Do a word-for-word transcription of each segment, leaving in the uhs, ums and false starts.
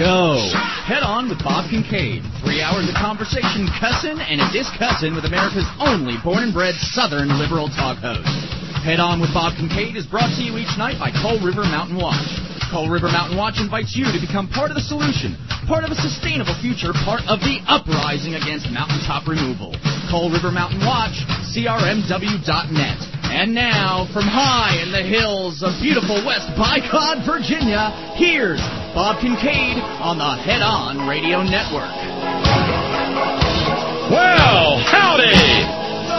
show. Head On with Bob Kincaid. Three hours of conversation, cussin' and a discussin' with America's only born and bred Southern liberal talk host. Head On with Bob Kincaid is brought to you each night by Coal River Mountain Watch. Coal River Mountain Watch invites you to become part of the solution, part of a sustainable future, part of the uprising against mountaintop removal. Coal River Mountain Watch, C R M W dot net. And now, from high in the hills of beautiful West Bicod, Virginia, here's Bob Kincaid on the Head On Radio Network. Well, howdy!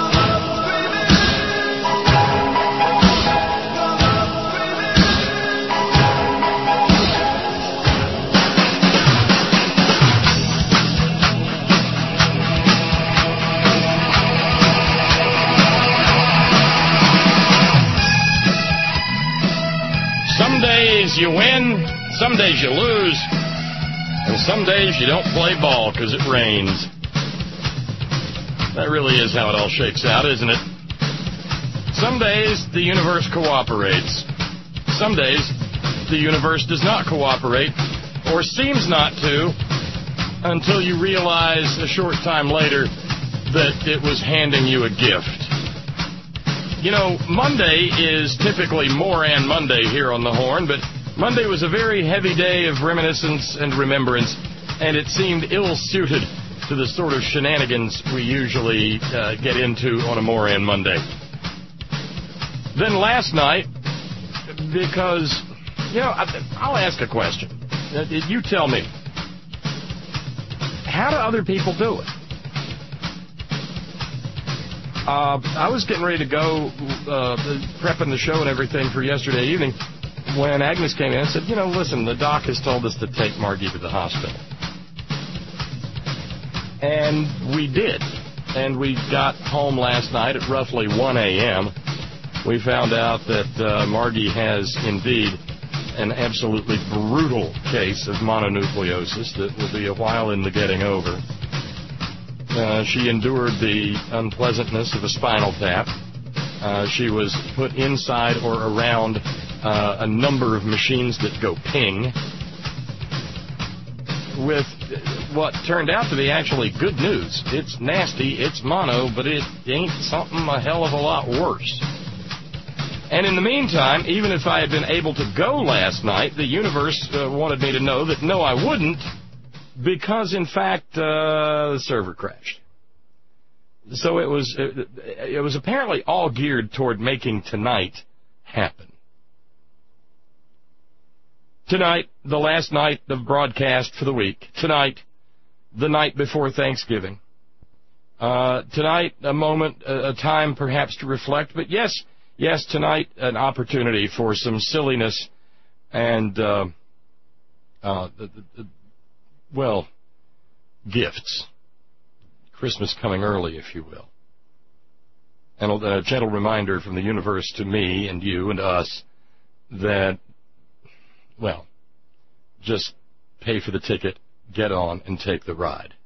Some days you win, some days you lose, and some days you don't play ball because it rains. That really is how it all shakes out, isn't it? Some days the universe cooperates. Some days the universe does not cooperate, or seems not to, until you realize a short time later that it was handing you a gift. You know, Monday is typically Moran Monday here on the Horn, but Monday was a very heavy day of reminiscence and remembrance, and it seemed ill-suited to the sort of shenanigans we usually uh, get into on a Moran Monday. Then last night, because, you know, I'll ask a question. You tell me, how do other people do it? Uh, I was getting ready to go, uh, prepping the show and everything for yesterday evening, when Agnes came in and said, you know, listen, the doc has told us to take Margie to the hospital. And we did. And we got home last night at roughly one a.m. We found out that uh, Margie has indeed an absolutely brutal case of mononucleosis that will be a while in the getting over. Uh, she endured the unpleasantness of a spinal tap. Uh, she was put inside or around uh, a number of machines that go ping, with what turned out to be actually good news. It's nasty, it's mono, but it ain't something a hell of a lot worse. And in the meantime, even if I had been able to go last night, the universe uh, wanted me to know that no, I wouldn't, because, in fact, uh, the server crashed. So it was it, it was apparently all geared toward making tonight happen. Tonight, the last night of broadcast for the week. Tonight, the night before Thanksgiving. Uh, tonight, a moment, a, a time perhaps to reflect. But yes, yes, tonight, an opportunity for some silliness and, uh, uh, the, the, well, gifts. Christmas coming early, if you will. And a gentle reminder from the universe to me and you and us that, well, just pay for the ticket, get on, and take the ride.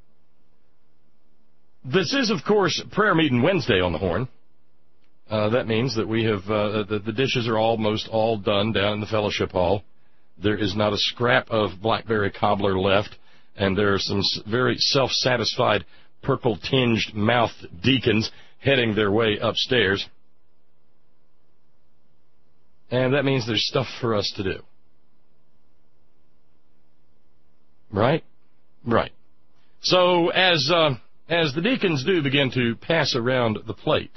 This is, of course, Prayer Meeting Wednesday on the Horn. Uh, that means that we have, uh, the, the dishes are almost all done down in the fellowship hall. There is not a scrap of blackberry cobbler left, and there are some very self-satisfied, purple-tinged mouthed deacons heading their way upstairs. And that means there's stuff for us to do. Right? Right. So as uh, as the deacons do begin to pass around the plate,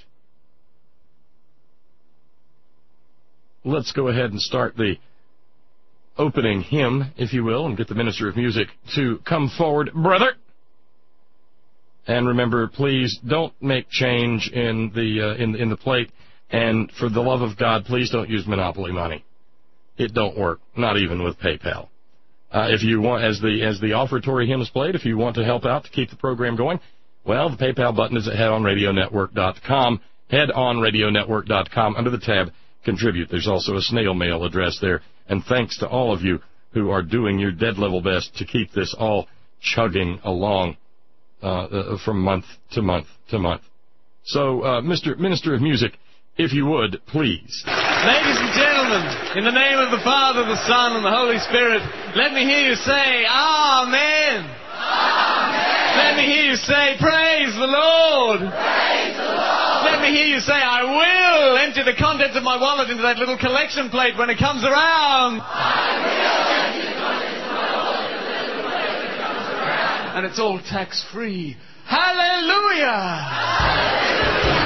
let's go ahead and start the opening hymn, if you will, and get the minister of music to come forward, brother. And remember, please don't make change in the uh, in in the plate. And for the love of God, please don't use Monopoly money. It don't work, not even with PayPal. Uh, if you want, as the as the offertory hymn is played, if you want to help out to keep the program going, well, the PayPal button is at head on radio network dot com. head on radio network dot com under the tab Contribute. There's also a snail mail address there. And thanks to all of you who are doing your dead level best to keep this all chugging along uh, uh, from month to month to month. So, uh, Mister Minister of Music, if you would, please. Ladies and gentlemen, in the name of the Father, the Son, and the Holy Spirit, let me hear you say, Amen. Amen. Let me hear you say, Praise the Lord. Praise the Lord. Let me hear you say, I will empty the contents of my wallet into that little collection plate when it comes around. I will empty the contents of my wallet into that little plate when it comes around. And it's all tax-free. Hallelujah. Hallelujah.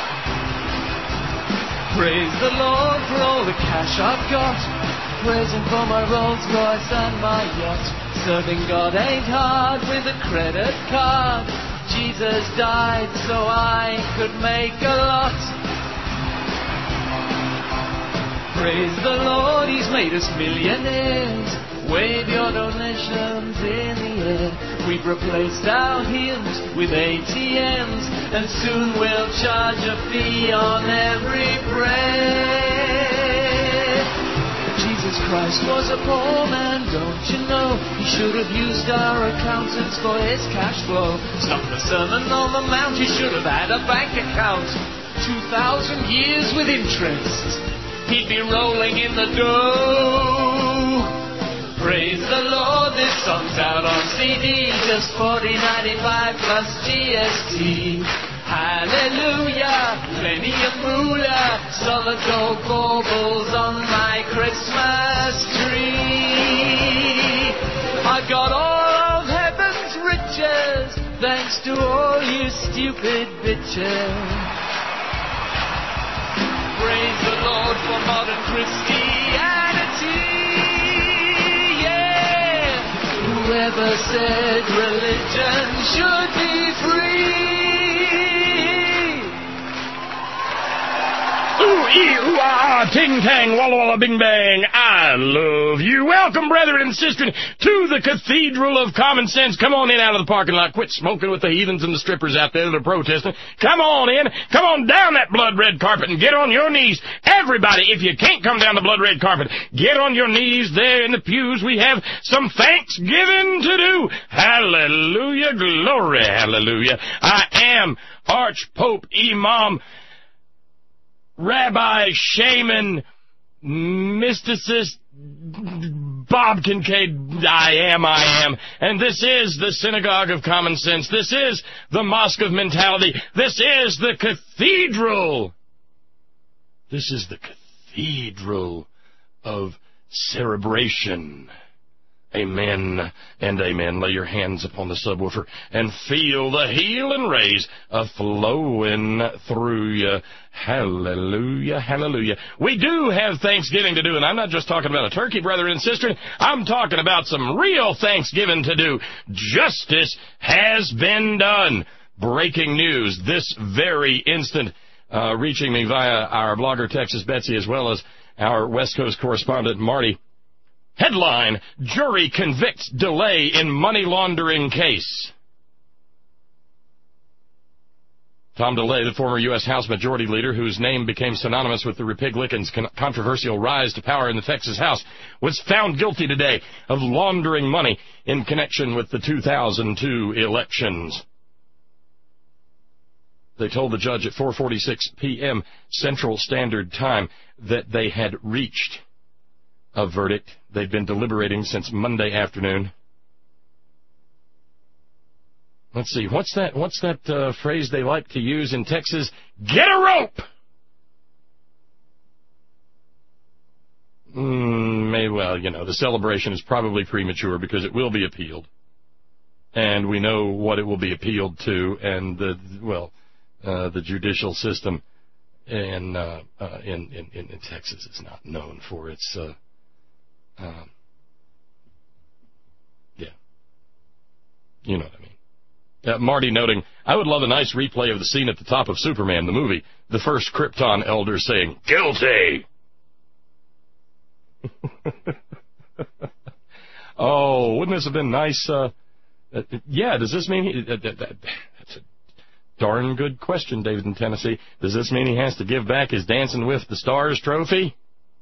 Praise the Lord for all the cash I've got. Praise Him for my Rolls Royce and my yacht. Serving God ain't hard with a credit card. Jesus died so I could make a lot. Praise the Lord, He's made us millionaires. Wave your donations in the air. We've replaced our hymns with A T Ms, and soon we'll charge a fee on every prayer. Jesus Christ was a poor man, don't you know? He should have used our accountants for his cash flow. Stuck the Sermon on the Mount, he should have had a bank account. Two thousand years with interest, he'd be rolling in the dough. Praise the Lord, this song's out on C D, just forty ninety-five plus G S T. Hallelujah, plenty of moolah, solid gold baubles on my Christmas tree. I've got all of heaven's riches, thanks to all you stupid bitches. Praise the Lord for modern Christianity. Whoever said religion should be free? Ooh, ee, ooh, ah, ting, tang, walla, walla, bing, bang. I love you. Welcome, brethren and sisters, to the Cathedral of Common Sense. Come on in out of the parking lot. Quit smoking with the heathens and the strippers out there that are protesting. Come on in. Come on down that blood-red carpet and get on your knees. Everybody, if you can't come down the blood-red carpet, get on your knees there in the pews. We have some Thanksgiving to do. Hallelujah, glory, hallelujah. I am Archpope Imam Rabbi, Shaman, Mysticist, Bob Kincaid, I am, I am. And this is the Synagogue of Common Sense. This is the Mosque of Mentality. This is the Cathedral. This is the Cathedral of Cerebration. Amen and amen. Lay your hands upon the subwoofer and feel the healing rays a-flowing through you. Hallelujah, hallelujah. We do have Thanksgiving to do, and I'm not just talking about a turkey, brother and sister. I'm talking about some real Thanksgiving to do. Justice has been done. Breaking news this very instant, uh, reaching me via our blogger, Texas Betsy, as well as our West Coast correspondent, Marty. Headline, jury convicts delay in money laundering case. Tom DeLay, the former U S House Majority Leader, whose name became synonymous with the Republicans' con- controversial rise to power in the Texas House, was found guilty today of laundering money in connection with the two thousand two elections. They told the judge at four forty-six p.m. Central Standard Time that they had reached a verdict. They've been deliberating since Monday afternoon. Let's see, what's that What's that uh, phrase they like to use in Texas? Get a rope! Mm, may, well, you know, the celebration is probably premature because it will be appealed. And we know what it will be appealed to, and, the well, uh, the judicial system in, uh, uh, in, in, in Texas is not known for its... Uh, Um, yeah. You know what I mean. Uh, Marty noting, I would love a nice replay of the scene at the top of Superman, the movie, the first Krypton elder saying, guilty! Oh, wouldn't this have been nice? Uh, uh, yeah, does this mean... He, uh, that, that's a darn good question, David in Tennessee. Does this mean he has to give back his Dancing with the Stars trophy?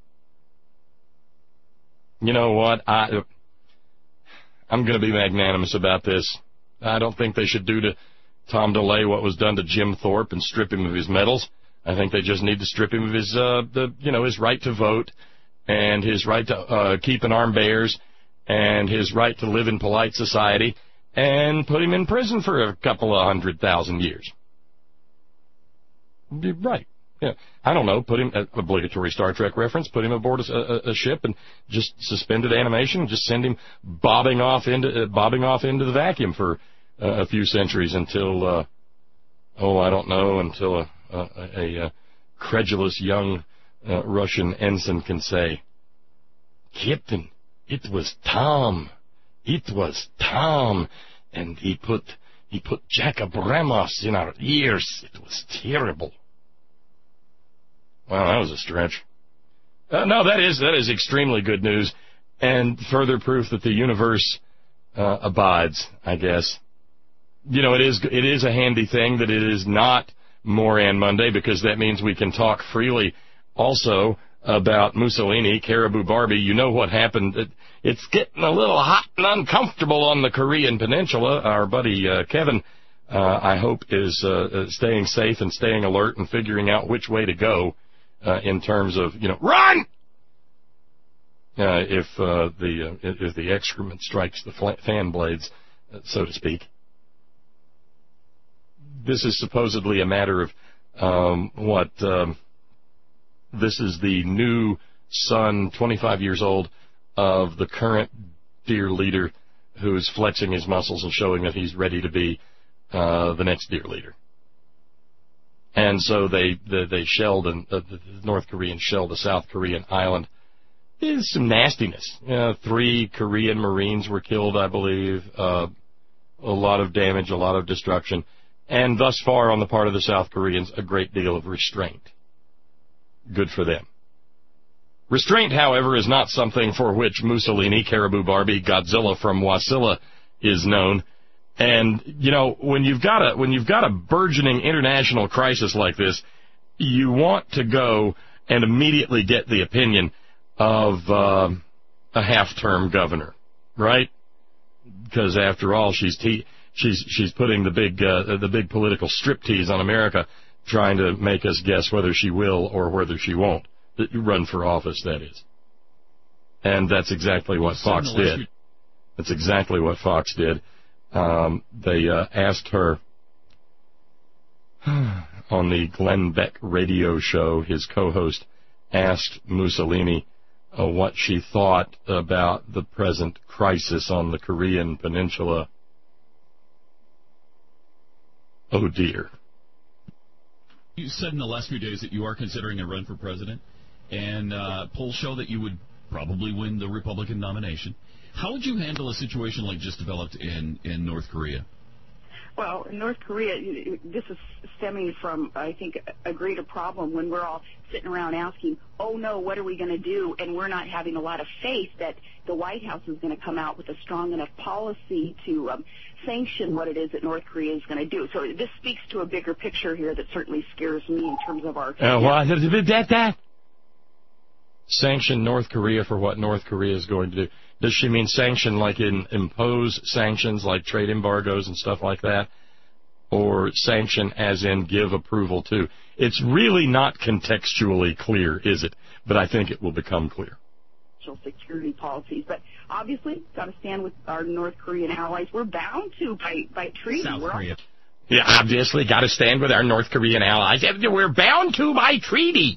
You know what? I, I'm going to be magnanimous about this. I don't think they should do to Tom DeLay what was done to Jim Thorpe and strip him of his medals. I think they just need to strip him of his, uh, the, you know, his right to vote and his right to uh, keep and arm bears and his right to live in polite society and put him in prison for a couple of hundred thousand years. Right. Yeah. I don't know. Put him, uh, obligatory Star Trek reference, put him aboard a, a, a ship and just suspended animation and just send him bobbing off into, uh, bobbing off into the vacuum for uh, a few centuries until, uh, oh, I don't know, until a, a, a, a credulous young uh, Russian ensign can say, Captain, it was Tom. It was Tom. And he put, he put Jack Abramos in our ears. It was terrible. Wow, that was a stretch. Uh, no, that is, that is extremely good news and further proof that the universe uh, abides, I guess. You know, it is it is a handy thing that it is not Moran Monday, because that means we can talk freely also about Mussolini, Caribou Barbie. You know what happened. It, it's getting a little hot and uncomfortable on the Korean Peninsula. Our buddy uh, Kevin, uh, I hope, is uh, staying safe and staying alert and figuring out which way to go uh, in terms of, you know, run! Uh, if uh, the uh, if the excrement strikes the fan blades, uh, so to speak. This is supposedly a matter of um, what, um, this is the new son, twenty-five years old, of the current deer leader who is flexing his muscles and showing that he's ready to be uh, the next deer leader. And so they they, they shelled, and uh, the North Koreans shelled a South Korean island. There's some nastiness. Uh, three Korean Marines were killed, I believe. Uh, a lot of damage, a lot of destruction. And thus far, on the part of the South Koreans, a great deal of restraint. Good for them. Restraint, however, is not something for which Mussolini, Caribou Barbie, Godzilla from Wasilla is known. And, you know, when you've got a, when you've got a burgeoning international crisis like this, you want to go and immediately get the opinion of uh, a half-term governor, right? Because, after all, she's... Te- She's she's putting the big uh, the big political striptease on America, trying to make us guess whether she will or whether she won't run for office. That is, and that's exactly what Fox did. That's exactly what Fox did. Um, they uh, asked her on the Glenn Beck radio show. His co-host asked Mussolini uh, what she thought about the present crisis on the Korean Peninsula. Oh, dear. You said in the last few days that you are considering a run for president, and uh, polls show that you would probably win the Republican nomination. How would you handle a situation like just developed in, in North Korea? Well, in North Korea, this is stemming from, I think, a greater problem when we're all sitting around asking, oh, no, what are we going to do? And we're not having a lot of faith that the White House is going to come out with a strong enough policy to um, sanction what it is that North Korea is going to do. So this speaks to a bigger picture here that certainly scares me in terms of our... Uh, what? That, that? Sanction North Korea for what North Korea is going to do. Does she mean sanction like in impose sanctions like trade embargoes and stuff like that? Or sanction as in give approval to? It's really not contextually clear, is it? But I think it will become clear. Security policies, but obviously got to stand with our North Korean allies. We're bound to by, by treaty. South We're Korea. Yeah, obviously got to stand with our North Korean allies. We're bound to by treaty.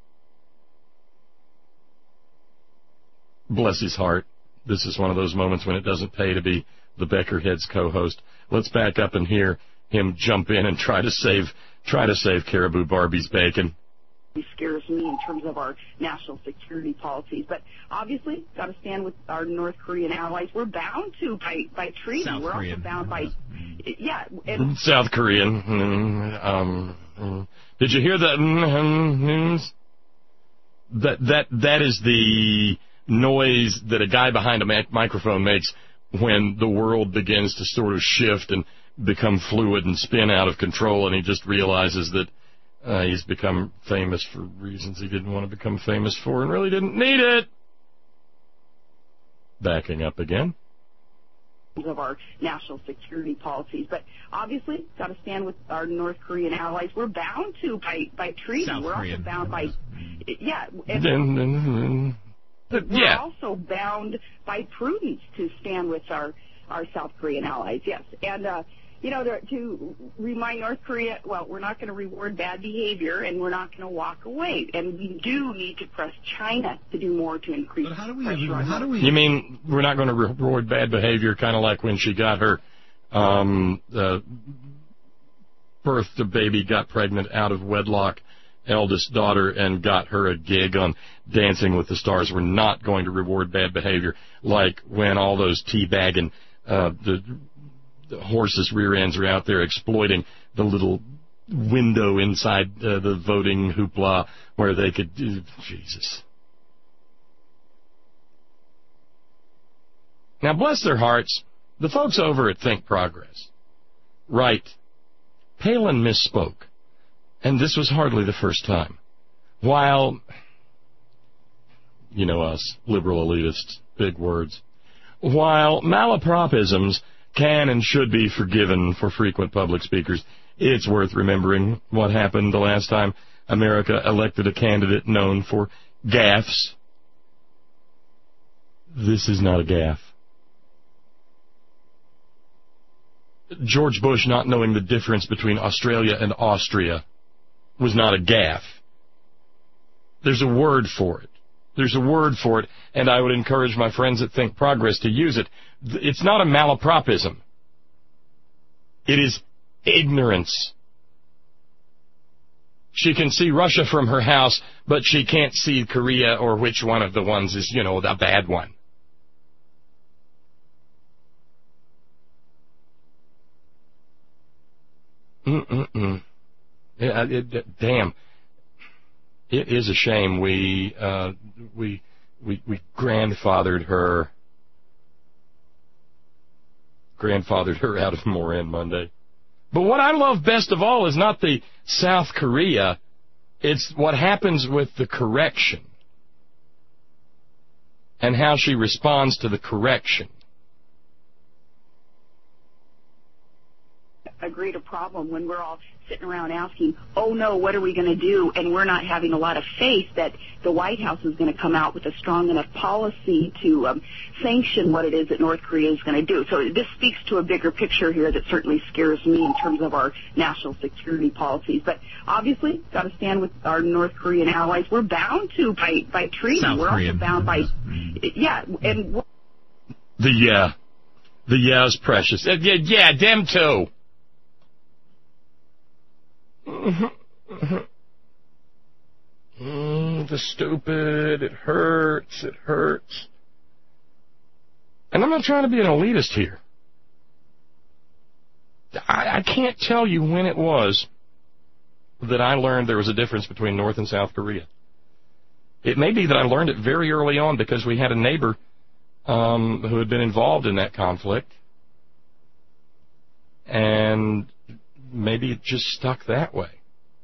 Bless his heart. This is one of those moments when it doesn't pay to be the Beckerheads co-host. Let's back up and hear him jump in and try to save try to save Caribou Barbie's bacon. It scares me in terms of our national security policies, but obviously got to stand with our North Korean allies. We're bound to by, by treaty. South We're Korean. also bound by, yeah. And South Korean. Mm, um, mm. Did you hear that news? That that that is the noise that a guy behind a mic- microphone makes when the world begins to sort of shift and become fluid and spin out of control, and he just realizes that uh, he's become famous for reasons he didn't want to become famous for and really didn't need it. Backing up again. of our national security policies. But obviously, got to stand with our North Korean allies. We're bound to by, by treaty. South we're Korean. also bound by, yeah. And Dun, dun, dun. But, we're yeah. also bound by prudence to stand with our, our South Korean allies, yes. And, uh, you know, to, to remind North Korea, well, we're not going to reward bad behavior, and we're not going to walk away. And we do need to press China to do more to increase But how do we? pressure on How do we? You mean we're not going to reward bad behavior, kind of like when she got her um, uh, birthed a baby, got pregnant out of wedlock, eldest daughter, and got her a gig on Dancing with the Stars. We're not going to reward bad behavior, like when all those teabagging uh, the, the horses' rear ends are out there exploiting the little window inside uh, the voting hoopla where they could do, Jesus. Now, bless their hearts, the folks over at Think Progress write, Palin misspoke, and this was hardly the first time. While, you know us, liberal elitists, big words, while malapropisms can and should be forgiven for frequent public speakers, it's worth remembering what happened the last time America elected a candidate known for gaffes. This is not a gaffe. George Bush not knowing the difference between Australia and Austria was not a gaffe. There's a word for it. There's a word for it, and I would encourage my friends at Think Progress to use it. It's not a malapropism. It is ignorance. She can see Russia from her house, but she can't see Korea or which one of the ones is, you know, the bad one. Mm-mm-mm. Yeah, it, it, damn. It is a shame we, uh, we, we, we grandfathered her, grandfathered her out of Moran Monday. But what I love best of all is not the South Korea, it's what happens with the correction and how she responds to the correction. A greater problem when we're all sitting around asking, oh no, what are we going to do? And we're not having a lot of faith that the White House is going to come out with a strong enough policy to um, sanction what it is that North Korea is going to do. So this speaks to a bigger picture here that certainly scares me in terms of our national security policies. But obviously, got to stand with our North Korean allies. We're bound to by, by treaty. South we're Korean. also bound by, yeah, and we're The yeah. The yeah is precious. Uh, yeah, yeah, them too. Mm-hmm. Mm-hmm. Mm, the stupid, it hurts, it hurts. And I'm not trying to be an elitist here. I, I can't tell you when it was that I learned there was a difference between North and South Korea. It may be that I learned it very early on because we had a neighbor um, who had been involved in that conflict. And maybe it just stuck that way.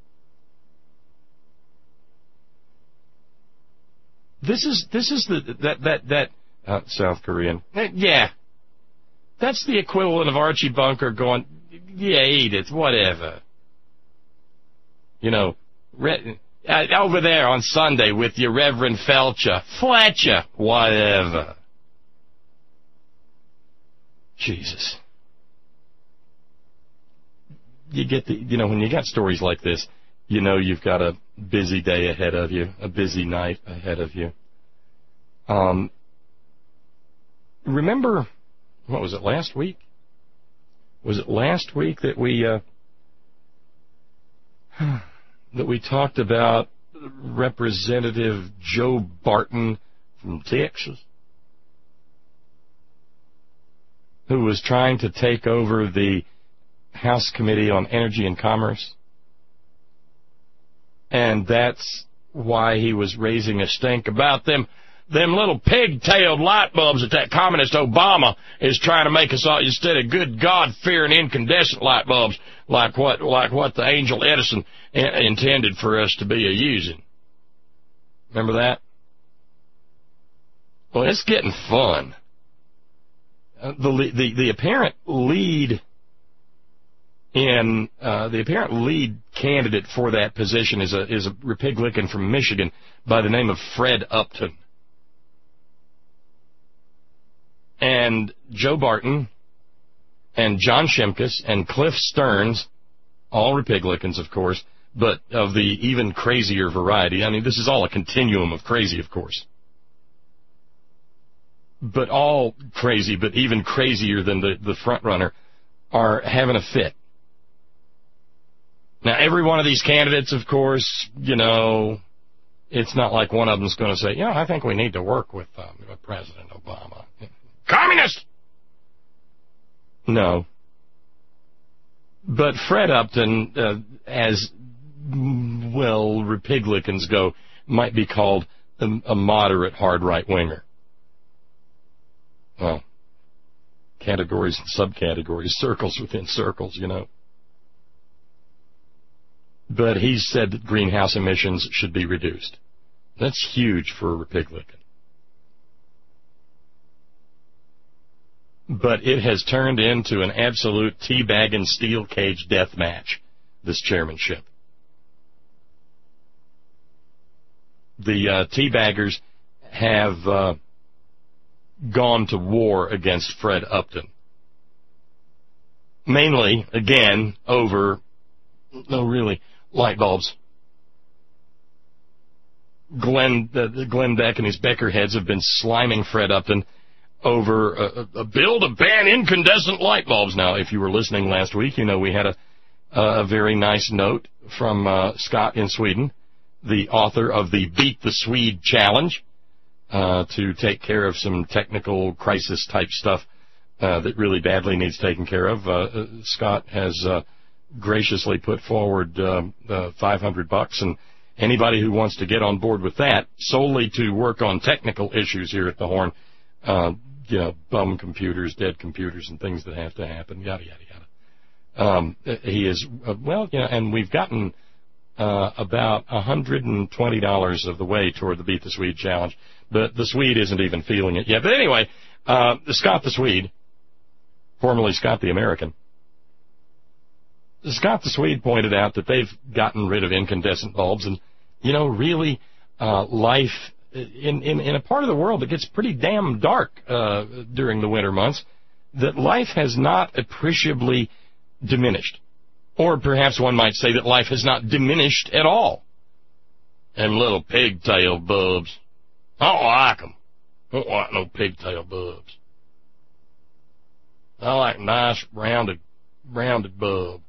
This is this is the that that that uh, South Korean. Yeah, that's the equivalent of Archie Bunker going, yeah, eat it, whatever. You know, re- uh, over there on Sunday with your Reverend Felcher, Fletcher, whatever. Jesus. You get the, you know, when you got stories like this, you know you've got a busy day ahead of you, a busy night ahead of you. Um, remember, what was it, last week? Was it last week that we, uh, that we talked about Representative Joe Barton from Texas, who was trying to take over the House Committee on Energy and Commerce? And that's why he was raising a stink about them them little pig-tailed light bulbs that that communist Obama is trying to make us all, instead of good God-fearing incandescent light bulbs like what like what the Angel Edison in, intended for us to be a using. Remember that? Well, it's getting fun. uh, the, the the apparent lead in uh, the apparent lead candidate for that position is a is a Republican from Michigan by the name of Fred Upton. And Joe Barton and John Shimkus and Cliff Stearns, all Republicans, of course, but of the even crazier variety. I mean, this is all a continuum of crazy, of course. But all crazy, but even crazier than the, the front runner, are having a fit. Now, every one of these candidates, of course, you know, it's not like one of them's going to say, you know, I think we need to work with um, President Obama. Communist! No. But Fred Upton, uh, as, well, Republicans go, might be called a, a moderate hard right-winger. Well, categories and subcategories, circles within circles, you know. But he said that greenhouse emissions should be reduced. That's huge for a Republican. But it has turned into an absolute teabagging steel cage death match, this chairmanship. The uh, teabaggers have uh, gone to war against Fred Upton. Mainly, again, over, no, really, light bulbs. Glenn, uh, Glenn Beck and his Becker heads have been sliming Fred Upton over a, a bill to ban incandescent light bulbs. Now, if you were listening last week, you know we had a, a very nice note from uh, Scott in Sweden, the author of the Beat the Swede Challenge, uh, to take care of some technical crisis-type stuff uh, that really badly needs taken care of. Uh, Scott has uh, graciously put forward uh, uh, five hundred bucks, and anybody who wants to get on board with that solely to work on technical issues here at the Horn, uh, you know, bum computers, dead computers, and things that have to happen, yada, yada, yada. Um, he is, uh, well, you know, and we've gotten uh, about one hundred twenty dollars of the way toward the Beat the Swede Challenge, but the Swede isn't even feeling it yet. But anyway, uh, Scott the Swede, formerly Scott the American, Scott the Swede pointed out that they've gotten rid of incandescent bulbs, and, you know, really, uh, life in, in, in a part of the world that gets pretty damn dark uh, during the winter months, that life has not appreciably diminished. Or perhaps one might say that life has not diminished at all. Them little pigtail bulbs. I don't like them. I don't like no pigtail bulbs. I like nice, rounded, rounded bulb.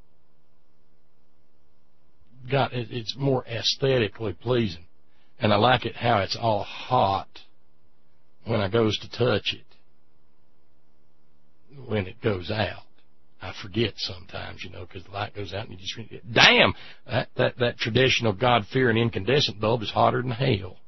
Got it, it's more aesthetically pleasing. And I like it how it's all hot when I goes to touch it. When it goes out. I forget sometimes, you know, because the light goes out and you just, damn, that, that, that traditional God-fearing incandescent bulb is hotter than hell.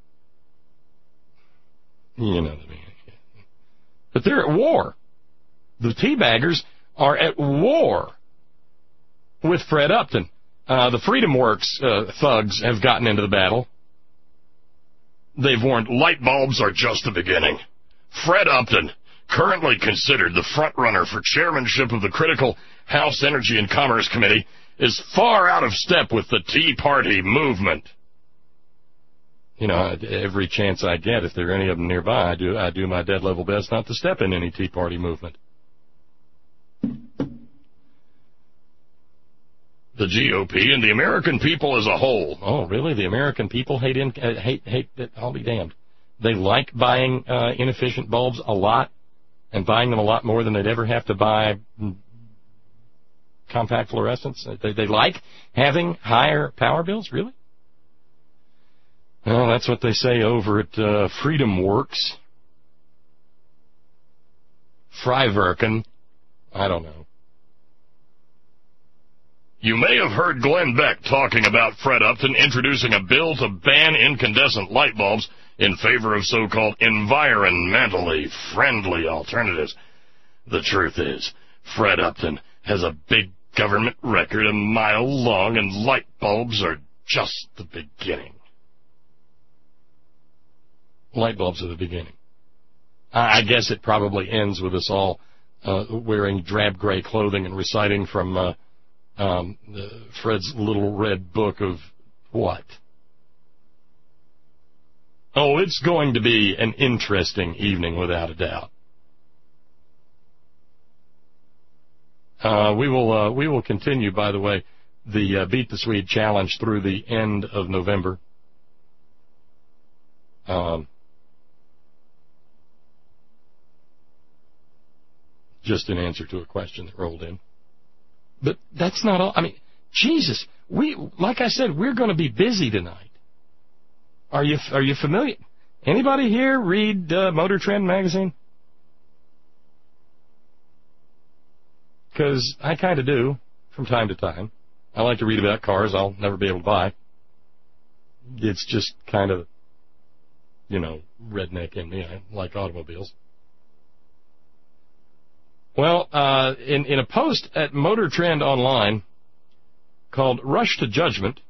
You know what I mean. But they're at war. The teabaggers are at war with Fred Upton. Uh, the Freedom Works uh, thugs have gotten into the battle. They've warned, light bulbs are just the beginning. Fred Upton, currently considered the front-runner for chairmanship of the critical House Energy and Commerce Committee, is far out of step with the Tea Party movement. You know, every chance I get, if there are any of them nearby, I do, I do my dead-level best not to step in any Tea Party movement. The G O P and the American people as a whole. Oh, really? The American people hate, in, uh, hate, hate, I'll be damned. They like buying uh, inefficient bulbs a lot, and buying them a lot more than they'd ever have to buy compact fluorescents. They, they like having higher power bills, really? Well, that's what they say over at uh, Freedom Works. Freiwerken. I don't know. You may have heard Glenn Beck talking about Fred Upton introducing a bill to ban incandescent light bulbs in favor of so-called environmentally friendly alternatives. The truth is, Fred Upton has a big government record a mile long, and light bulbs are just the beginning. Light bulbs are the beginning. I guess it probably ends with us all uh, wearing drab gray clothing and reciting from uh, um, the, Fred's Little Red Book of what? Oh, it's going to be an interesting evening without a doubt. Uh, we will uh, we will continue, by the way, the uh, Beat the Swede challenge through the end of November. Um, just in answer to a question that rolled in. But that's not all. I mean, Jesus, we like I said, we're going to be busy tonight. Are you are you familiar? Anybody here read uh, Motor Trend magazine? Because I kind of do from time to time. I like to read about cars I'll never be able to buy. It's just kind of, you know, redneck in me. I like automobiles. Well, uh, in, in a post at Motor Trend Online called Rush to Judgment,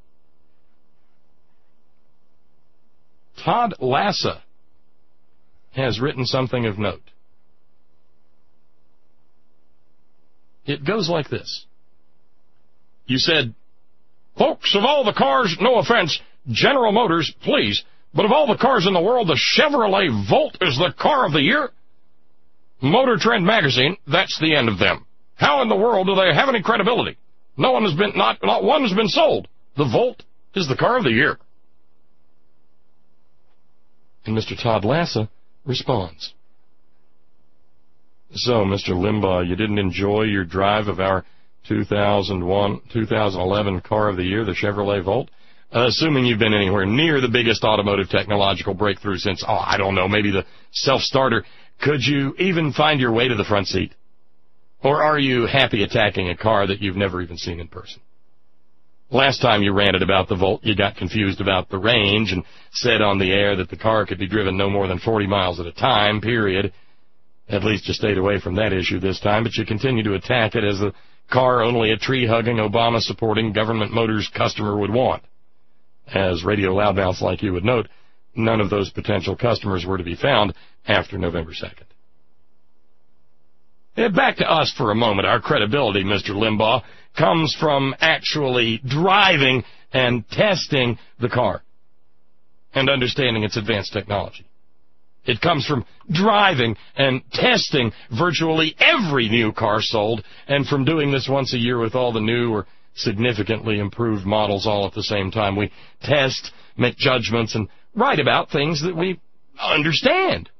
Todd Lassa has written something of note. It goes like this. You said, folks, of all the cars, no offense, General Motors, please, but of all the cars in the world, the Chevrolet Volt is the car of the year. Motor Trend magazine, that's the end of them. How in the world do they have any credibility? No one has been, not, not one has been sold. The Volt is the car of the year. And Mister Todd Lassa responds. So, Mister Limbaugh, you didn't enjoy your drive of our two thousand one, two thousand eleven car of the year, the Chevrolet Volt? Uh, assuming you've been anywhere near the biggest automotive technological breakthrough since, oh, I don't know, maybe the self-starter, could you even find your way to the front seat? Or are you happy attacking a car that you've never even seen in person? Last time you ranted about the Volt, you got confused about the range and said on the air that the car could be driven no more than forty miles at a time, period. At least you stayed away from that issue this time, but you continue to attack it as the car only a tree-hugging, Obama-supporting Government Motors customer would want. As radio loudmouths like you would note, none of those potential customers were to be found after November second. Back to us for a moment. Our credibility, Mister Limbaugh, comes from actually driving and testing the car and understanding its advanced technology. It comes from driving and testing virtually every new car sold, and from doing this once a year with all the new or significantly improved models all at the same time. We test, make judgments, and write about things that we understand.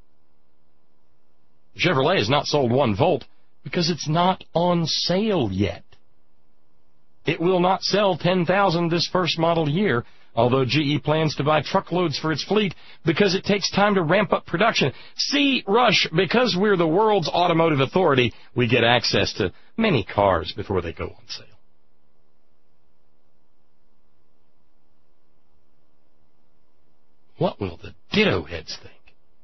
Chevrolet has not sold one Volt because it's not on sale yet. It will not sell ten thousand this first model year, although G E plans to buy truckloads for its fleet because it takes time to ramp up production. See, Rush, because we're the world's automotive authority, we get access to many cars before they go on sale. What will the ditto heads think?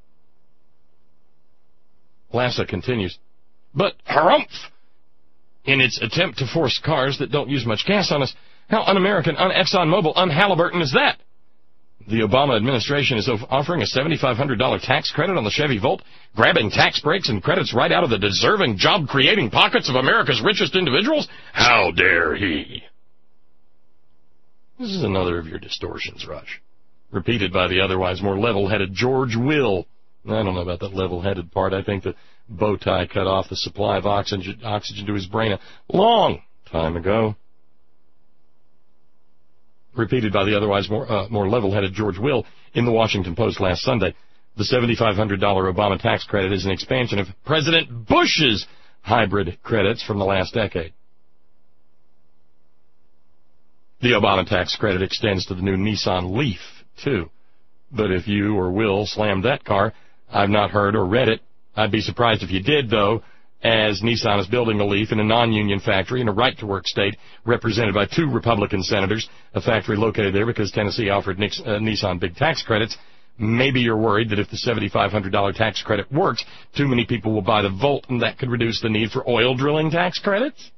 Lassa continues, but harumph! In its attempt to force cars that don't use much gas on us, how un-American, un-ExxonMobil, un-Halliburton is that? The Obama administration is offering a seven thousand five hundred dollars tax credit on the Chevy Volt, grabbing tax breaks and credits right out of the deserving, job-creating pockets of America's richest individuals? How dare he? This is another of your distortions, Rush, repeated by the otherwise more level-headed George Will. I don't know about that level-headed part. I think the bow tie cut off the supply of oxygen, oxygen to his brain a long time ago. Repeated by the otherwise more, uh, more level-headed George Will in the Washington Post last Sunday. The seven thousand five hundred dollars Obama tax credit is an expansion of President Bush's hybrid credits from the last decade. The Obama tax credit extends to the new Nissan Leaf, too. But if you or Will slammed that car, I've not heard or read it. I'd be surprised if you did, though, as Nissan is building a Leaf in a non-union factory in a right-to-work state represented by two Republican senators, a factory located there because Tennessee offered Nix, uh, Nissan big tax credits. Maybe you're worried that if the seven thousand five hundred dollars tax credit works, too many people will buy the Volt, and that could reduce the need for oil drilling tax credits?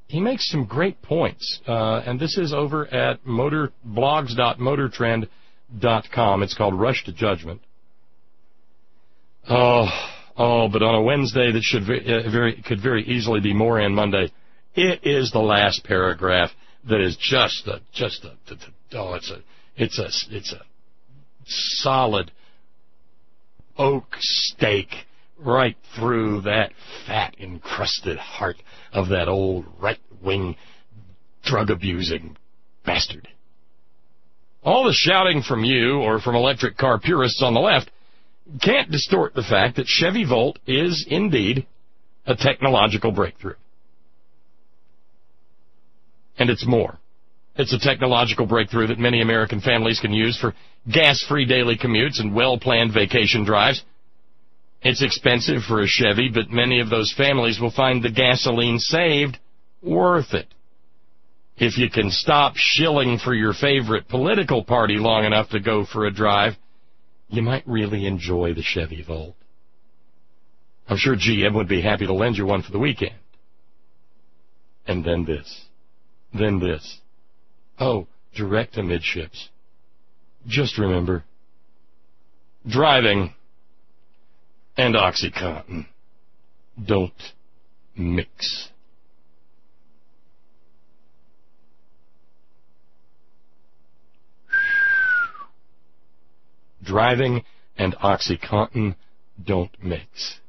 he makes some great points, uh, and this is over at motor blogs dot motor trend dot com. It's called Rush to Judgment. Oh, oh, but on a Wednesday that should very, uh, very could very easily be Moran Monday, it is the last paragraph that is just a just a, oh, it's a it's a it's a solid oak stake right through that fat encrusted heart of that old right-wing drug-abusing bastard. All the shouting from you or from electric car purists on the left can't distort the fact that Chevy Volt is indeed a technological breakthrough. And it's more. It's a technological breakthrough that many American families can use for gas-free daily commutes and well-planned vacation drives. It's expensive for a Chevy, but many of those families will find the gasoline saved worth it. If you can stop shilling for your favorite political party long enough to go for a drive, you might really enjoy the Chevy Volt. I'm sure G M would be happy to lend you one for the weekend. And then this. Then this. Oh, direct to midships. Just remember, driving and OxyContin don't mix. Driving and OxyContin don't mix.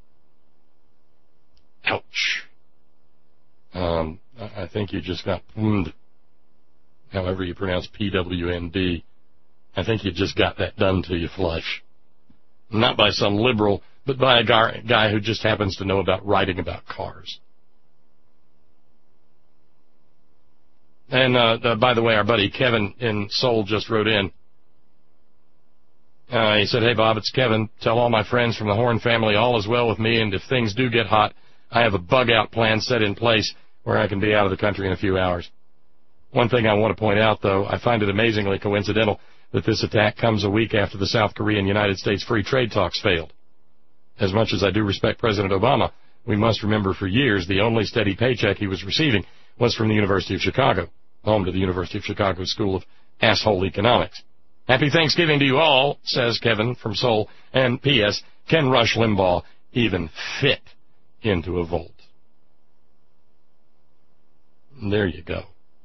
Ouch. Um, I think you just got pwned. However you pronounce P W N D. I think you just got that done to you flush. Not by some liberal, but by a guy, guy who just happens to know about writing about cars. And, uh, uh, by the way, our buddy Kevin in Seoul just wrote in. Uh, he said, "Hey, Bob, it's Kevin. Tell all my friends from the Horn family all is well with me, and if things do get hot, I have a bug-out plan set in place where I can be out of the country in a few hours." One thing I want to point out, though, I find it amazingly coincidental that this attack comes a week after the South Korean-United States free trade talks failed. As much as I do respect President Obama, we must remember for years the only steady paycheck he was receiving was from the University of Chicago, home to the University of Chicago School of Asshole Economics. Happy Thanksgiving to you all, says Kevin from Seoul. And P S. Can Rush Limbaugh even fit into a Volt? There you go.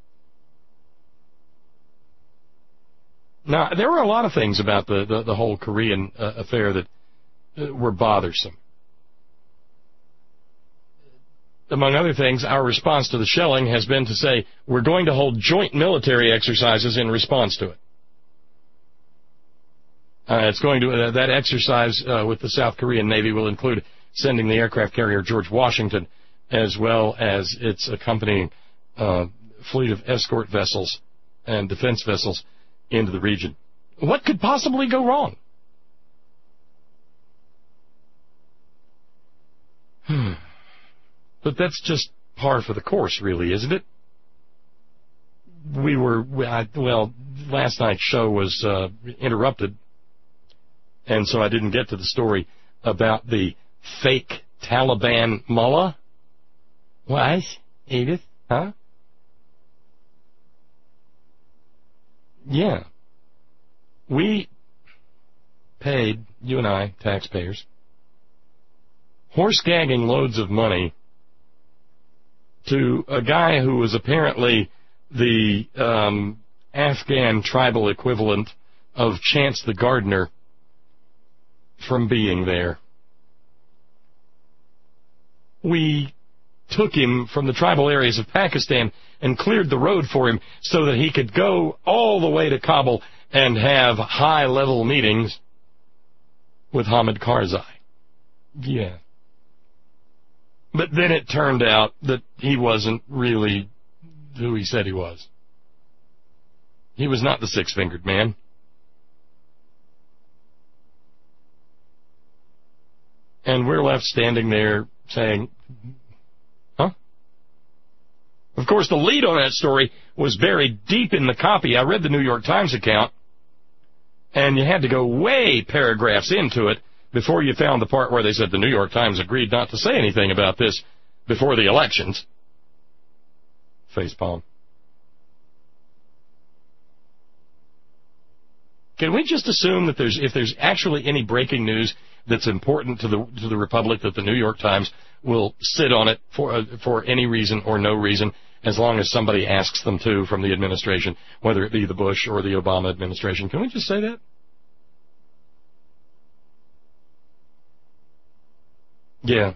Now, there were a lot of things about the, the, the whole Korean uh, affair that uh, were bothersome. Among other things, our response to the shelling has been to say, we're going to hold joint military exercises in response to it. Uh, it's going to, uh, that exercise uh, with the South Korean Navy will include sending the aircraft carrier George Washington, as well as its accompanying uh, fleet of escort vessels and defense vessels into the region. What could possibly go wrong? Hmm. But that's just par for the course, really, isn't it? We were, I, well, last night's show was uh, interrupted, and so I didn't get to the story about the fake Taliban mullah. What, Edith? Huh? Yeah. We paid, you and I, taxpayers, horse-gagging loads of money to a guy who was apparently the um, Afghan tribal equivalent of Chance the Gardener from being there. We took him from the tribal areas of Pakistan and cleared the road for him so that he could go all the way to Kabul and have high-level meetings with Hamid Karzai. Yeah. But then it turned out that he wasn't really who he said he was. He was not the six-fingered man. And we're left standing there saying, huh? Of course, the lead on that story was buried deep in the copy. I read the New York Times account, and you had to go way paragraphs into it before you found the part where they said the New York Times agreed not to say anything about this before the elections. facepalm. Can we just assume that there's, if there's actually any breaking news that's important to the to the Republic, that the New York Times will sit on it for uh, for any reason or no reason, as long as somebody asks them to from the administration, whether it be the Bush or the Obama administration? Can we just say that? Yeah.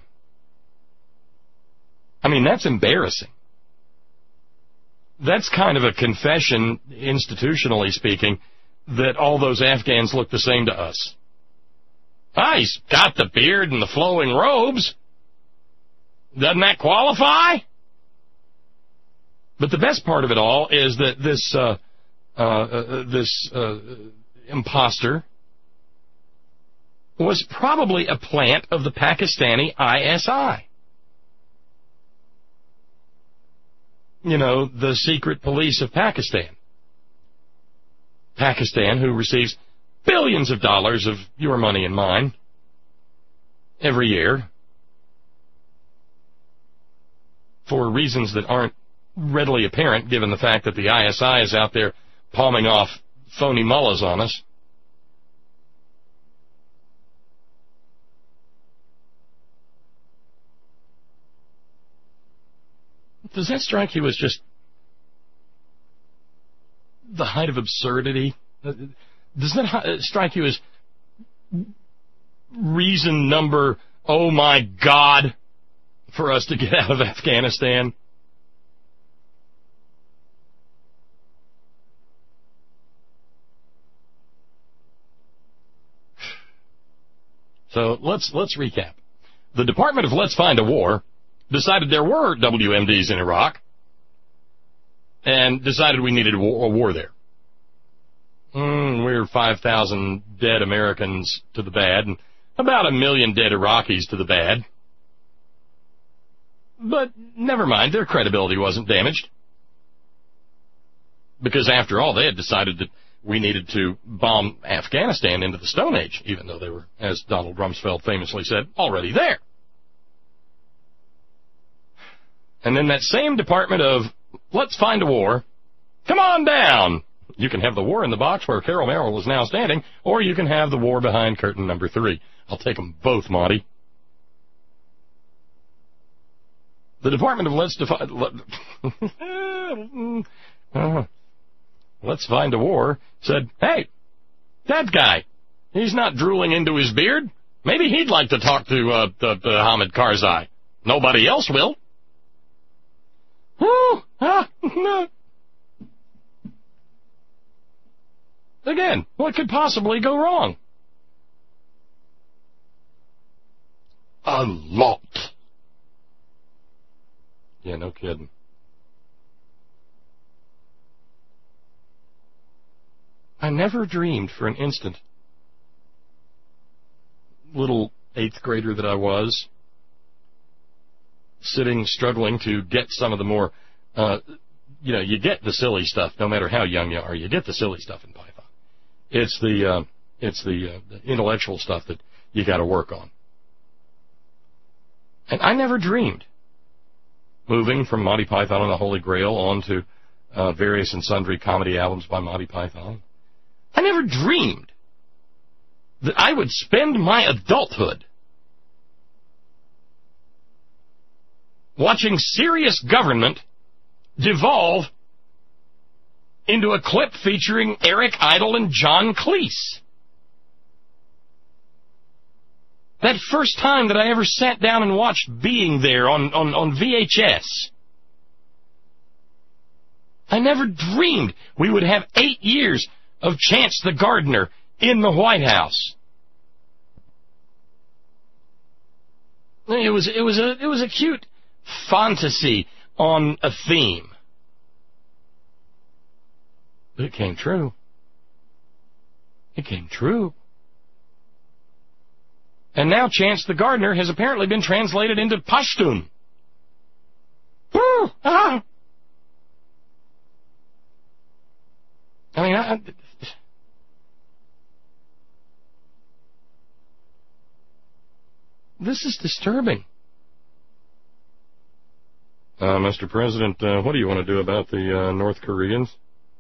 I mean, that's embarrassing. That's kind of a confession, institutionally speaking, that all those Afghans look the same to us. Ah, he's got the beard and the flowing robes. Doesn't that qualify? But the best part of it all is that this uh, uh, uh, this uh, imposter was probably a plant of the Pakistani I S I. You know, the secret police of Pakistan. Pakistan, who receives billions of dollars of your money and mine every year for reasons that aren't readily apparent, given the fact that the I S I is out there palming off phony mullahs on us. Does that strike you as just the height of absurdity? Does that strike you as reason number, oh my God, for us to get out of Afghanistan? So let's let's recap. The Department of Let's Find a War decided there were W M Ds in Iraq and decided we needed a war, a war there. Mm, we're five thousand dead Americans to the bad and about a million dead Iraqis to the bad. But never mind, their credibility wasn't damaged. Because after all, they had decided that we needed to bomb Afghanistan into the Stone Age, even though they were, as Donald Rumsfeld famously said, already there. And then that same Department of Let's Find a War, come on down. You can have the war in the box where Carol Merrill is now standing, or you can have the war behind curtain number three. I'll take them both, Monty. The Department of Let's Defi- Let, Let's Find a War said, hey, that guy, he's not drooling into his beard. Maybe he'd like to talk to uh, the, the Hamid Karzai. Nobody else will. Again, what could possibly go wrong? A lot. Yeah, no kidding. I never dreamed for an instant, little eighth grader that I was, sitting, struggling to get some of the more, uh, you know, you get the silly stuff, no matter how young you are, you get the silly stuff in Python. It's the, uh, it's the, uh, the intellectual stuff that you got to work on. And I never dreamed, moving from Monty Python and the Holy Grail on to uh, various and sundry comedy albums by Monty Python, I never dreamed that I would spend my adulthood watching serious government devolve into a clip featuring Eric Idle and John Cleese. That first time that I ever sat down and watched Being There on, on, on V H S. I never dreamed we would have eight years of Chance the Gardener in the White House. It was, it was a, it was a cute fantasy on a theme. But it came true. It came true. And now Chance the Gardener has apparently been translated into Pashtun. Woo! Ah! I mean, I, I, this is disturbing. Uh, Uh, Mister President, uh, what do you want to do about the uh, North Koreans?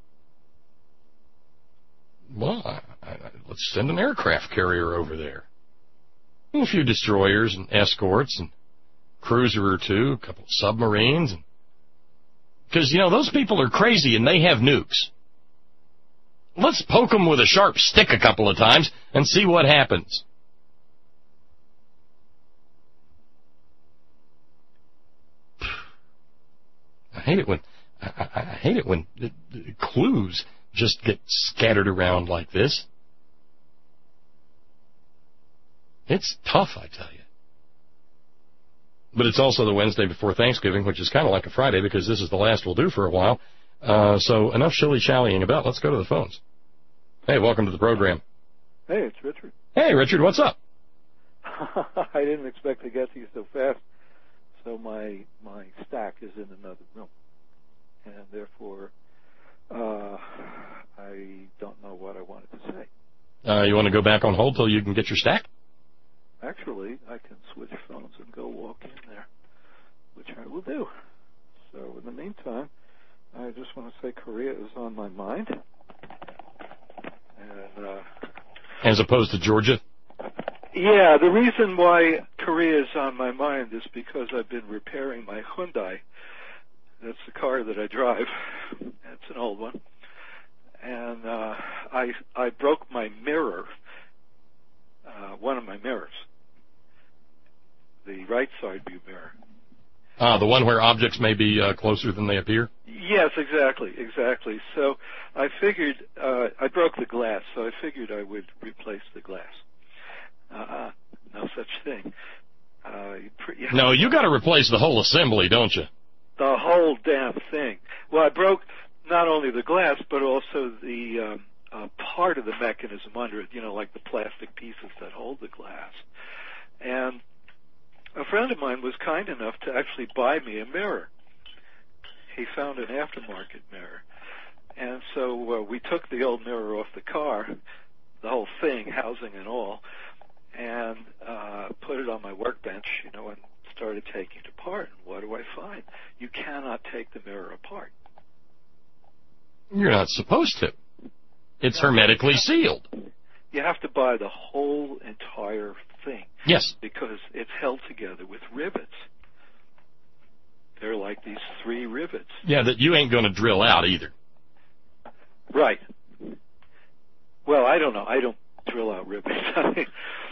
Well, I, I, let's send an aircraft carrier over there. And a few destroyers and escorts and cruiser or two, a couple of submarines. Because, you know, those people are crazy and they have nukes. Let's poke them with a sharp stick a couple of times and see what happens. I hate it when I, I, I hate it when the, the clues just get scattered around like this. It's tough, I tell you. But it's also the Wednesday before Thanksgiving, which is kind of like a Friday because this is the last we'll do for a while. Uh, so enough shilly-shallying about. Let's go to the phones. Hey, welcome to the program. Hey, it's Richard. Hey, Richard, what's up? I didn't expect to get to you so fast. So my my stack is in another room, and therefore uh, I don't know what I wanted to say. Uh, you want to go back on hold till you can get your stack? Actually, I can switch phones and go walk in there, which I will do. So in the meantime, I just want to say Korea is on my mind. And, uh, As opposed to Georgia? Yeah, the reason why Korea is on my mind is because I've been repairing my Hyundai. That's the car that I drive. It's an old one. And uh, I I broke my mirror, uh, one of my mirrors, the right side view mirror. Ah, the one where objects may be uh, closer than they appear? Yes, exactly, exactly. So I figured, uh, I broke the glass, so I figured I would replace the glass. Uh-uh, no such thing. Uh, you pre- you no, you got to replace the whole assembly, don't you? The whole damn thing. Well, I broke not only the glass, but also the um, uh, part of the mechanism under it, you know, like the plastic pieces that hold the glass. And a friend of mine was kind enough to actually buy me a mirror. He found an aftermarket mirror. And so uh, we took the old mirror off the car, the whole thing, housing and all, and uh, put it on my workbench, you know, and started taking it apart. And what do I find? You cannot take the mirror apart. You're not supposed to. It's hermetically sealed. You have to buy the whole entire thing. Yes. Because it's held together with rivets. They're like these three rivets. Yeah, that you ain't going to drill out either. Right. Well, I don't know. I don't drill out rivets. I mean,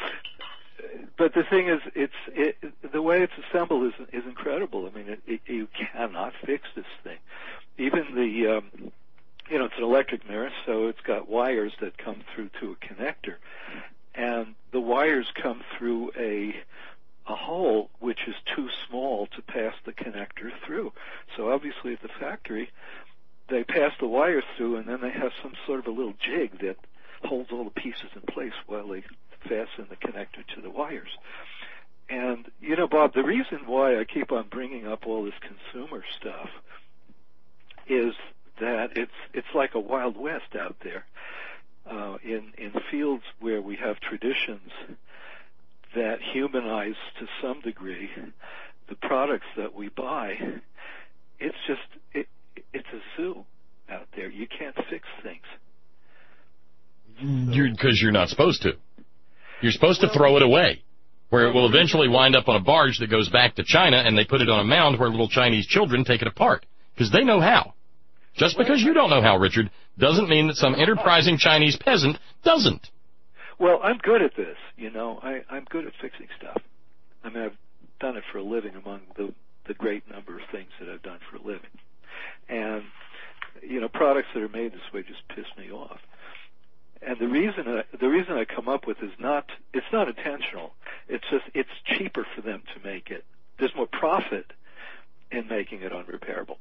but the thing is, it's it, the way it's assembled is is incredible. I mean, it, it, you cannot fix this thing. Even the, um, you know, it's an electric mirror, so it's got wires that come through to a connector, and the wires come through a a hole which is too small to pass the connector through. So obviously at the factory, they pass the wires through, and then they have some sort of a little jig that holds all the pieces in place while they fasten the connector to the wires. And, you know, Bob, the reason why I keep on bringing up all this consumer stuff is that it's it's like a Wild West out there. Uh, in, in fields where we have traditions that humanize to some degree the products that we buy, it's just, it, it's a zoo out there. You can't fix things. You're, because you're not supposed to. You're supposed to throw it away, where it will eventually wind up on a barge that goes back to China, and they put it on a mound where little Chinese children take it apart, because they know how. Just because you don't know how, Richard, doesn't mean that some enterprising Chinese peasant doesn't. Well, I'm good at this, you know. I, I'm good at fixing stuff. I mean, I've done it for a living among the, the great number of things that I've done for a living. And, you know, products that are made this way just piss me off. And the reason I, the reason I come up with is not, it's not intentional. It's just, it's cheaper for them to make it. There's more profit in making it unrepairable.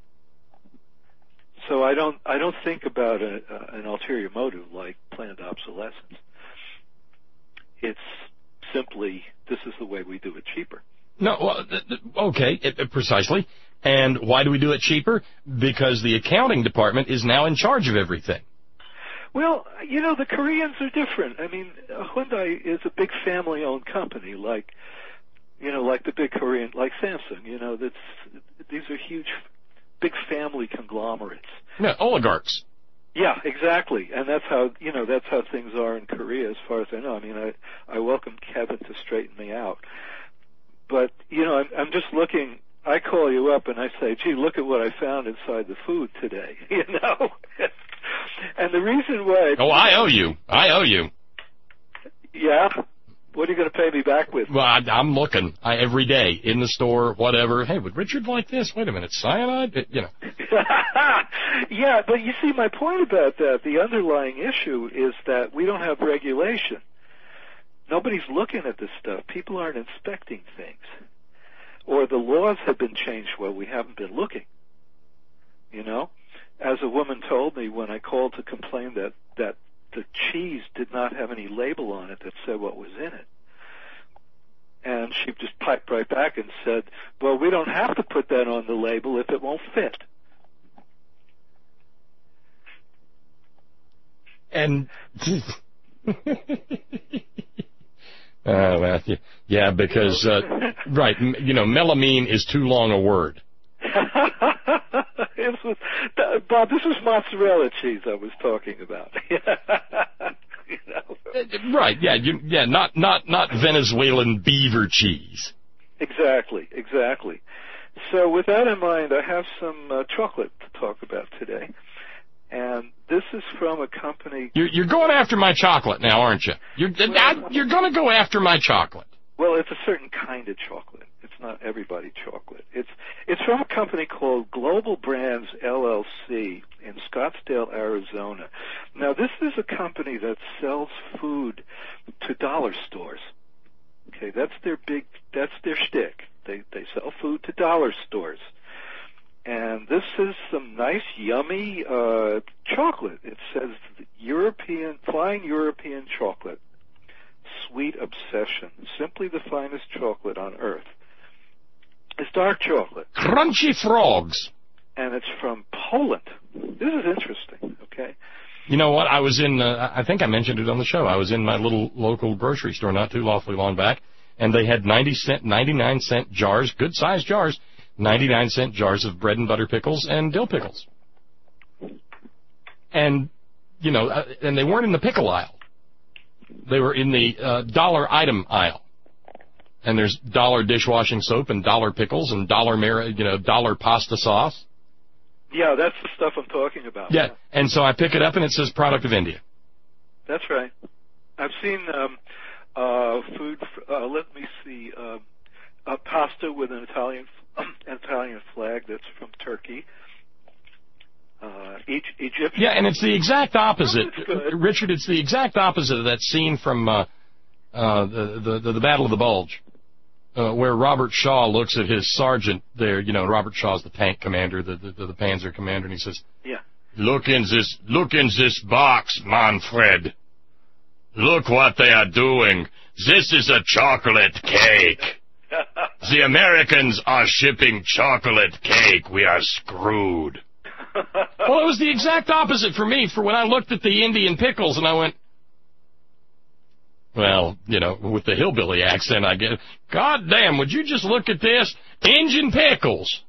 So I don't, I don't think about a, uh, an ulterior motive like planned obsolescence. It's simply, this is the way we do it cheaper. No, well, th- th- okay, it, it, precisely. And why do we do it cheaper? Because the accounting department is now in charge of everything. Well, you know, the Koreans are different. I mean, Hyundai is a big family-owned company, like You know, like the big Korean, like Samsung. You know, that's these are huge, big family conglomerates. Yeah, oligarchs. Yeah, exactly, and that's how you know that's how things are in Korea, as far as I know. I mean, I I welcome Kevin to straighten me out, but you know, I'm, I'm just looking. I call you up and I say, "Gee, look at what I found inside the food today." You know, and the reason why. Oh, I owe you. I owe you. Yeah. What are you going to pay me back with? Well, I, I'm looking I, every day in the store, whatever. Hey, would Richard like this? Wait a minute, cyanide? It, you know. Yeah, but you see, my point about that, the underlying issue is that we don't have regulation. Nobody's looking at this stuff. People aren't inspecting things. Or the laws have been changed while we haven't been looking. You know? As a woman told me when I called to complain that, that the cheese did not have any label on it that said what was in it. And she just piped right back and said, well, we don't have to put that on the label if it won't fit. And, oh, Matthew, yeah, because, uh, right, you know, melamine is too long a word. It was, Bob, this was mozzarella cheese I was talking about. You know? Right, yeah, you, yeah, not, not, not Venezuelan beaver cheese. Exactly, exactly. So with that in mind, I have some uh, chocolate to talk about today. And this is from a company... You're, you're going after my chocolate now, aren't you? You're, well, I, you're going to go after my chocolate. Well, it's a certain kind of chocolate. It's not everybody chocolate. It's it's from a company called Global Brands L L C in Scottsdale, Arizona. Now, this is a company that sells food to dollar stores. Okay, that's their big, that's their shtick. They they sell food to dollar stores. And this is some nice, yummy uh, chocolate. It says European, fine European chocolate, sweet obsession, simply the finest chocolate on earth. It's dark chocolate. Crunchy frogs. And it's from Poland. This is interesting, okay? You know what? I was in, uh, I think I mentioned it on the show. I was in my little local grocery store not too awfully long back, and they had ninety cent, ninety-nine cent jars, good-sized jars, ninety-nine cent jars of bread and butter pickles and dill pickles. And, you know, uh, and they weren't in the pickle aisle. They were in the uh, dollar item aisle. And there's dollar dishwashing soap and dollar pickles and dollar, mar- you know, dollar pasta sauce. Yeah, that's the stuff I'm talking about. Yeah, and so I pick it up and it says product of India. That's right. I've seen um, uh, food, uh, let me see, uh, uh, pasta with an Italian an Italian flag that's from Turkey. Uh, each, Egyptian. Yeah, and it's the exact opposite. Oh, Richard, it's the exact opposite of that scene from uh, uh, the, the, the Battle of the Bulge. Uh, where Robert Shaw looks at his sergeant there, you know, Robert Shaw's the tank commander, the, the the Panzer commander, and he says, "Yeah, look in this, look in this box, Manfred. Look what they are doing. This is a chocolate cake. The Americans are shipping chocolate cake. We are screwed." Well, it was the exact opposite for me. For when I looked at the Indian pickles, and I went, well, you know, with the hillbilly accent, I get, God damn, would you just look at this? Injun pickles.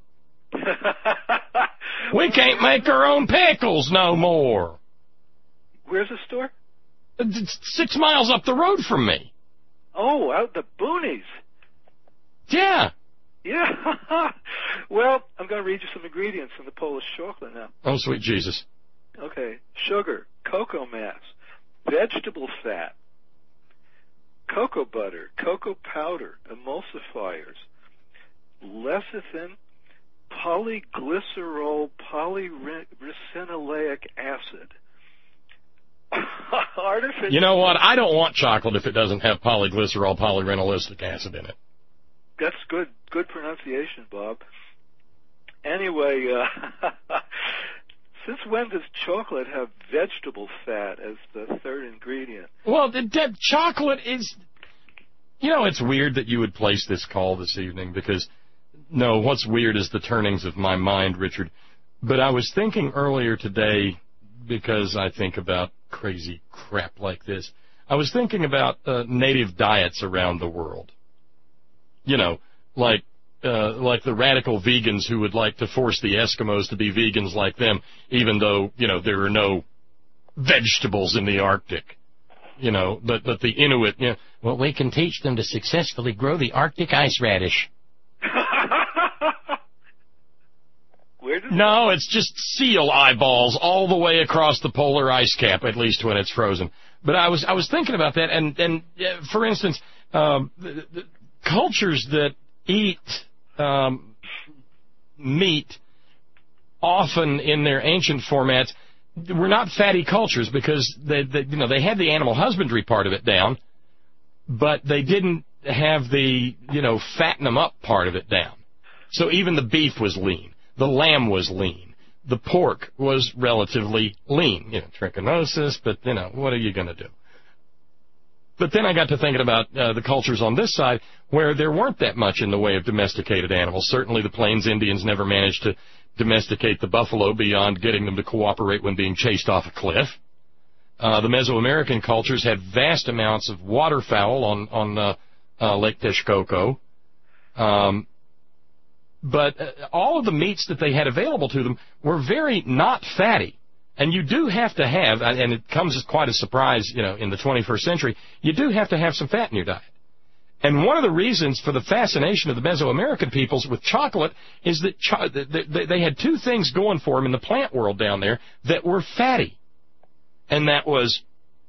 We can't make our own pickles no more. Where's the store? It's six miles up the road from me. Oh, out the boonies. Yeah. Yeah. Well, I'm going to read you some ingredients in the Polish chocolate now. Oh, sweet Jesus. Okay. Sugar, cocoa mass, vegetable fat, cocoa butter, cocoa powder, emulsifiers, lecithin, polyglycerol, polyricinoleic acid. Artificial. You know what? I don't want chocolate if it doesn't have polyglycerol, polyrinolistic acid in it. That's good. Good pronunciation, Bob. Anyway, uh, since when does chocolate have vegetable fat as the third ingredient? Well, the, the chocolate is... You know, it's weird that you would place this call this evening because, no, what's weird is the turnings of my mind, Richard. But I was thinking earlier today, because I think about crazy crap like this, I was thinking about uh, native diets around the world. you know, like uh, like the radical vegans who would like to force the Eskimos to be vegans like them, even though, you know, there are no vegetables in the Arctic. You know, but, but the Inuit, you know, well, we can teach them to successfully grow the Arctic ice radish. Where does No, it's just seal eyeballs all the way across the polar ice cap, at least when it's frozen. But I was I was thinking about that, and, and uh, for instance, um, the, the cultures that eat um, meat often in their ancient formats were not fatty cultures because they, they, you know, they had the animal husbandry part of it down, but they didn't have the, you know, fatten them up part of it down. So even the beef was lean, the lamb was lean, the pork was relatively lean. You know, trichinosis, but you know, what are you going to do? But then I got to thinking about uh, the cultures on this side where there weren't that much in the way of domesticated animals. Certainly the Plains Indians never managed to domesticate the buffalo beyond getting them to cooperate when being chased off a cliff. Uh, the Mesoamerican cultures had vast amounts of waterfowl on, on uh, uh, Lake Texcoco. Um, but uh, all of the meats that they had available to them were very not fatty. And you do have to have, and it comes as quite a surprise, you know, in the twenty-first century, you do have to have some fat in your diet. And one of the reasons for the fascination of the Mesoamerican peoples with chocolate is that cho- they had two things going for them in the plant world down there that were fatty. And that was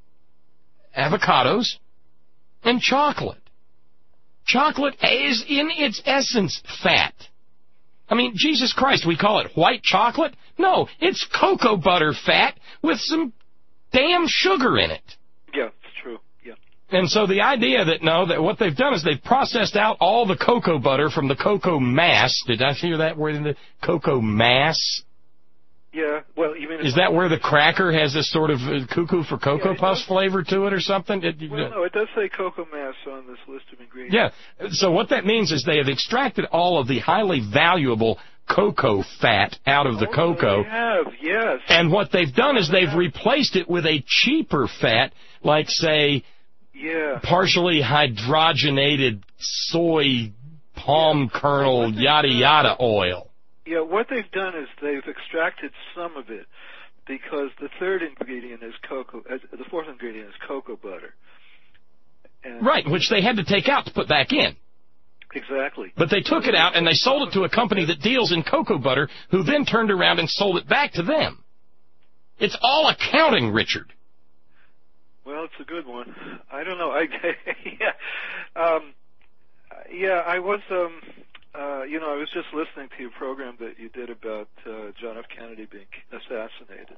avocados and chocolate. Chocolate is in its essence fat. I mean, Jesus Christ, we call it white chocolate? No, it's cocoa butter fat with some damn sugar in it. Yeah, it's true. Yeah. And so the idea that, no, that what they've done is they've processed out all the cocoa butter from the cocoa mass. Did I hear that word in the cocoa mass? Yeah, well, you mean... Is that where the cracker has this sort of uh, cuckoo for Cocoa yeah, Puffs does. flavor to it or something? It, well, no, it does say cocoa mass on this list of ingredients. Yeah, so what that means is they have extracted all of the highly valuable cocoa fat out of the oh, cocoa. They have, yes. And what they've done is they've have. replaced it with a cheaper fat, like, say, yeah. partially hydrogenated soy, palm yeah. kernel, yada, yada oil. Yeah, what they've done is they've extracted some of it because the third ingredient is cocoa, uh, the fourth ingredient is cocoa butter. And right, which they had to take out to put back in. Exactly. But they took it out and they sold it to a company that deals in cocoa butter, who then turned around and sold it back to them. It's all accounting, Richard. Well, it's a good one. I don't know. I yeah, um, yeah. I was, um, uh, you know, I was just listening to your program that you did about uh, John F. Kennedy being assassinated,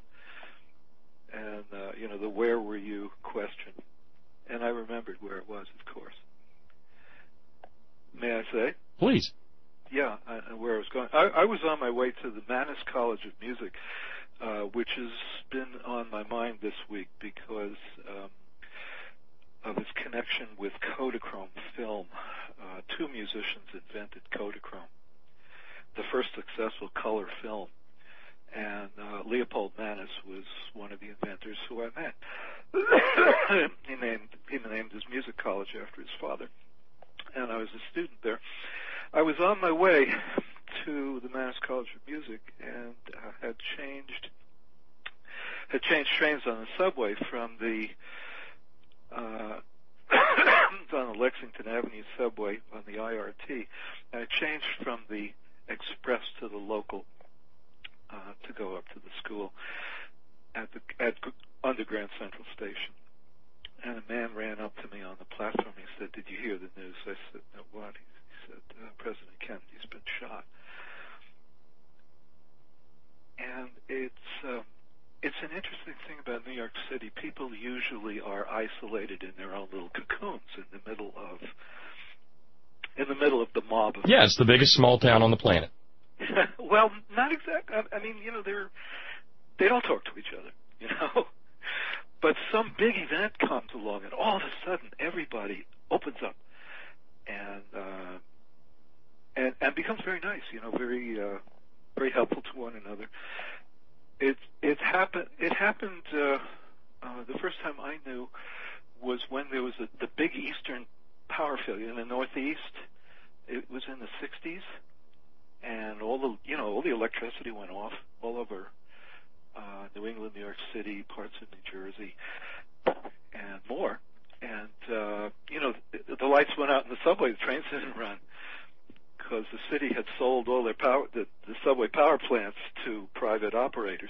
and uh, you know, the "where were you" question, and I remembered where it was, of course. May I say? Please. Yeah, uh, where I was going. I, I was on my way to the Mannes College of Music, uh, which has been on my mind this week because um, of its connection with Kodachrome film. Uh, two musicians invented Kodachrome, the first successful color film, and uh, Leopold Mannes was one of the inventors who I met. he named he named his music college after his father. And I was a student there. I was on my way to the Mannes College of Music and uh, had changed had changed trains on the subway from the uh, on the Lexington Avenue subway on the I R T. And I changed from the express to the local uh, to go up to the school at the at under Grand Central Station. And a man ran up to me on the platform. He said, "Did you hear the news?" I said, "No, what?" He said, uh, "President Kennedy's been shot." And it's uh, it's an interesting thing about New York City. People usually are isolated in their own little cocoons in the middle of in the middle of the mob. Of yeah, it's the biggest small town on the planet. Well, not exactly. I mean, you know, they're they don't talk to each other. You know. But some big event comes along, and all of a sudden, everybody opens up and uh, and and becomes very nice. You know, very uh, very helpful to one another. It it happened. It happened. Uh, uh, the first time I knew was when there was a, the big Eastern power failure in the Northeast. it was in the sixties, and all the you know all the electricity went off all over uh, New England, New York City, parts of New Jersey, and more. And uh, you know the, the lights went out in the subway. The trains didn't run because the city had sold all their power, the, the subway power plants to private operators.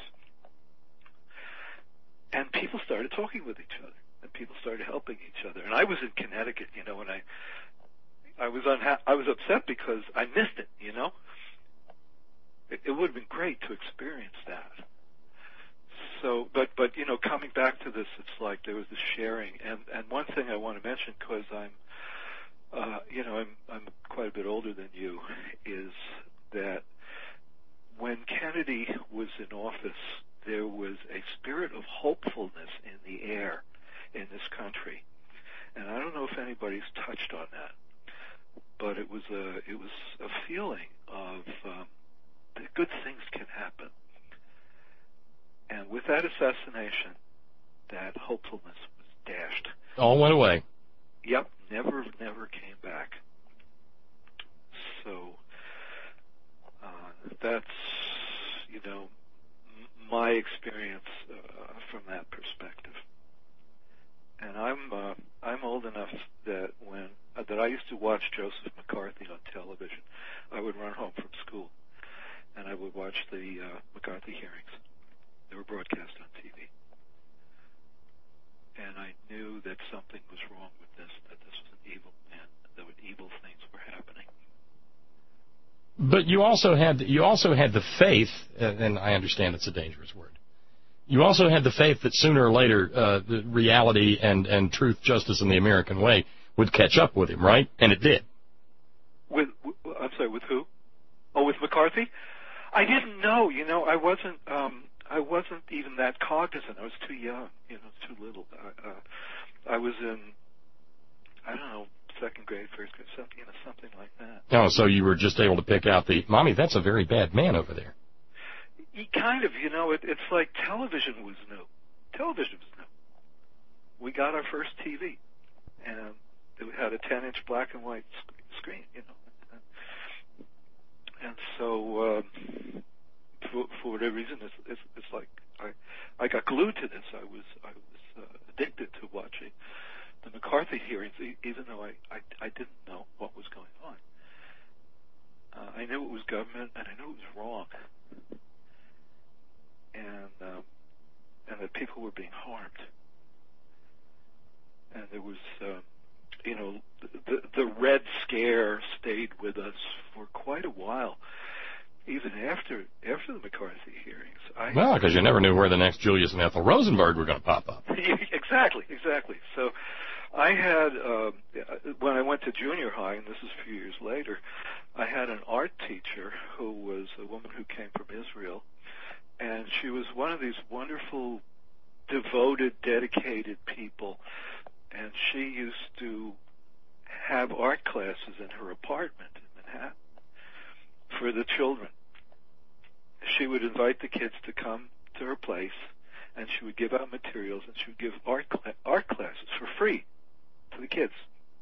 And people started talking with each other, and people started helping each other. And I was in Connecticut, you know, and I, I was unha- I was upset because I missed it, you know. It, it would have been great to experience that. So, but but you know, coming back to this, it's like there was this sharing. And and one thing I want to mention, because I'm, uh, you know, I'm I'm quite a bit older than you, is that when Kennedy was in office, there was a spirit of hopefulness in the air in this country, and I don't know if anybody's touched on that, but it was a it was a feeling of um, that good things can happen, and with that assassination, that hopefulness was dashed. All went away. Yep, never never came back. So uh, that's you know. my experience uh, from that perspective. And I'm uh, I'm old enough that when uh, that I used to watch Joseph McCarthy on television. I would run home from school, and I would watch the uh, McCarthy hearings. They were broadcast on T V. And I knew that something was wrong with this, that this was an evil man, that evil things were happening. But you also had you also had the faith, and I understand it's a dangerous word. You also had the faith that sooner or later uh, the reality and, and truth, justice, and the American way would catch up with him, right? And it did. With, I'm sorry, with who? Oh, with McCarthy? I didn't know. You know, I wasn't. Um, I wasn't even that cognizant. I was too young. You know, too little. I, uh, I was in. I don't know. Second grade, first grade, something, you know, something like that. Oh, so you were just able to pick out the, Mommy, that's a very bad man over there. You kind of, you know, it, it's like television was new. Television was new. We got our first T V, and it had a ten-inch black and white sc- screen, you know. And so, uh, for, for whatever reason, it's, it's, it's like I, I got glued to this. I was, I was uh, addicted to watching the McCarthy hearings, even though I, I, I didn't know what was going on. Uh, I knew it was government, and I knew it was wrong, and um, and that people were being harmed. And there was, uh, you know, the, the Red Scare stayed with us for quite a while, even after after the McCarthy hearings. I, well, because you never knew where the next Julius and Ethel Rosenberg were going to pop up. Exactly, exactly. So I had, uh, when I went to junior high, and this is a few years later, I had an art teacher who was a woman who came from Israel, and she was one of these wonderful, devoted, dedicated people, and she used to have art classes in her apartment in Manhattan for the children. She would invite the kids to come to her place, and she would give out materials, and she would give art cl- art classes for free to the kids.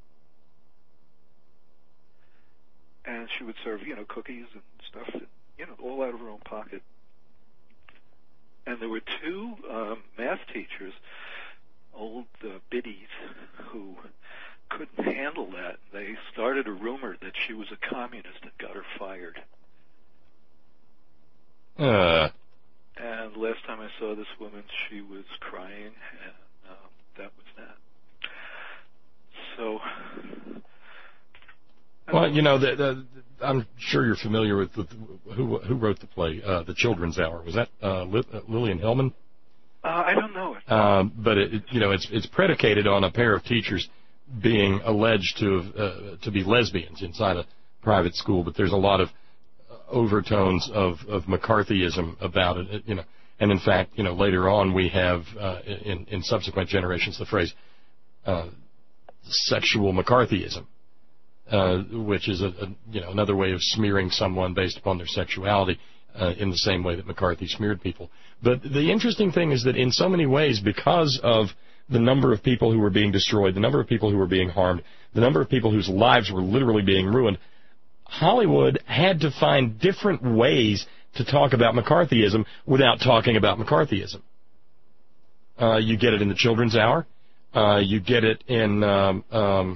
And she would serve, you know, cookies and stuff, and, you know, all out of her own pocket. And there were two um, math teachers, old uh, biddies, who couldn't handle that. They started a rumor that she was a communist and got her fired. Uh. And last time I saw this woman, she was crying, and um, that was that. So, well, you know, the, the, I'm sure you're familiar with, with who who wrote the play, uh, The Children's Hour. Was that uh, Lillian Hellman? Uh, I don't know it. Um, but it, you know, it's it's predicated on a pair of teachers being alleged to uh, to be lesbians inside a private school. But there's a lot of overtones of, of McCarthyism about it, you know, and in fact, you know, later on we have uh, in in subsequent generations the phrase uh, sexual McCarthyism, uh, which is a, a you know another way of smearing someone based upon their sexuality, uh, in the same way that McCarthy smeared people. But the interesting thing is that in so many ways, because of the number of people who were being destroyed, the number of people who were being harmed, the number of people whose lives were literally being ruined, Hollywood had to find different ways to talk about McCarthyism without talking about McCarthyism. Uh, you get it in the Children's Hour. Uh, you get it in um, um,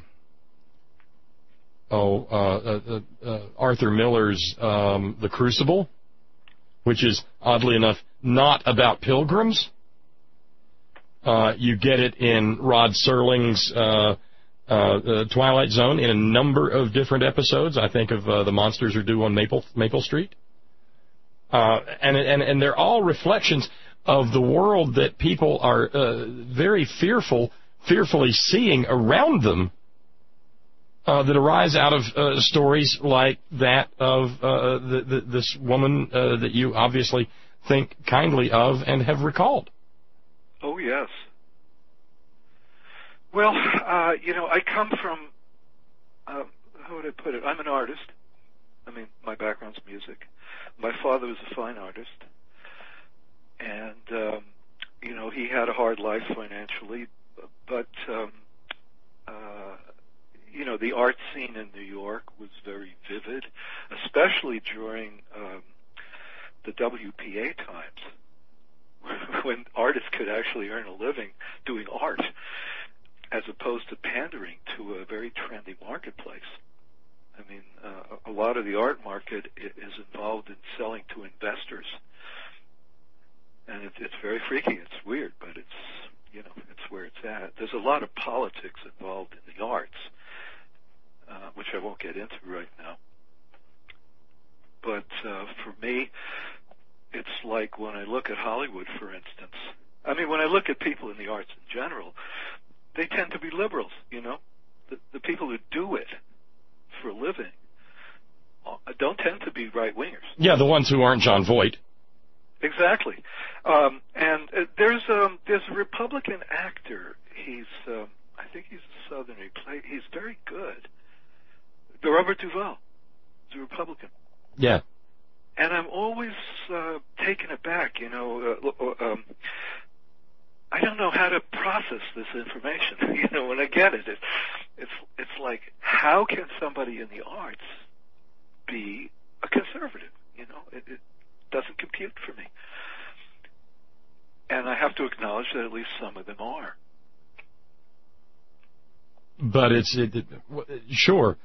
oh uh, uh, uh, Arthur Miller's um, The Crucible, which is, oddly enough, not about pilgrims. Uh, you get it in Rod Serling's uh, uh, uh, Twilight Zone in a number of different episodes. I think of uh, The Monsters Are Due on Maple Maple Street. Uh, and, and, and they're all reflections of the world that people are uh, very fearful, fearfully seeing around them uh, that arise out of uh, stories like that of uh, the, the, this woman uh, that you obviously think kindly of and have recalled. Oh, yes. Well, uh, you know, I come from, uh, how would I put it? I'm an artist. I mean, my background's music. My father was a fine artist. And, um, you know, he had a hard life financially. But, um, uh, you know, the art scene in New York was very vivid, especially during um, the W P A times, when artists could actually earn a living doing art, as opposed to pandering to a very trendy marketplace. I mean, uh, a lot of the art market is involved in selling to investors, and it, it's very freaky. It's weird, but it's, you know, it's where it's at. There's a lot of politics involved in the arts, uh, which I won't get into right now. But uh, for me, it's like when I look at Hollywood, for instance. I mean, when I look at people in the arts in general, they tend to be liberals, you know. The, the people who do it for a living don't tend to be right-wingers. Yeah, the ones who aren't John Voight. Exactly. Um, and uh, there's, um, there's a Republican actor. He's, um, I think he's a Southerner. He play, he's very good. The Robert Duvall. He's a Republican. Yeah. And I'm always uh, taken aback, you know. Uh, um, I don't know how to process this information. You know, when I get it, it, it's it's like, how can somebody in the arts be a conservative? You know, it, it doesn't compute for me. And I have to acknowledge that at least some of them are. But it's it, it, sure.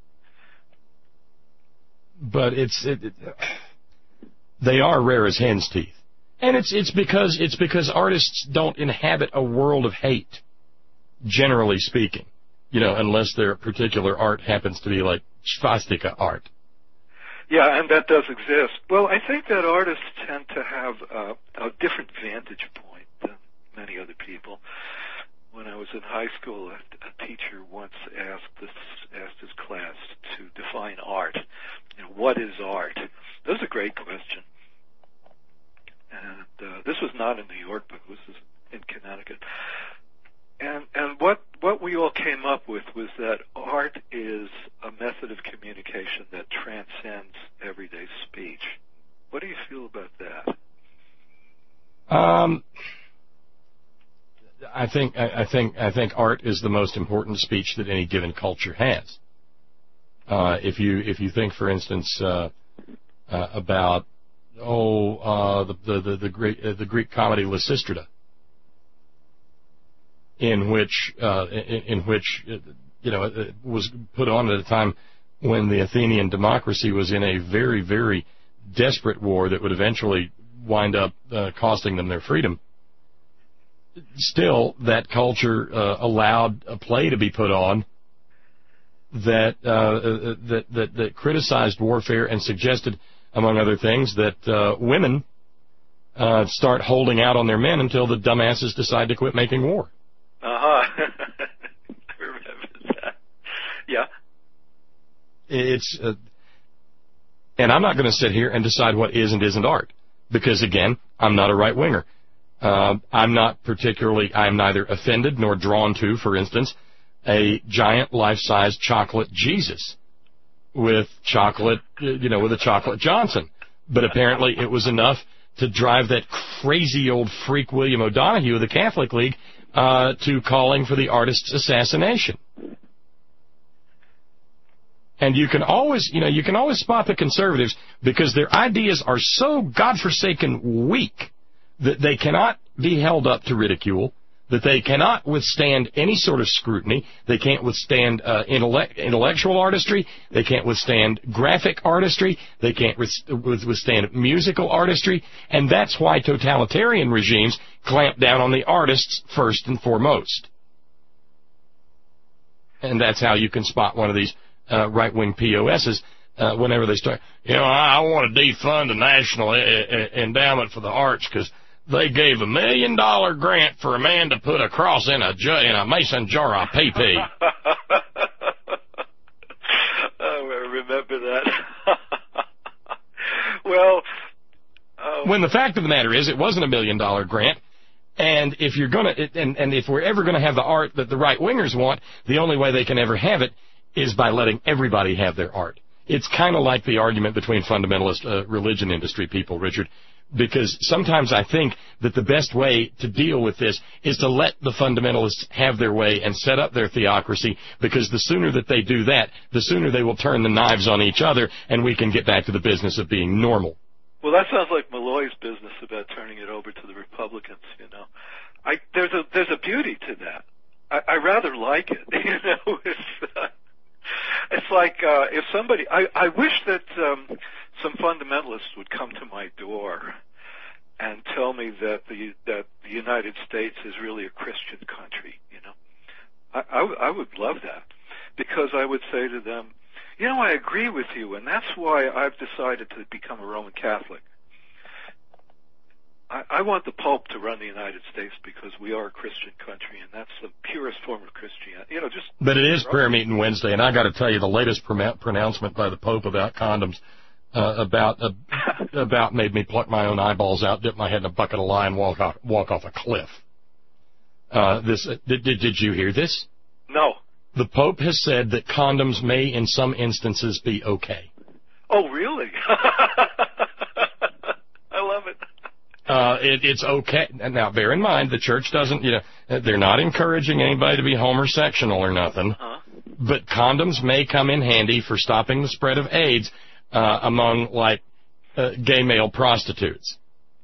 But it's it, it, they are rare as hen's teeth, and it's it's because it's because artists don't inhabit a world of hate, generally speaking, you know, unless their particular art happens to be like swastika art. Yeah, and that does exist. Well, I think that artists tend to have uh, a different vantage point than many other people. When I was in high school, a, a teacher once asked this, asked his class to define art. You know, what is art? That was a great question. And uh, this was not in New York, but this was in Connecticut. And and what what we all came up with was that art is a method of communication that transcends everyday speech. What do you feel about that? Um. I think I think I think art is the most important speech that any given culture has. Uh, if you if you think, for instance, uh, uh, about oh uh, the, the the the Greek uh, the Greek comedy Lysistrata, in which uh, in, in which uh, you know it was put on at a time when the Athenian democracy was in a very very desperate war that would eventually wind up uh, costing them their freedom. Still, that culture uh, allowed a play to be put on that, uh, that that that criticized warfare and suggested, among other things, that uh, women uh, start holding out on their men until the dumbasses decide to quit making war. Uh-huh. I remember that. Yeah. It's, uh, and I'm not going to sit here and decide what is and isn't art, because, again, I'm not a right-winger. Uh, I'm not particularly, I'm neither offended nor drawn to, for instance, a giant life-size chocolate Jesus with chocolate, you know, with a chocolate Johnson. But apparently it was enough to drive that crazy old freak William O'Donohue of the Catholic League uh, to calling for the artist's assassination. And you can always, you know, you can always spot the conservatives because their ideas are so godforsaken weak that they cannot be held up to ridicule, that they cannot withstand any sort of scrutiny. They can't withstand uh, intellect, intellectual artistry. They can't withstand graphic artistry. They can't withstand musical artistry. And that's why totalitarian regimes clamp down on the artists first and foremost. And that's how you can spot one of these uh, right-wing P O S's uh, whenever they start. You know, I, I want to defund the National e- Endowment for the Arts because they gave a million dollar grant for a man to put a cross in a ju- in a mason jar of pee-pee. I remember that. Well, um, when the fact of the matter is, it wasn't a million dollar grant. And if you're gonna, and, and if we're ever gonna have the art that the right wingers want, the only way they can ever have it is by letting everybody have their art. It's kind of like the argument between fundamentalist uh, religion industry people, Richard, because sometimes I think that the best way to deal with this is to let the fundamentalists have their way and set up their theocracy, because the sooner that they do that, the sooner they will turn the knives on each other, and we can get back to the business of being normal. Well, that sounds like Malloy's business about turning it over to the Republicans, you know. I, there's a there's a beauty to that. I, I rather like it, you know. It's, uh, it's like uh, if somebody, I, I wish that um, some fundamentalists would come to my door and tell me that the that the United States is really a Christian country, you know. I, I, I would love that, because I would say to them, you know, I agree with you, and that's why I've decided to become a Roman Catholic. I, I want the Pope to run the United States because we are a Christian country, and that's the purest form of Christianity. You know, just. But it is prayer meeting Wednesday, and I got to tell you, the latest pro- pronouncement by the Pope about condoms, uh, about uh, about made me pluck my own eyeballs out, dip my head in a bucket of lye, and walk off walk off a cliff. Uh, this uh, did, did did you hear this? No. The Pope has said that condoms may, in some instances, be okay. Oh, really? I love it. Uh, it, it's okay. Now, bear in mind, the church doesn't, you know, they're not encouraging anybody to be homosexual or nothing. Huh? But condoms may come in handy for stopping the spread of AIDS uh, among, like, uh, gay male prostitutes.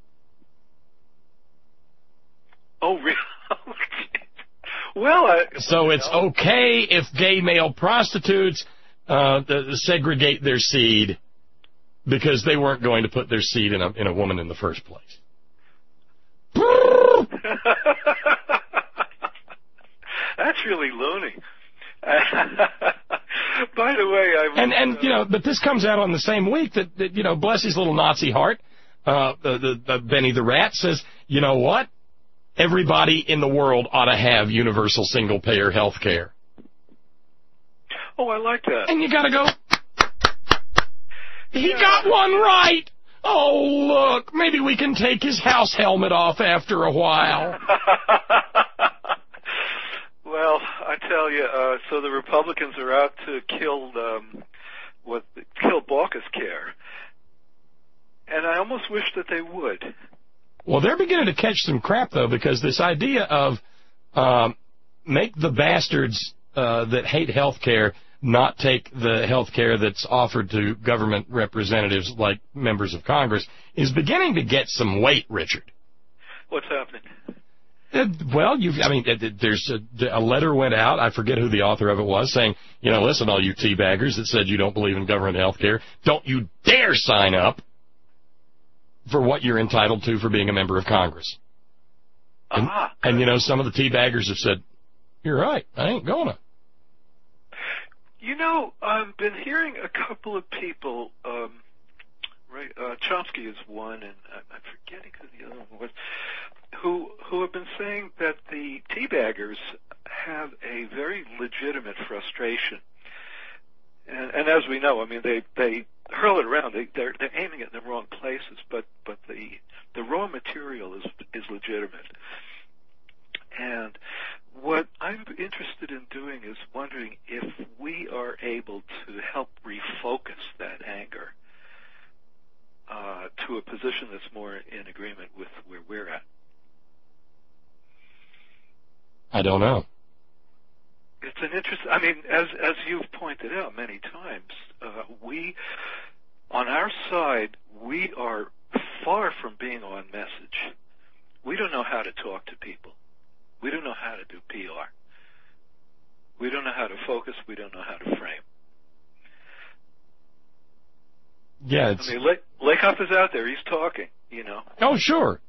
Oh, really? Well, I, so it's okay if gay male prostitutes uh, segregate their seed because they weren't going to put their seed in a in a woman in the first place. That's really loony. By the way, I and and you know, but this comes out on the same week that, that you know, bless his little Nazi heart, uh, the, the, the Benny the Rat says, you know what? Everybody in the world ought to have universal single-payer health care. Oh, I like that. And you got to go, he yeah. got one right. Oh, look, maybe we can take his house helmet off after a while. Well, I tell you, uh, so the Republicans are out to kill um, what kill Baucus Care, and I almost wish that they would. Well, they're beginning to catch some crap, though, because this idea of um, make the bastards uh, that hate health care not take the health care that's offered to government representatives like members of Congress is beginning to get some weight, Richard. What's happening? Uh, well, you've, I mean, there's a, a letter went out, I forget who the author of it was, saying, you know, listen, all you teabaggers that said you don't believe in government health care, don't you dare sign up for what you're entitled to for being a member of Congress. And, uh-huh. and you know, some of the teabaggers have said, you're right, I ain't gonna. You know, I've been hearing a couple of people, um, right, uh, Chomsky is one, and I'm forgetting who the other one was, who, who have been saying that the teabaggers have a very legitimate frustration. And, and as we know, I mean, they, they hurl it around. They, they're, they're aiming it in the wrong places, but, but the, the raw material is, is legitimate. And what I'm interested in doing is wondering if we are able to help refocus that anger uh, to a position that's more in agreement with where we're at. I don't know. it's an interest. I mean, as as you've pointed out many times, uh, we on our side we are far from being on message. We don't know how to talk to people. We don't know how to do P R. We don't know how to focus. We don't know how to frame. Yeah, it's... I mean, Lake, Lakehoff is out there. He's talking, you know. Oh, sure.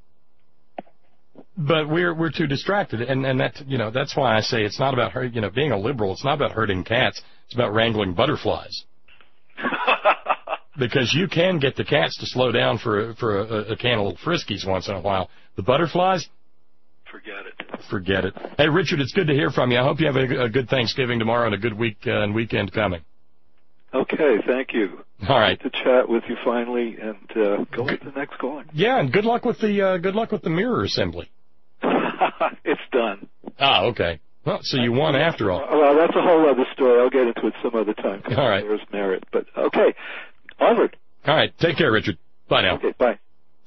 But we're we're too distracted, and and that you know that's why I say it's not about hurt, you know being a liberal. It's not about herding cats. It's about wrangling butterflies. Because you can get the cats to slow down for a, for a, a can of Friskies once in a while. The butterflies, forget it. Forget it. Hey, Richard, it's good to hear from you. I hope you have a, a good Thanksgiving tomorrow and a good week uh, and weekend coming. Okay, thank you. All right. Good to chat with you finally, and uh, go with the next caller. Yeah, and good luck with the uh, good luck with the mirror assembly. It's done. Ah, okay. Well, so you won after all. Well, that's a whole other story. I'll get into it some other time. All right. There's merit, but okay. Onward. All right. Take care, Richard. Bye now. Okay, bye.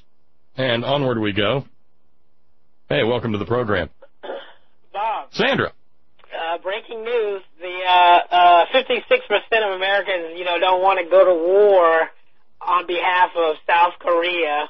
And onward we go. Hey, welcome to the program. Bob. Sandra. Uh, breaking news, the uh, uh, fifty-six percent of Americans, you know, don't want to go to war on behalf of South Korea.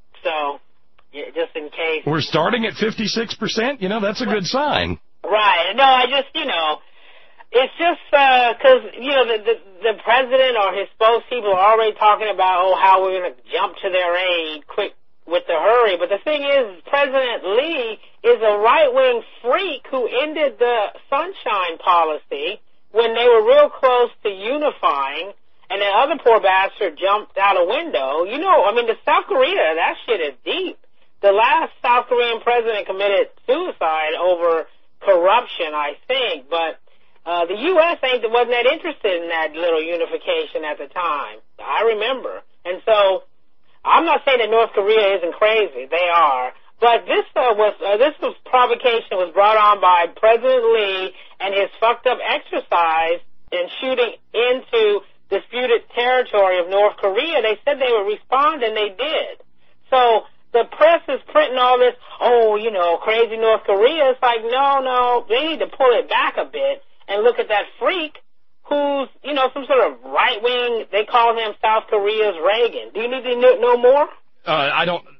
So, yeah, just in case. We're starting at fifty-six percent? You know, that's a good sign. Right. No, I just, you know, it's just because, uh, you know, the, the the president or his spokespeople are already talking about, oh, how we're going to jump to their aid quick with the hurry. But the thing is, President Lee is a right-wing freak who ended the Sunshine Policy when they were real close to unifying, and the other poor bastard jumped out a window. You know, I mean, the South Korea, that shit is deep. The last South Korean president committed suicide over corruption, I think, but uh, the U S ain't wasn't that interested in that little unification at the time. I remember. And so I'm not saying that North Korea isn't crazy. They are. But this uh, was uh, this was provocation was brought on by President Lee and his fucked up exercise in shooting into disputed territory of North Korea. They said they would respond, and they did. So the press is printing all this, oh, you know, crazy North Korea. It's like, no, no, they need to pull it back a bit and look at that freak who's, you know, some sort of right-wing, they call him South Korea's Reagan. Do you need to know more? Uh, I don't...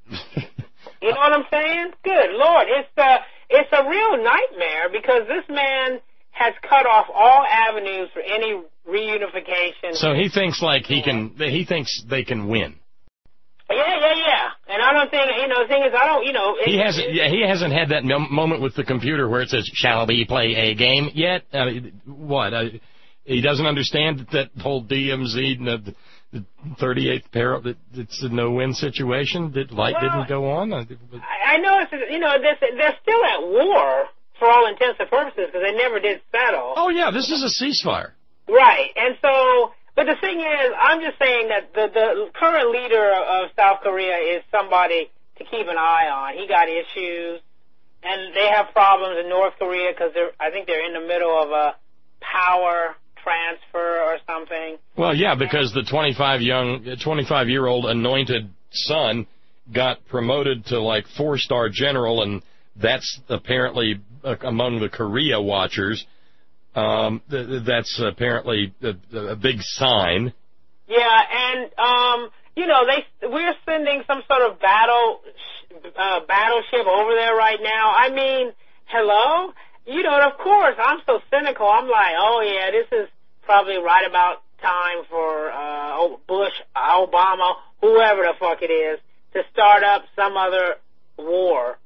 You know what I'm saying? Good Lord. It's a, it's a real nightmare because this man has cut off all avenues for any reunification. So he thinks like he can, he thinks they can win. Yeah, yeah, yeah. And I don't think, you know, the thing is, I don't, you know. It, he hasn't, yeah, he hasn't had that moment with the computer where it says, shall we play a game yet? Uh, what? Uh, he doesn't understand that whole D M Z, the, the thirty-eighth peril, that it's a no-win situation, that light well, didn't go on? I, I know, it's, you know, they're, they're still at war for all intents and purposes because they never did settle. Oh, yeah, this is a ceasefire. Right, and so... But the thing is, I'm just saying that the, the current leader of South Korea is somebody to keep an eye on. He got issues, and they have problems in North Korea because I think they're in the middle of a power transfer or something. Well, yeah, because the twenty-five young, twenty-five-year-old anointed son got promoted to like four-star general, and that's apparently uh, among the Korea watchers. Um, th- that's apparently a, a big sign. Yeah, and um, you know, they we're sending some sort of battle uh, battleship over there right now. I mean, hello, you know, and of course, I'm so cynical. I'm like, oh yeah, this is probably right about time for uh, Bush, Obama, whoever the fuck it is, to start up some other war.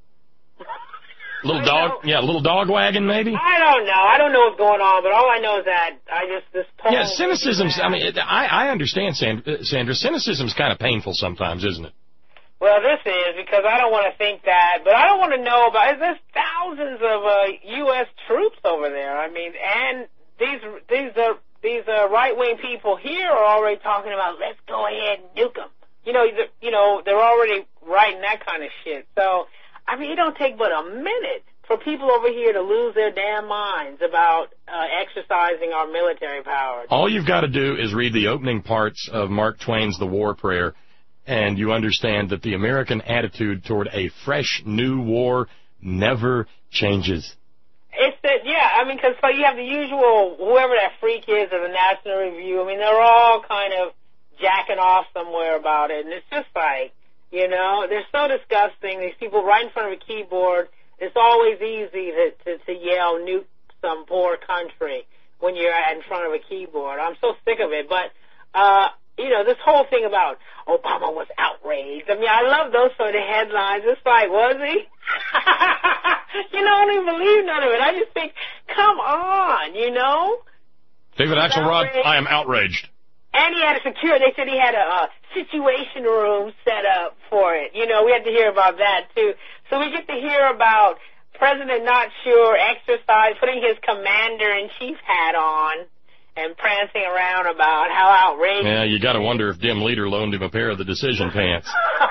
Little dog, yeah, little dog wagon, maybe? I don't know. I don't know what's going on, but all I know is that I just, this poll... Yeah, cynicism's, I mean, it, I, I understand, Sandra, Sandra, cynicism's kind of painful sometimes, isn't it? Well, this is, because I don't want to think that, but I don't want to know about, there's thousands of uh, U S troops over there. I mean, and these, these are, these uh, right-wing people here are already talking about, let's go ahead and nuke them. You know, you know, they're already writing that kind of shit, so... I mean, it don't take but a minute for people over here to lose their damn minds about uh, exercising our military power. All you've got to do is read the opening parts of Mark Twain's The War Prayer, and you understand that the American attitude toward a fresh new war never changes. It's said, yeah, I mean, because so you have the usual, whoever that freak is of the National Review, I mean, they're all kind of jacking off somewhere about it, and it's just like, you know, they're so disgusting. These people right in front of a keyboard. It's always easy to, to, to yell, nuke some poor country when you're in front of a keyboard. I'm so sick of it. But, uh, you know, this whole thing about Obama was outraged. I mean, I love those sort of headlines. It's like, was he? You know, I don't even believe none of it. I just think, come on, you know? David Axelrod, I am outraged. And he had a secure, they said he had a, a situation room set up for it. You know, we had to hear about that, too. So we get to hear about President Not Sure exercise, putting his commander-in-chief hat on and prancing around about how outrageous. Yeah, you got to wonder if Dim Leader loaned him a pair of the decision pants.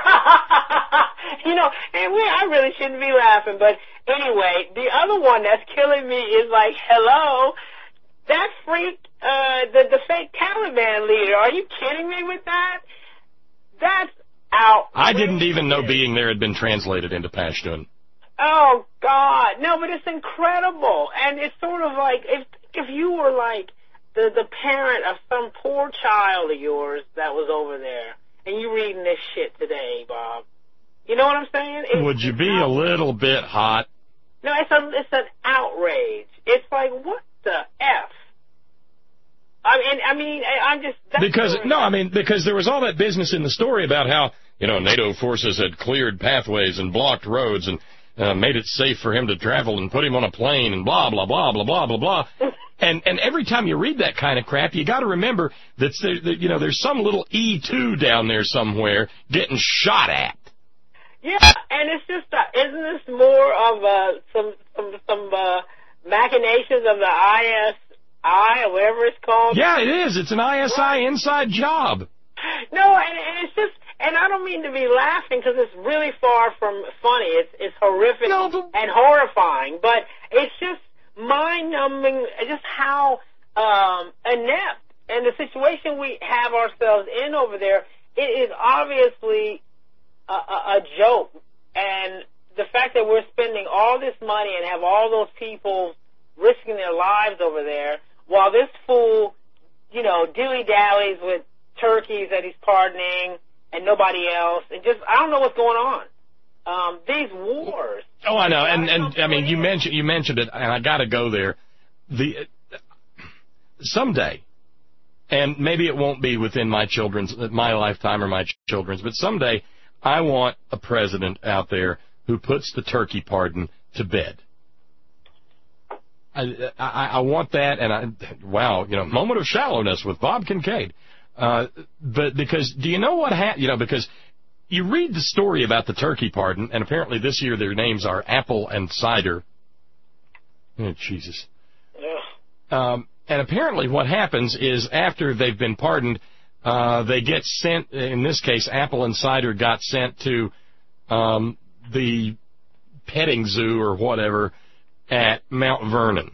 You know, and we, I really shouldn't be laughing, but anyway, the other one that's killing me is like, hello, that freak, uh, the, the fake Taliban leader. Are you kidding me with that? That's out. I didn't even know being there had been translated into Pashtun. Oh, God. No, but it's incredible. And it's sort of like, if if you were like the, the parent of some poor child of yours that was over there, and you reading this shit today, Bob. You know what I'm saying? It's, Would you be a little bit hot? No, it's a it's an outrage. It's like, what the F? I mean, I mean, I'm just... Because, no, I mean, because there was all that business in the story about how, you know, NATO forces had cleared pathways and blocked roads and uh, made it safe for him to travel and put him on a plane and blah, blah, blah, blah, blah, blah, blah. And and every time you read that kind of crap, you got to remember that, that, you know, there's some little E two down there somewhere getting shot at. Yeah, and it's just, uh, isn't this more of uh, some some some uh, machinations of the I S I or whatever it's called? Yeah, it is. It's an I S I inside job. No, and, and it's just, and I don't mean to be laughing because it's really far from funny. It's it's horrific no, but... and horrifying, but it's just mind-numbing just how um, inept and the situation we have ourselves in over there. It is obviously a, a, a joke, and the fact that we're spending all this money and have all those people risking their lives over there, while this fool, you know, dilly-dallies with turkeys that he's pardoning and nobody else, and just, I don't know what's going on. Um, these wars. Oh, I know, and, and I mean, you mentioned, you mentioned it, and I got to go there. The, uh, someday, and maybe it won't be within my children's, my lifetime or my children's, but someday I want a president out there who puts the turkey pardon to bed. I, I, I want that, and I, wow, you know, moment of shallowness with Bob Kincaid. Uh, but because, do you know what happened? You know, because you read the story about the turkey pardon, and apparently this year their names are Apple and Cider. Oh, Jesus. Um, and apparently what happens is after they've been pardoned, uh, they get sent, in this case, Apple and Cider got sent to um, the petting zoo or whatever at Mount Vernon.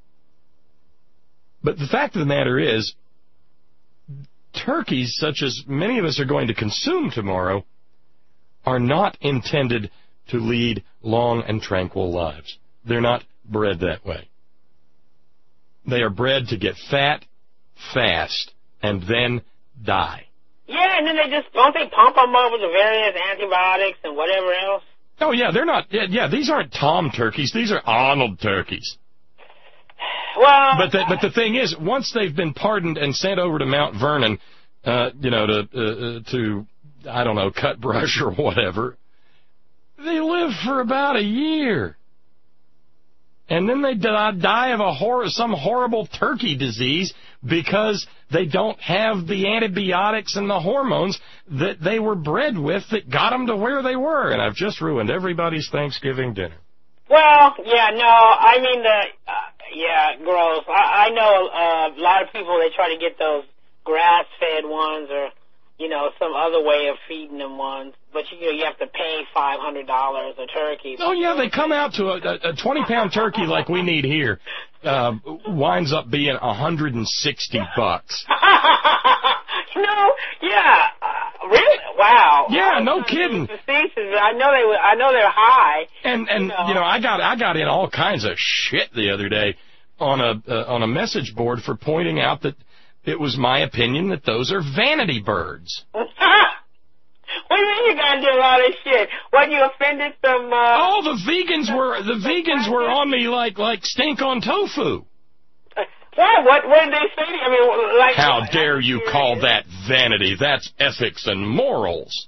But the fact of the matter is, turkeys, such as many of us are going to consume tomorrow, are not intended to lead long and tranquil lives. They're not bred that way. They are bred to get fat, fast, and then die. Yeah, and then they just, don't they pump them up with the various antibiotics and whatever else? Oh, yeah, they're not, yeah, yeah these aren't Tom turkeys. These are Arnold turkeys. Well, but the, but the thing is, once they've been pardoned and sent over to Mount Vernon, uh, you know, to uh, to I don't know, cut brush or whatever, they live for about a year, and then they die of a hor- some horrible turkey disease because they don't have the antibiotics and the hormones that they were bred with that got them to where they were. And I've just ruined everybody's Thanksgiving dinner. Well, yeah, no, I mean, the, uh, yeah, gross. I, I know uh, a lot of people, they try to get those grass-fed ones or, you know, some other way of feeding them ones. But, you know, you have to pay five hundred dollars a turkey. Oh, yeah, they come out to a, a twenty-pound turkey like we need here. Uh, winds up being one hundred sixty bucks. You know, yeah. Uh, Really? Wow. Yeah, no kidding. Facetious. I know they. I know they're high. And and you know. you know, I got I got in all kinds of shit the other day on a uh, on a message board for pointing out that it was my opinion that those are vanity birds. What do you mean you gotta do all this shit? What, you offended some? Uh, oh, the vegans were the vegans were on me like like stink on tofu. What? What? What did they say to you? I mean, like. How dare you call that vanity? That's ethics and morals.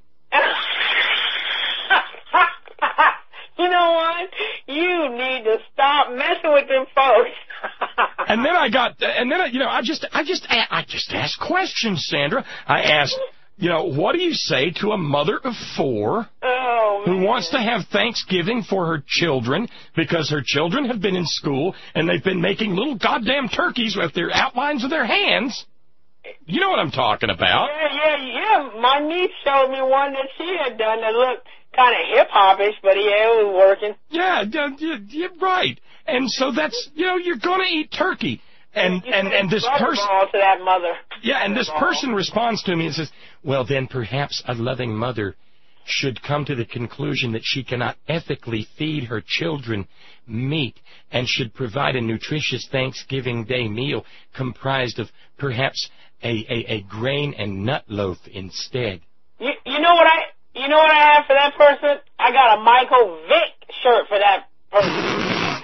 You know what? You need to stop messing with them folks. And then I got, and then I, you know, I just, I just, I just asked questions, Sandra. I asked, you know, what do you say to a mother of four oh, who wants to have Thanksgiving for her children because her children have been in school and they've been making little goddamn turkeys with their outlines of their hands? You know what I'm talking about. Yeah, yeah, yeah. My niece showed me one that she had done that looked kind of hip-hop-ish, but yeah, it was working. Yeah, yeah, yeah, right. And so that's, you know, you're going to eat turkey. And you and and this person to that mother. Yeah, and this person responds to me and says, "Well, then perhaps a loving mother should come to the conclusion that she cannot ethically feed her children meat and should provide a nutritious Thanksgiving Day meal comprised of perhaps a a, a grain and nut loaf instead." You you know what I you know what I have for that person? I got a Michael Vick shirt for that person.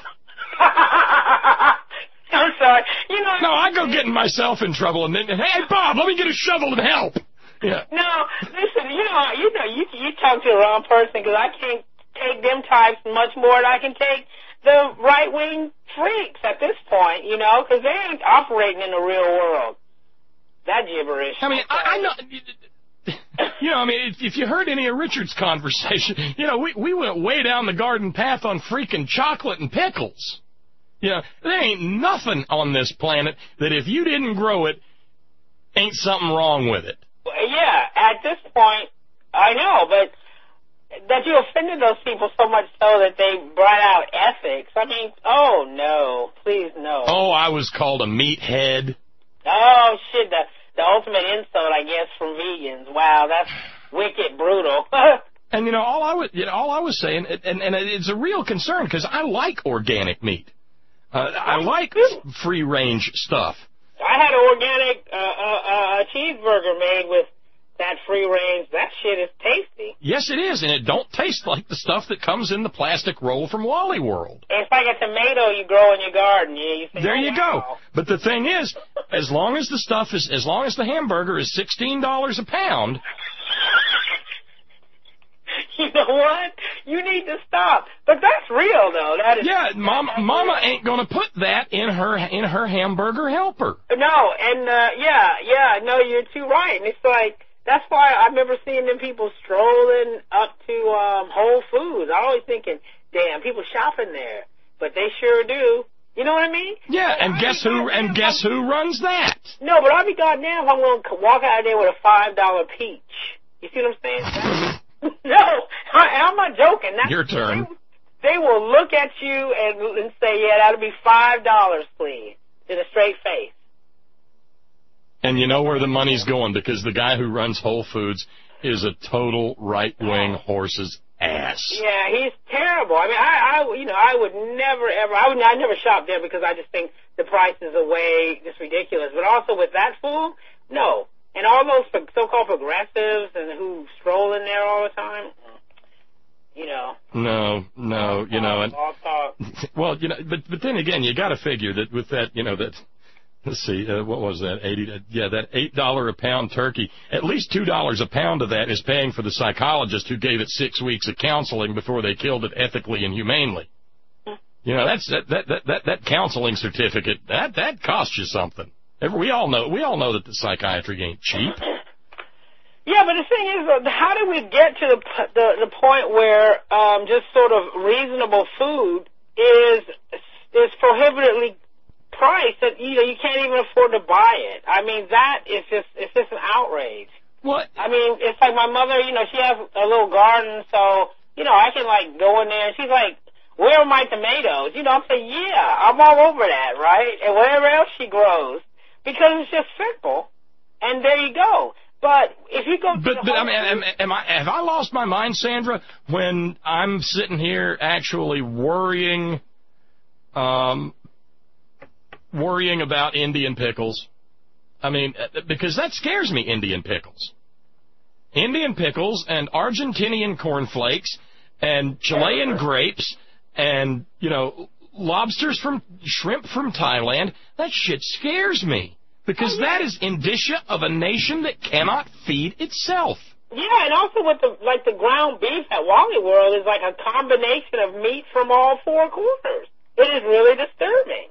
I'm sorry. You know. No, I go getting myself in trouble and then, hey, Bob, let me get a shovel and help. Yeah. No, listen. You know, you know, you you talk to the wrong person because I can't take them types much more than I can take the right wing freaks at this point. You know, because they ain't operating in the real world. That gibberish. I mean, I, I know. You know, I mean, if, if you heard any of Richard's conversation, you know, we we went way down the garden path on freaking chocolate and pickles. You know, there ain't nothing on this planet that if you didn't grow it, ain't something wrong with it. Yeah, at this point, I know, but that you offended those people so much so that they brought out ethics. I mean, oh, no, please, no. Oh, I was called a meathead. Oh, shit, the, the ultimate insult, I guess, from vegans. Wow, that's wicked brutal. And, you know, all I was, you know, all I was saying, and, and it's a real concern because I like organic meat. Uh, I like free-range stuff. I had an organic uh, uh, uh, cheeseburger made with that free-range. That shit is tasty. Yes, it is, and it don't taste like the stuff that comes in the plastic roll from Wally World. It's like a tomato you grow in your garden. You, you say, there oh, you wow. go. But the thing is, as long as the stuff is, as long as the hamburger is sixteen dollars a pound. You know what? You need to stop. But that's real, though. That is. Yeah, Mama, Mama ain't gonna put that in her in her hamburger helper. No, and uh, yeah, yeah, no, you're too right. And it's like that's why I remember seeing them people strolling up to um, Whole Foods. I always thinking, damn, people shopping there, but they sure do. You know what I mean? Yeah, and guess who? And guess who runs that? No, but I'll be goddamn if I'm going to walk out of there with a five dollar peach. You see what I'm saying? No, I, I'm not joking. That's, your turn. They, they will look at you and, and say, yeah, that'll be five dollars, please, in a straight face. And you know where the money's going because the guy who runs Whole Foods is a total right-wing horse's ass. Yeah, he's terrible. I mean, I, I, you know, I would never, ever, I would, I never shop there because I just think the prices are way just ridiculous. But also with that fool, no. And all those so-called progressives and who stroll in there all the time, you know. No, no, you know. And, all talk. Well, you know, but but then again, you got to figure that with that, you know, that. Let's see, uh, what was that? Eighty? Uh, yeah, that eight dollar a pound turkey. At least two dollars a pound of that is paying for the psychologist who gave it six weeks of counseling before they killed it ethically and humanely. You know, that's that that that that, that counseling certificate. That that costs you something. We all know. We all know that the psychiatry ain't cheap. Yeah, but the thing is, how did we get to the the, the point where um, just sort of reasonable food is is prohibitively priced that you know you can't even afford to buy it? I mean, that is just it's just an outrage. What? I mean, it's like my mother. You know, she has a little garden, so you know I can like go in there. And she's like, "Where are my tomatoes?" You know, I'm saying, "Yeah, I'm all over that, right?" And whatever else she grows. Because it's just simple, and there you go. But if you go to But, the but I Whole mean, am, Foods- am I, have I lost my mind, Sandra, when I'm sitting here actually worrying, um, worrying about Indian pickles? I mean, because that scares me, Indian pickles. Indian pickles and Argentinian cornflakes and Chilean grapes and, you know, lobsters from, shrimp from Thailand, that shit scares me. Because that is indicia of a nation that cannot feed itself. Yeah, and also with the, like the ground beef at Wally World is like a combination of meat from all four corners. It is really disturbing.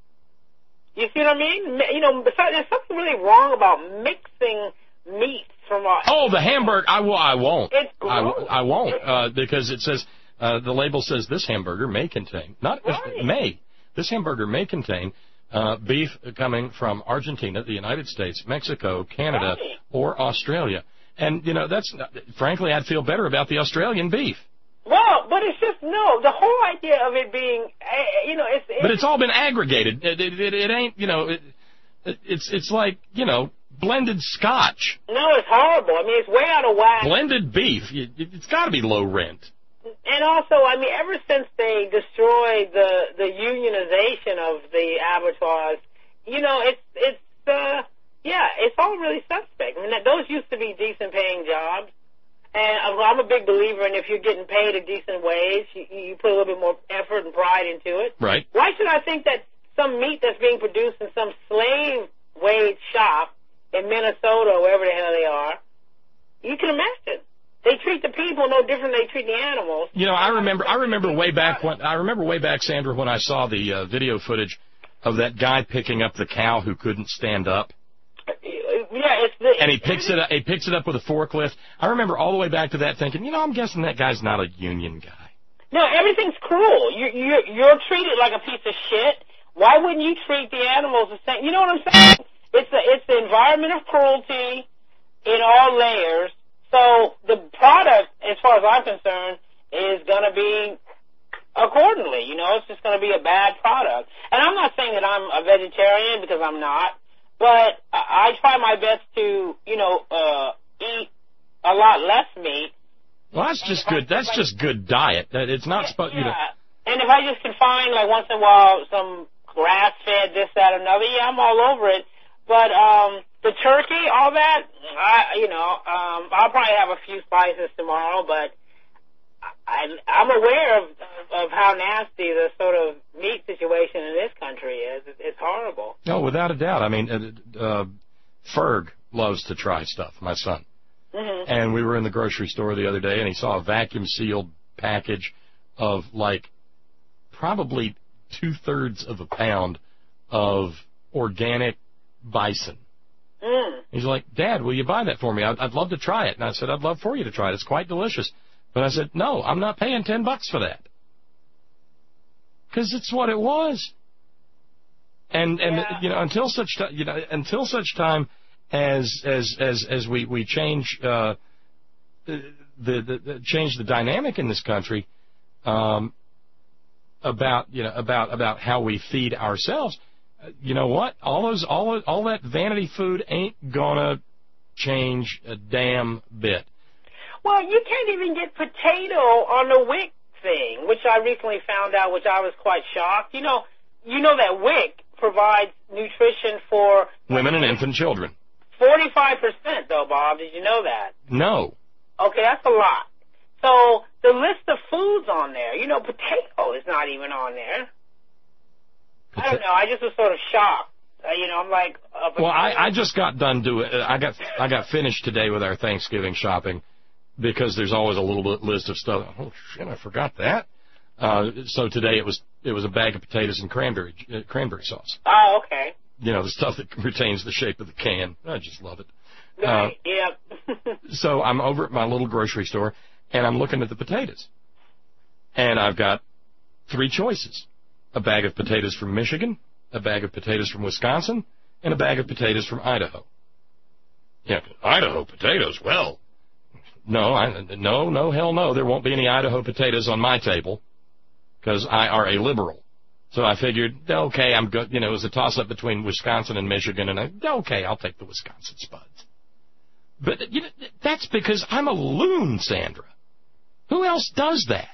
You see what I mean? You know, there's something really wrong about mixing meats from all... Oh, the hamburger, I, will, I won't. It's I, gross. I won't, uh, because it says, uh, the label says this hamburger may contain, not Right. may, this hamburger may contain uh, beef coming from Argentina, the United States, Mexico, Canada, Right. or Australia. And, you know, that's, frankly, I'd feel better about the Australian beef. Well, but it's just, no, the whole idea of it being, eh, you know, it's... it's But it's all been aggregated. It, it, it, it ain't, you know, it, it, it's it's like, you know, blended scotch. no, it's horrible. I mean, it's way out of whack. Blended beef. You- It's got to be low rent. And also, I mean, ever since they destroyed the the unionization of the abattoirs, you know, it's it's uh yeah, it's all really suspect. I mean, that, those used to be decent paying jobs, and I'm a big believer in if you're getting paid a decent wage, you, you put a little bit more effort and pride into it. Right. Why should I think that some meat that's being produced in some slave wage shop in Minnesota or wherever the hell they are, you can imagine. They treat the people no different than they treat the animals. You know, I remember I remember way back when I remember way back, Sandra, when I saw the uh, video footage of that guy picking up the cow who couldn't stand up. Yeah, it's the And he picks it up, he picks it up with a forklift. I remember all the way back to that thinking, you know, I'm guessing that guy's not a union guy. No, everything's cruel. You you you're treated like a piece of shit. Why wouldn't you treat the animals the same? You know what I'm saying? It's the it's the environment of cruelty in all layers. So the product, as far as I'm concerned, is going to be accordingly. You know, it's just going to be a bad product. And I'm not saying that I'm a vegetarian because I'm not, but I, I try my best to, you know, uh, eat a lot less meat. Well, that's just good. That's just good diet. That it's not supposed, you know. Yeah. And if I just can find, like, once in a while, some grass-fed, this, that, another, yeah, I'm all over it. But um, the turkey, all that, I, you know, um, I'll probably have a few slices tomorrow, but I, I'm aware of, of how nasty the sort of meat situation in this country is. It's horrible. No, without a doubt. I mean, uh, uh, Ferg loves to try stuff, my son. Mm-hmm. And we were in the grocery store the other day, and he saw a vacuum-sealed package of, like, probably two-thirds of a pound of organic bison. Mm. He's like, Dad, will you buy that for me? I'd, I'd love to try it. And I said, I'd love for you to try it. It's quite delicious. But I said, no, I'm not paying ten bucks for that. Because it's what it was. And, and Yeah. you know, until such time, you know, until such time as, as, as, as we, we change, uh, the, the, the, change the dynamic in this country, um, about, you know, about, about how we feed ourselves, you know what? All those, all, all that vanity food ain't gonna change a damn bit. Well, you can't even get potato on the WIC thing, which I recently found out, which I was quite shocked. You know, you know that WIC provides nutrition for Women and infant children. forty-five percent, though, Bob. Did you know that? No. Okay, that's a lot. So the list of foods on there, you know, potato is not even on there. I don't know. I just was sort of shocked. Uh, you know, I'm like. Uh, Well, I, I just got done doing. I got I got finished today with our Thanksgiving shopping because there's always a little bit list of stuff. Oh shit, I forgot that. Uh, so today it was it was a bag of potatoes and cranberry uh, cranberry sauce. Oh, okay. You know, the stuff that retains the shape of the can. I just love it. Right. Uh, yeah. So I'm over at my little grocery store and I'm looking at the potatoes, and I've got three choices. A bag of potatoes from Michigan, a bag of potatoes from Wisconsin, and a bag of potatoes from Idaho. Yeah, Idaho potatoes, well, no, I, no, no, hell no, there won't be any Idaho potatoes on my table, because I are a liberal. So I figured, okay, I'm good, you know, it was a toss-up between Wisconsin and Michigan, and I, okay, I'll take the Wisconsin spuds. But you know, that's because I'm a loon, Sandra. Who else does that?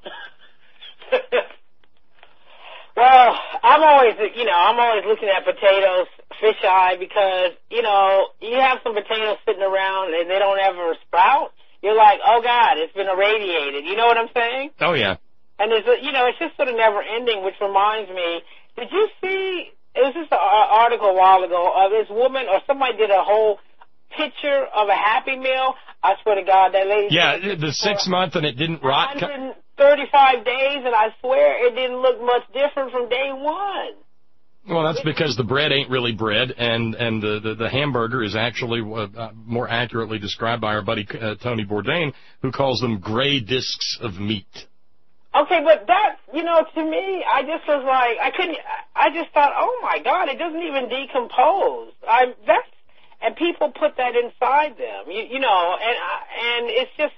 Well, I'm always, you know, I'm always looking at potatoes fish-eye because, you know, you have some potatoes sitting around and they don't ever sprout. You're like, oh, God, it's been irradiated. You know what I'm saying? Oh, yeah. And, there's a, you know, it's just sort of never-ending, which reminds me, did you see, it was just an article a while ago of this woman or somebody did a whole picture of a Happy Meal. I swear to God, that lady. Yeah, the six month and it didn't rot. one hundred thirty-five days, and I swear it didn't look much different from day one. Well, that's because the bread ain't really bread, and and the the, the hamburger is actually uh, more accurately described by our buddy uh, Tony Bourdain, who calls them gray discs of meat. Okay, but that, you know, to me, I just was like, I couldn't. I just thought, oh my God, it doesn't even decompose. I that's. And people put that inside them, you, you know, and and it's just,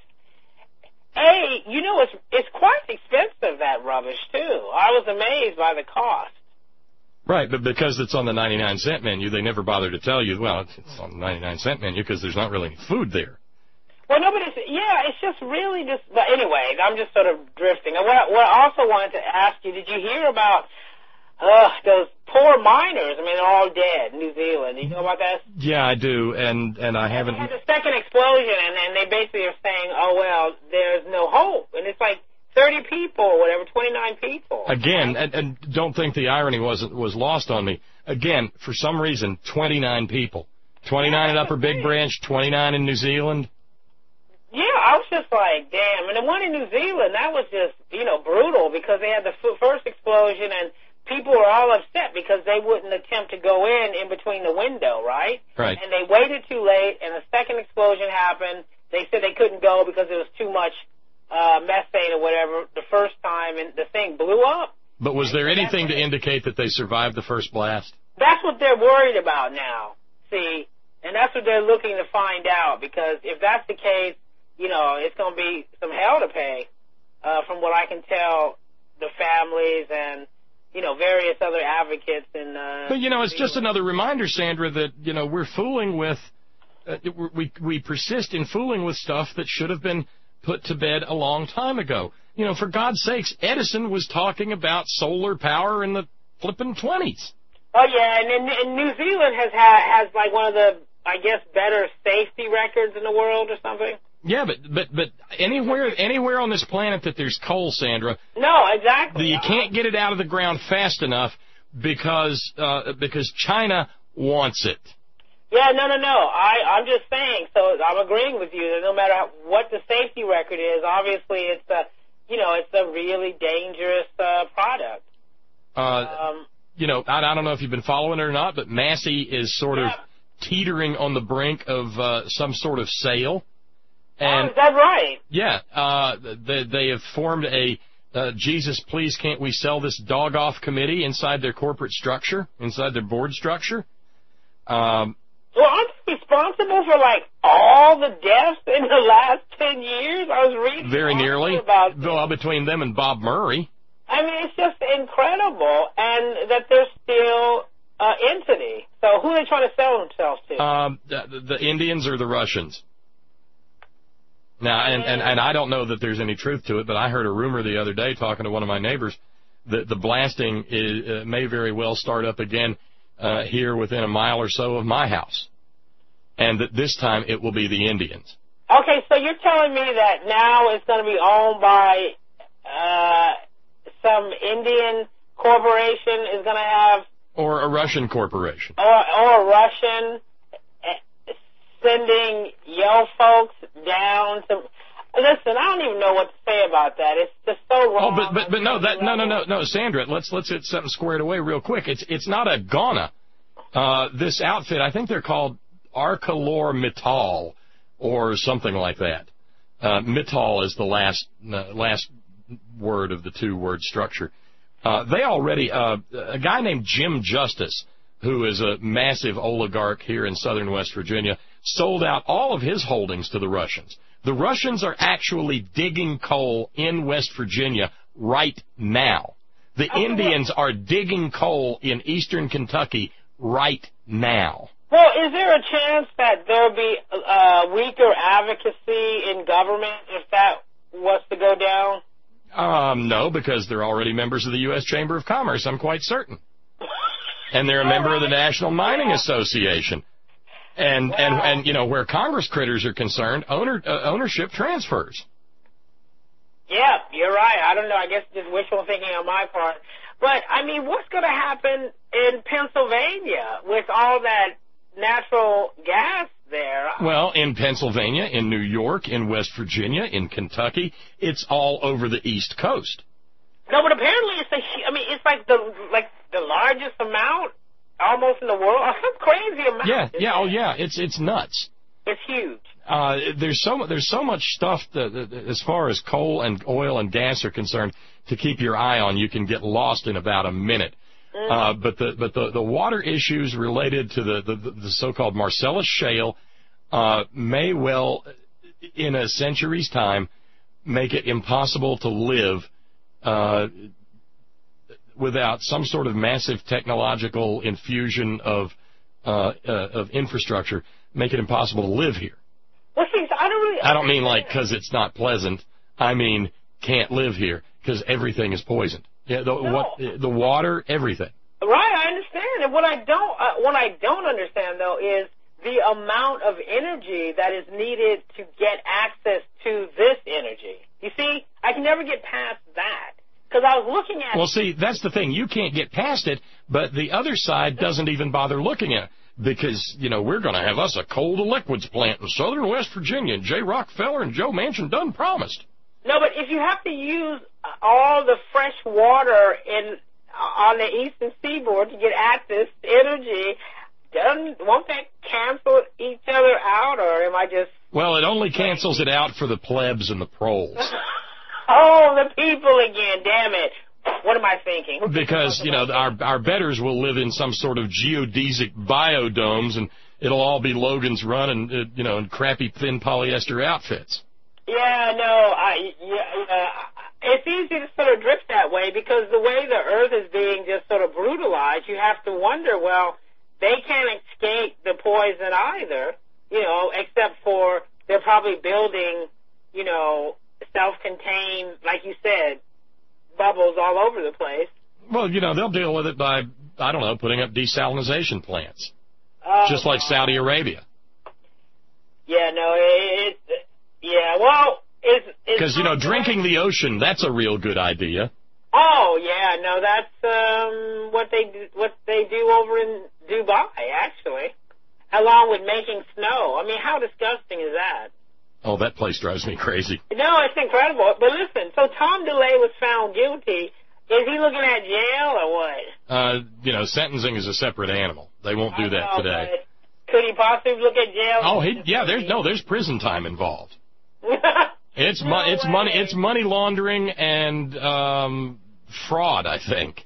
A, you know, it's it's quite expensive, that rubbish, too. I was amazed by the cost. Right, but because it's on the ninety-nine cent menu, they never bother to tell you, well, it's on the ninety-nine cent menu because there's not really any food there. Well, no, but it's, yeah, it's just really just, but anyway, I'm just sort of drifting. And what I, what I also wanted to ask you, did you hear about uh, those poor miners? I mean, they're all dead in New Zealand. Do you know about that? Yeah, I do, and, and I haven't... They had the second explosion, and, and they basically are saying, oh, well, there's no hope. And it's like thirty people or whatever, twenty-nine people. Again, and, and don't think the irony wasn't was lost on me. Again, for some reason, twenty-nine people. twenty-nine at Upper Big Branch, twenty-nine in New Zealand. Yeah, I was just like, damn. And the one in New Zealand, that was just, you know, brutal because they had the f- first explosion and people were all upset because they wouldn't attempt to go in in between the window, right? Right. And they waited too late, and a second explosion happened. They said they couldn't go because it was too much uh, methane or whatever the first time, and the thing blew up. But was there anything to indicate that they survived the first blast? That's what they're worried about now, see? And that's what they're looking to find out, because if that's the case, you know, it's going to be some hell to pay, uh, from what I can tell the families and, you know, various other advocates. And, uh, but, you know, it's just another reminder, Sandra, that, you know, we're fooling with, uh, we, we persist in fooling with stuff that should have been put to bed a long time ago. You know, for God's sakes, Edison was talking about solar power in the flippin' twenties. Oh, yeah, and, and, and New Zealand has, ha- has, like, one of the, I guess, better safety records in the world or something. Yeah, but but but anywhere anywhere on this planet that there's coal, Sandra. No, exactly. You can't get it out of the ground fast enough because uh, because China wants it. Yeah, no, no, no. I I'm just saying. So I'm agreeing with you that no matter what the safety record is, obviously it's a you know it's a really dangerous uh, product. Uh, um, you know, I, I don't know if you've been following it or not, but Massey is sort yeah. of teetering on the brink of uh, some sort of sale. And, oh, is that right? Yeah, uh, they, they have formed a uh, Jesus, please can't we sell this dog-off committee inside their corporate structure, inside their board structure. Um, well, aren't they responsible for, like, all the deaths in the last ten years? I was reading very nearly. About well, between them and Bob Murray. I mean, it's just incredible, and that they're still an entity. So who are they trying to sell themselves to? Um, the, the Indians or the Russians? Now, and, and, and I don't know that there's any truth to it, but I heard a rumor the other day talking to one of my neighbors that the blasting is, uh, may very well start up again uh, here within a mile or so of my house, and that this time it will be the Indians. Okay, so you're telling me that now it's going to be owned by uh, some Indian corporation is going to have... Or a Russian corporation. Or, or a Russian... sending yo folks down to listen. I don't even know what to say about that. It's just so wrong. Oh, but but but no, that no no no no, Sandra. Let's let's get something squared away real quick. It's it's not a Ghana. Uh, this outfit, I think they're called Arcelor Mittal or something like that. Uh, Mittal is the last uh, last word of the two word structure. Uh, they already uh, a guy named Jim Justice, who is a massive oligarch here in southern West Virginia, sold out all of his holdings to the Russians. The Russians are actually digging coal in West Virginia right now. The Indians are digging coal in eastern Kentucky right now. Well, is there a chance that there'll be uh, weaker advocacy in government if that was to go down? Um, no, because they're already members of the U S Chamber of Commerce, I'm quite certain. And they're a member right. of the National Mining yeah. Association. And, wow. and, and, you know, where Congress critters are concerned, owner, uh, ownership transfers. Yeah, you're right. I don't know. I guess just wishful thinking on my part. But, I mean, what's going to happen in Pennsylvania with all that natural gas there? Well, in Pennsylvania, in New York, in West Virginia, in Kentucky, it's all over the East Coast. No, but apparently it's a, I mean, it's like the like the largest amount almost in the world. Some crazy amount. Yeah, yeah, oh yeah, it's it's nuts. It's huge. Uh, there's so there's so much stuff that, that, as far as coal and oil and gas are concerned to keep your eye on. You can get lost in about a minute. Mm-hmm. Uh, but the but the, the water issues related to the the, the so-called Marcellus Shale uh, may well, in a century's time, make it impossible to live uh, without some sort of massive technological infusion of uh, uh, of infrastructure. Make it impossible to live here. Well, see, I don't really. I don't mean like because it's not pleasant. I mean can't live here because everything is poisoned. Yeah, the no. what the water, everything. Right, I understand. And what I don't uh, what I don't understand though is the amount of energy that is needed to get access to this energy. You see, I can never get past that because I was looking at. Well, see, that's the thing. You can't get past it, but the other side doesn't even bother looking at it. Because, you know, we're going to have us a coal to liquids plant in southern West Virginia, and Jay Rockefeller and Joe Manchin done promised. No, but if you have to use all the fresh water in on the eastern seaboard to get at this energy, doesn't won't that cancel each other out, or am I just... Well, it only cancels it out for the plebs and the proles. Oh, the people again, damn it. What am I thinking? Because, you know, our our betters will live in some sort of geodesic biodomes, and it'll all be Logan's Run and, uh, you know, and crappy thin polyester outfits. Yeah, no, I, yeah, uh, it's easy to sort of drift that way because the way the Earth is being just sort of brutalized, you have to wonder, well, they can't escape the poison either, you know, except for they're probably building, you know, self-contained, like you said, bubbles all over the place. Well, you know, they'll deal with it by, I don't know, putting up desalination plants. Oh, just like Saudi Arabia. Yeah, no, it, it yeah, well, it's... Because, you know, drinking the ocean, that's a real good idea. Oh, yeah, no, that's um, what they do, what they do over in Dubai, actually, along with making snow. I mean, how disgusting is that? Oh, that place drives me crazy. No, it's incredible. But listen, so Tom DeLay was found guilty. Is he looking at jail or what? Uh, you know, sentencing is a separate animal. They won't do that know, today. Could he possibly look at jail? Oh, he, yeah, there's no, there's prison time involved. It's no mo- it's way. money, it's money laundering and um, fraud, I think.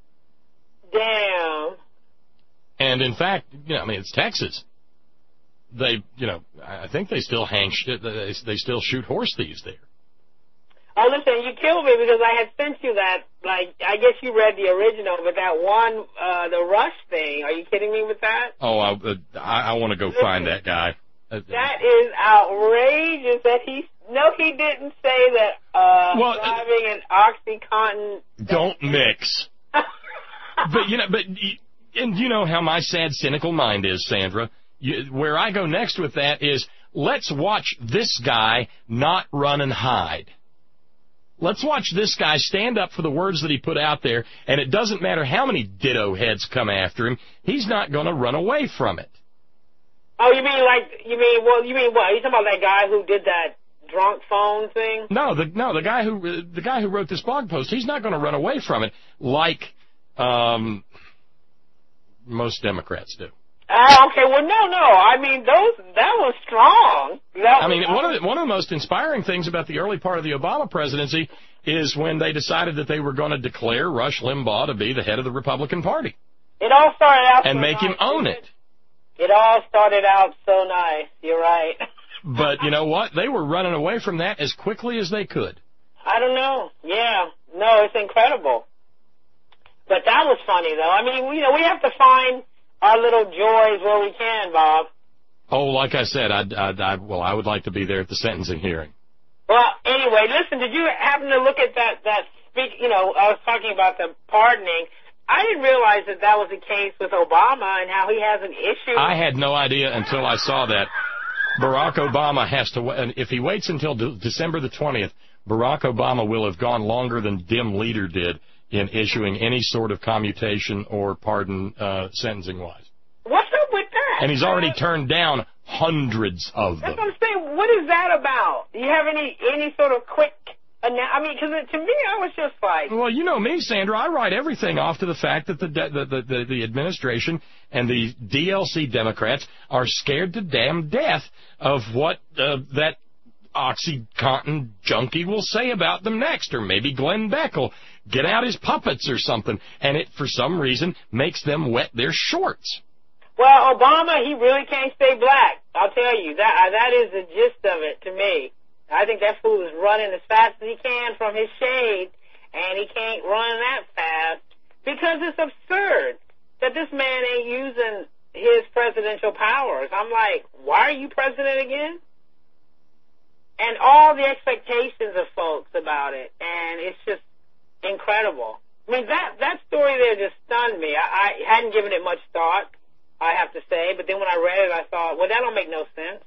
Damn. And in fact, you know, I mean, it's Texas. They, you know, I think they still hang shit. They, they still shoot horse thieves there. Oh, listen, you killed me because I had sent you that. Like, I guess you read the original, but that one, uh, the Rush thing. Are you kidding me with that? Oh, I, uh, I, I want to go listen, find that guy. That is outrageous. That he no, he didn't say that. Uh, well, driving an OxyContin. Don't mix. But you know, but and you know how my sad, cynical mind is, Sandra. You, where I go next with that is, let's watch this guy not run and hide. Let's watch this guy stand up for the words that he put out there, and it doesn't matter how many ditto heads come after him, he's not going to run away from it. Oh, you mean like, you mean, well, you mean what? You talking about that guy who did that drunk phone thing? No, the no, the guy who the guy who wrote this blog post, he's not going to run away from it like um, most Democrats do. Oh, okay. Well, no, no. I mean, those that was strong. That I mean, was, one of the, one of the most inspiring things about the early part of the Obama presidency is when they decided that they were going to declare Rush Limbaugh to be the head of the Republican Party. It all started out and so make nice, him own it. It all started out so nice. You're right. But you know what? They were running away from that as quickly as they could. I don't know. Yeah. No, it's incredible. But that was funny, though. I mean, you know, we have to find our little joys where we can, Bob. Oh, like I said, I'd, I'd, I well, I would like to be there at the sentencing hearing. Well, anyway, listen, did you happen to look at that, that speak, you know, I was talking about the pardoning. I didn't realize that that was the case with Obama and how he has an issue. I had no idea until I saw that. Barack Obama has to, and if he waits until de- December the twentieth, Barack Obama will have gone longer than Dim Leader did in issuing any sort of commutation or pardon uh, sentencing-wise. What's up with that? And he's already turned down hundreds of them. That's what I'm saying. What is that about? Do you have any any sort of quick... I mean, because to me, I was just like... Well, you know me, Sandra. I write everything off to the fact that the the the, the, the administration and the D L C Democrats are scared to damn death of what uh, that OxyContin junkie will say about them next, or maybe Glenn Beck will get out his puppets or something, and it, for some reason, makes them wet their shorts. Well, Obama, he really can't stay black. I'll tell you. That that is the gist of it to me. I think that fool is running as fast as he can from his shade, and he can't run that fast because it's absurd that this man ain't using his presidential powers. I'm like, why are you president again? And all the expectations of folks about it, and it's just incredible. I mean, that, that story there just stunned me. I, I hadn't given it much thought, I have to say, but then when I read it, I thought, well, that don't make no sense.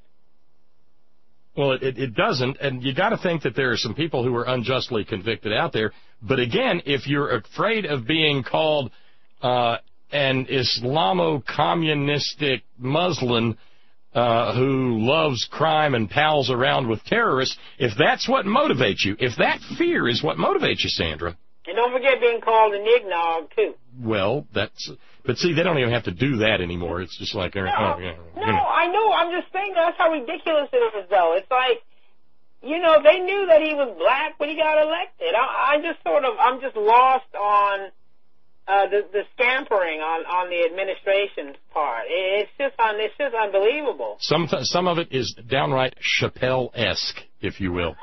Well, it, it doesn't, and you got to think that there are some people who are unjustly convicted out there. But again, if you're afraid of being called uh, an Islamo-communistic Muslim uh, who loves crime and pals around with terrorists, if that's what motivates you, if that fear is what motivates you, Sandra. And don't forget being called an eggnog, too. Well, that's... But see, they don't even have to do that anymore. It's just like... No, oh, yeah, no you know. I know. I'm just saying that's how ridiculous it is, though. It's like, you know, they knew that he was black when he got elected. I, I just sort of... I'm just lost on uh, the, the scampering on, on the administration's part. It's just, un, it's just unbelievable. Some, some of it is downright Chappelle-esque, if you will.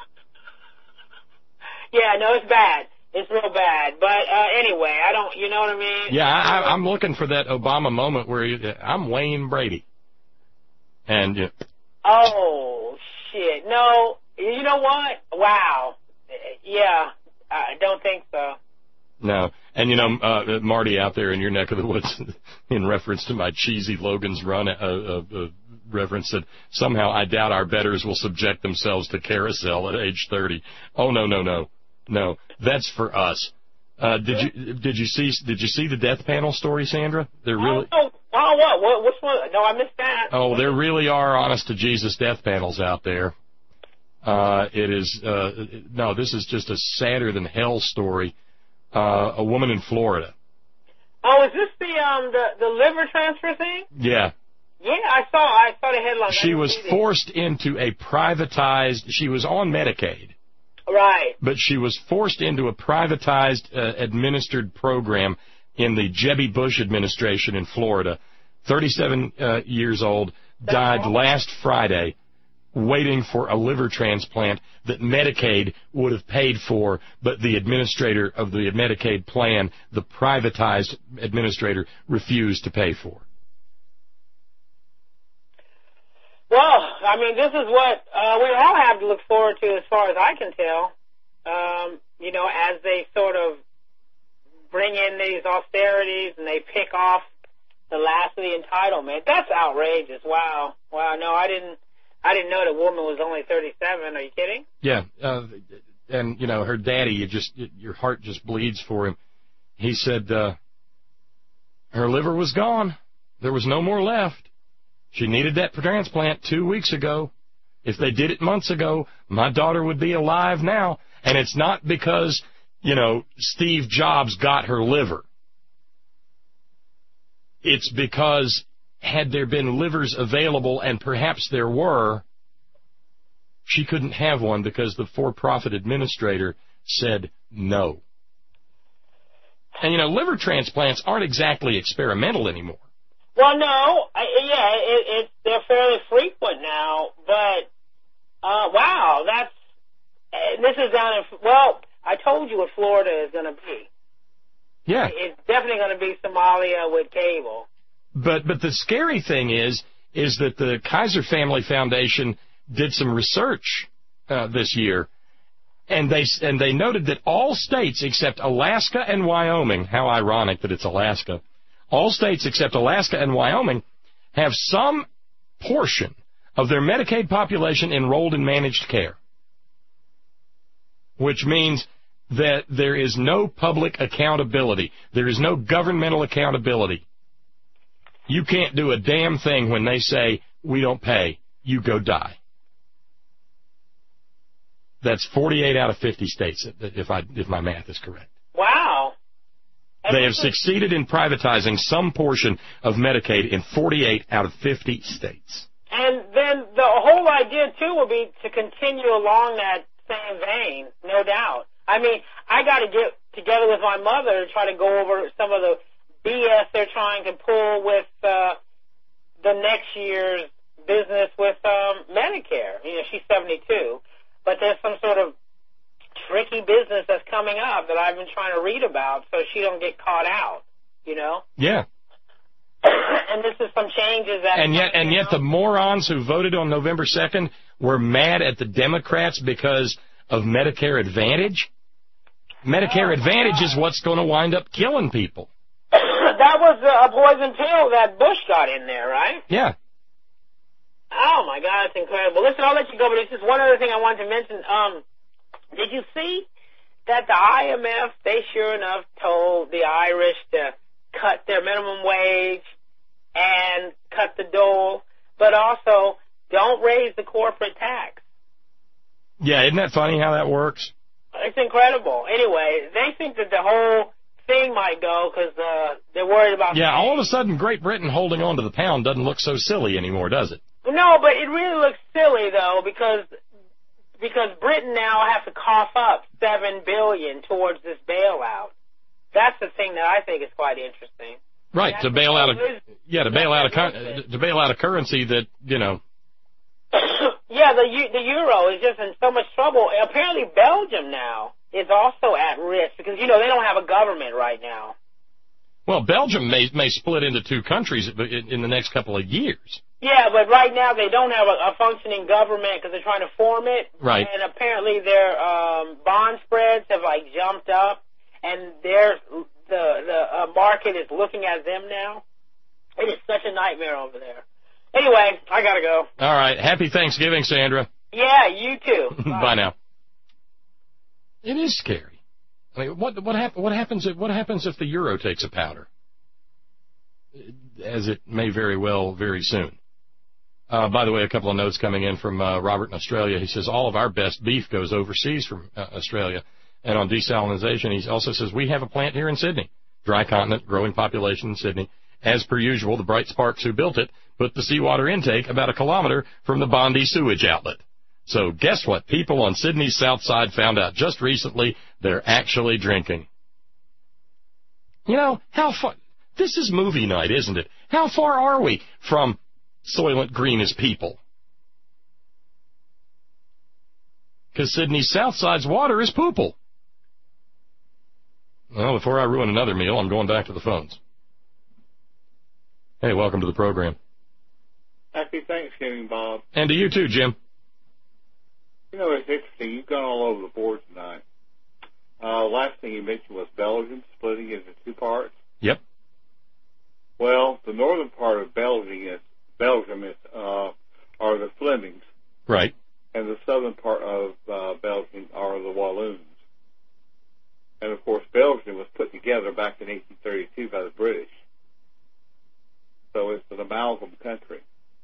Yeah, no, it's bad. It's real bad. But uh, anyway, I don't, you know what I mean? Yeah, I, I'm looking for that Obama moment where he, I'm Wayne Brady. And, yeah. Oh, shit. No, you know what? Wow. Yeah, I don't think so. No. And, you know, uh, Marty out there in your neck of the woods, in reference to my cheesy Logan's Run uh, uh, uh, reference, that somehow I doubt our betters will subject themselves to carousel at age thirty. Oh, no, no, no. No, that's for us. Uh, did you did you see did you see the death panel story, Sandra? They're really oh, oh what what which one? No, I missed that. Oh, there really are honest to Jesus death panels out there. Uh, it is uh, no, this is just a sadder than hell story. Uh, a woman in Florida. Oh, is this the um the the liver transfer thing? Yeah. Yeah, I saw I saw the headline. She was forced into a privatized. She was on Medicaid. Right. But she was forced into a privatized, uh, administered program in the Jebby Bush administration in Florida. thirty-seven uh, years old, died last Friday, waiting for a liver transplant that Medicaid would have paid for, but the administrator of the Medicaid plan, the privatized administrator, refused to pay for. Well, I mean, this is what uh, we all have to look forward to as far as I can tell, um, you know, as they sort of bring in these austerities and they pick off the last of the entitlement. That's outrageous. Wow. Wow, no, I didn't I didn't know the woman was only thirty-seven. Are you kidding? Yeah, uh, and, you know, her daddy, you just your heart just bleeds for him. He said uh, her liver was gone. There was no more left. She needed that transplant two weeks ago. If they did it months ago, my daughter would be alive now. And it's not because, you know, Steve Jobs got her liver. It's because had there been livers available, and perhaps there were, she couldn't have one because the for-profit administrator said no. And, you know, liver transplants aren't exactly experimental anymore. Well, no, I, yeah, it, it, they're fairly frequent now, but, uh, wow, that's, uh, this is down in, well, I told you what Florida is going to be. Yeah. It's definitely going to be Somalia with cable. But but the scary thing is is that the Kaiser Family Foundation did some research uh, this year, and they and they noted that all states except Alaska and Wyoming, how ironic that it's Alaska, all states except Alaska and Wyoming have some portion of their Medicaid population enrolled in managed care, which means that there is no public accountability. There is no governmental accountability. You can't do a damn thing when they say, we don't pay, you go die. That's forty-eight out of fifty states, if I if my math is correct. Wow. They have succeeded in privatizing some portion of Medicaid in forty-eight out of fifty states. And then the whole idea, too, will be to continue along that same vein, no doubt. I mean, I got to get together with my mother to try to go over some of the B S they're trying to pull with uh, the next year's business with um, Medicare. You know, she's seventy-two, but there's some sort of tricky business that's coming up that I've been trying to read about so she don't get caught out, you know? Yeah. And this is some changes that... And yet, and yet the morons who voted on November second were mad at the Democrats because of Medicare Advantage. Medicare oh, Advantage is what's going to wind up killing people. That was a poison pill that Bush got in there, right? Yeah. Oh, my God, it's incredible. Listen, I'll let you go, but there's just one other thing I wanted to mention. Um, did you see that the I M F, they sure enough told the Irish to cut their minimum wage and cut the dole, but also don't raise the corporate tax? Yeah, isn't that funny how that works? It's incredible. Anyway, they think that the whole thing might go because uh, they're worried about... Yeah, all of a sudden Great Britain holding on to the pound doesn't look so silly anymore, does it? No, but it really looks silly, though, because because Britain now has to cough up seven billion dollars towards this bailout. That's the thing that I think is quite interesting. Right, to bail out a yeah, to bail out a to bail out a currency that, you know. Yeah, the the euro is just in so much trouble. Apparently, Belgium now is also at risk because, you know, they don't have a government right now. Well, Belgium may may split into two countries in the next couple of years. Yeah, but right now they don't have a, a functioning government because they're trying to form it. Right. And apparently their um, bond spreads have, like, jumped up, and their the the uh, market is looking at them now. It is such a nightmare over there. Anyway, I gotta go. All right. Happy Thanksgiving, Sandra. Yeah, you too. Bye. Bye now. It is scary. I mean, what what, hap- what happens if what happens if the euro takes a powder? As it may very well very soon. Uh, by the way, a couple of notes coming in from uh, Robert in Australia. He says all of our best beef goes overseas from uh, Australia. And on desalinization, he also says we have a plant here in Sydney. Dry continent, growing population in Sydney. As per usual, the Bright Sparks who built it put the seawater intake about a kilometer from the Bondi sewage outlet. So guess what? People on Sydney's south side found out just recently they're actually drinking. You know, how far... This is movie night, isn't it? How far are we from Soylent Green as people? Because Sydney's south side's water is poople. Well, before I ruin another meal, I'm going back to the phones. Hey, welcome to the program. Happy Thanksgiving, Bob. And to you too, Jim. You know, it's interesting. You've gone all over the board tonight. Uh, last thing you mentioned was Belgium splitting into two parts. Yep. Well, the northern part of Belgium is, Belgium is, uh, are the Flemings. Right. And the southern part of uh, Belgium are the Walloons. And, of course, Belgium was put together back in eighteen thirty-two by the British. So it's an amalgam country.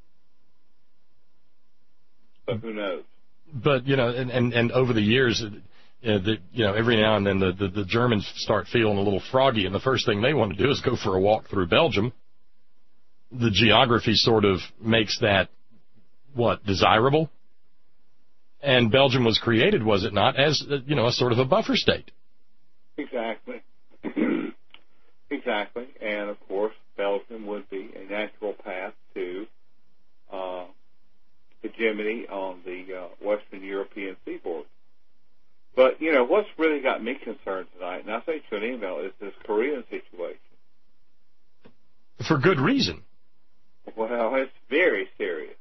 But who knows? But, you know, and, and, and over the years, uh, the, you know, every now and then the, the, the Germans start feeling a little froggy, and the first thing they want to do is go for a walk through Belgium. The geography sort of makes that, what, desirable? And Belgium was created, was it not, as, uh, you know, a sort of a buffer state. Exactly. Exactly. And, of course, Belgium would be a natural path to uh, hegemony on the uh, Western European seaboard. But, you know, what's really got me concerned tonight, and I sent you an email, is this Korean situation. For good reason. Well, it's very serious.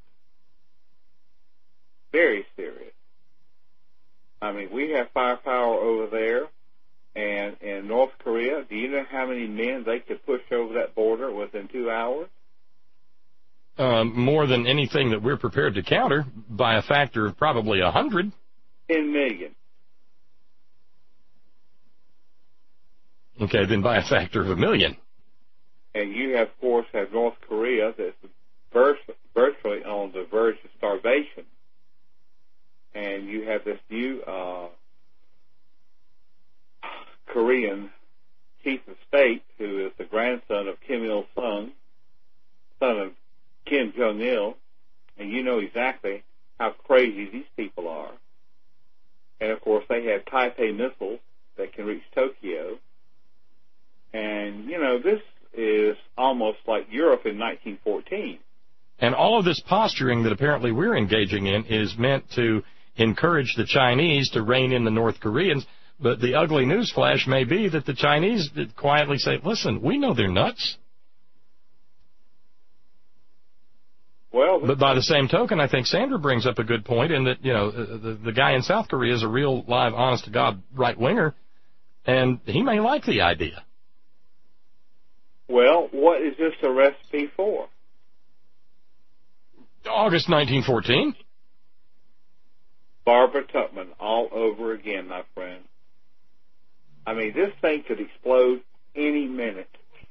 Very serious. I mean, we have firepower over there, and in North Korea, do you know how many men they could push over that border within two hours? Um, more than anything that we're prepared to counter by a factor of probably a hundred. Ten million. Okay, then by a factor of a million. And you, have, of course, have North Korea that's virtually on the verge of starvation. And you have this new uh, Korean chief of state who is the grandson of Kim Il-sung, son of Kim Jong-il, and you know exactly how crazy these people are. And, of course, they have Taipei missiles that can reach Tokyo. And, you know, this is almost like Europe in nineteen fourteen. And all of this posturing that apparently we're engaging in is meant to encourage the Chinese to rein in the North Koreans. But the ugly news flash may be that the Chinese quietly say, listen, we know they're nuts. Well, but by the same token, I think Sandra brings up a good point in that, you know, the, the guy in South Korea is a real, live, honest-to-God right-winger, and he may like the idea. Well, what is this a recipe for? August nineteen fourteen. Barbara Tuchman all over again, my friend. I mean, this thing could explode any minute.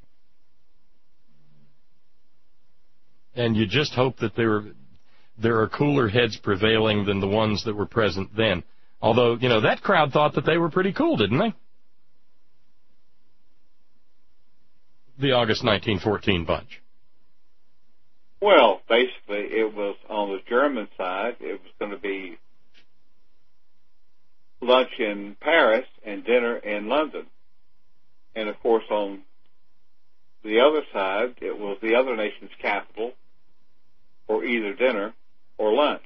And you just hope that there, there are cooler heads prevailing than the ones that were present then. Although, you know, that crowd thought that they were pretty cool, didn't they? The August nineteen fourteen bunch. Well, basically, it was on the German side, it was going to be lunch in Paris and dinner in London. And, of course, on the other side, it was the other nation's capital for either dinner or lunch.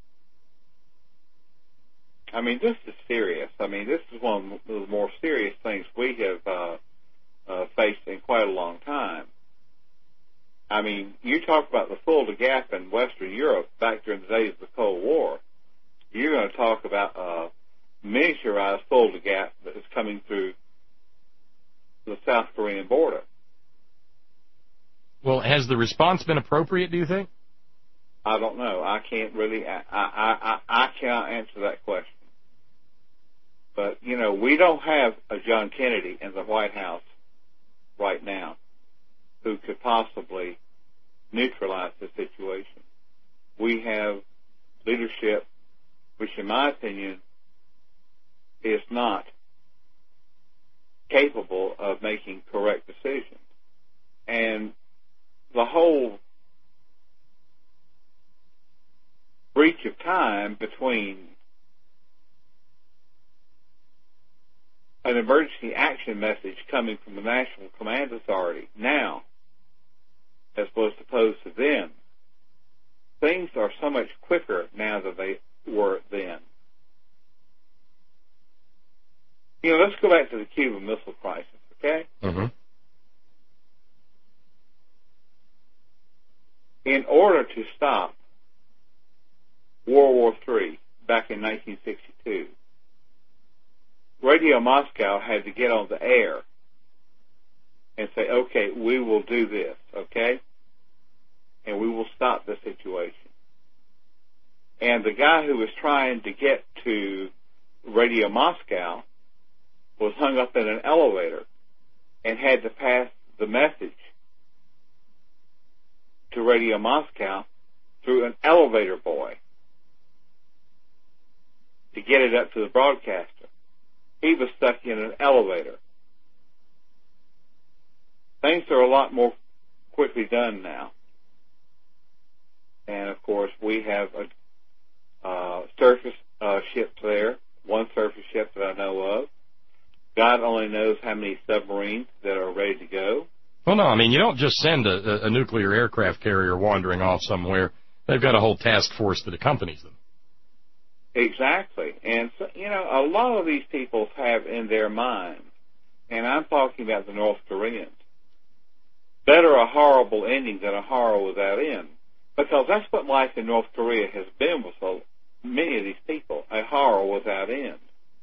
I mean, this is serious. I mean, this is one of the more serious things we have uh, uh, faced in quite a long time. I mean, you talk about the Fulda Gap in Western Europe back during the days of the Cold War. You're going to talk about a miniaturized Fulda Gap that is coming through the South Korean border. Well, has the response been appropriate, do you think? I don't know. I can't really, I, I, I, I cannot answer that question. But, you know, we don't have a John Kennedy in the White House right now who could possibly neutralize the situation. We have leadership which, in my opinion, is not capable of making correct decisions. And the whole breach of time between an emergency action message coming from the National Command Authority now, as opposed to then, things are so much quicker now than they were then. You know, let's go back to the Cuban Missile Crisis, okay? Mm-hmm. In order to stop World War Three back in nineteen sixty-two, Radio Moscow had to get on the air and say, okay, we will do this, okay? And we will stop the situation. And the guy who was trying to get to Radio Moscow was hung up in an elevator and had to pass the message to Radio Moscow through an elevator boy to get it up to the broadcaster. He was stuck in an elevator. Things are a lot more quickly done now. And, of course, we have a uh, surface uh, ships there, one surface ship that I know of. God only knows how many submarines that are ready to go. Well, no, I mean, you don't just send a, a nuclear aircraft carrier wandering off somewhere. They've got a whole task force that accompanies them. Exactly. And, so, you know, a lot of these people have in their minds, and I'm talking about the North Koreans, better a horrible ending than a horror without end. Because that's what life in North Korea has been with so many of these people, a horror without end.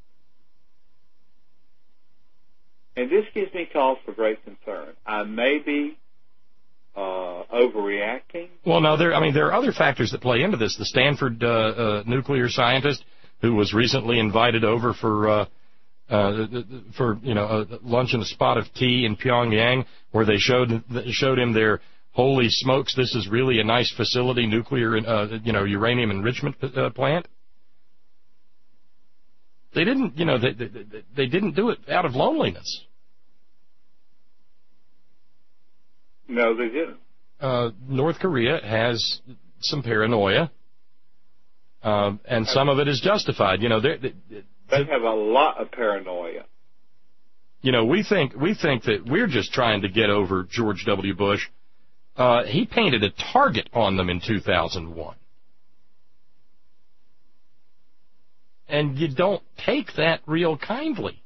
And this gives me cause for great concern. I may be uh, overreacting. Well, no, there. I mean, there are other factors that play into this. The Stanford uh, uh, nuclear scientist who was recently invited over for uh, uh, for you know a lunch and a spot of tea in Pyongyang, where they showed showed him their holy smokes, this is really a nice facility, nuclear uh, you know uranium enrichment uh, plant. They didn't, you know, they, they they didn't do it out of loneliness. No, they didn't. Uh, North Korea has some paranoia, uh, and some of it is justified. You know, they they have a lot of paranoia. You know, we think we think that we're just trying to get over George W. Bush. Uh, he painted a target on them in two thousand one. And you don't take that real kindly.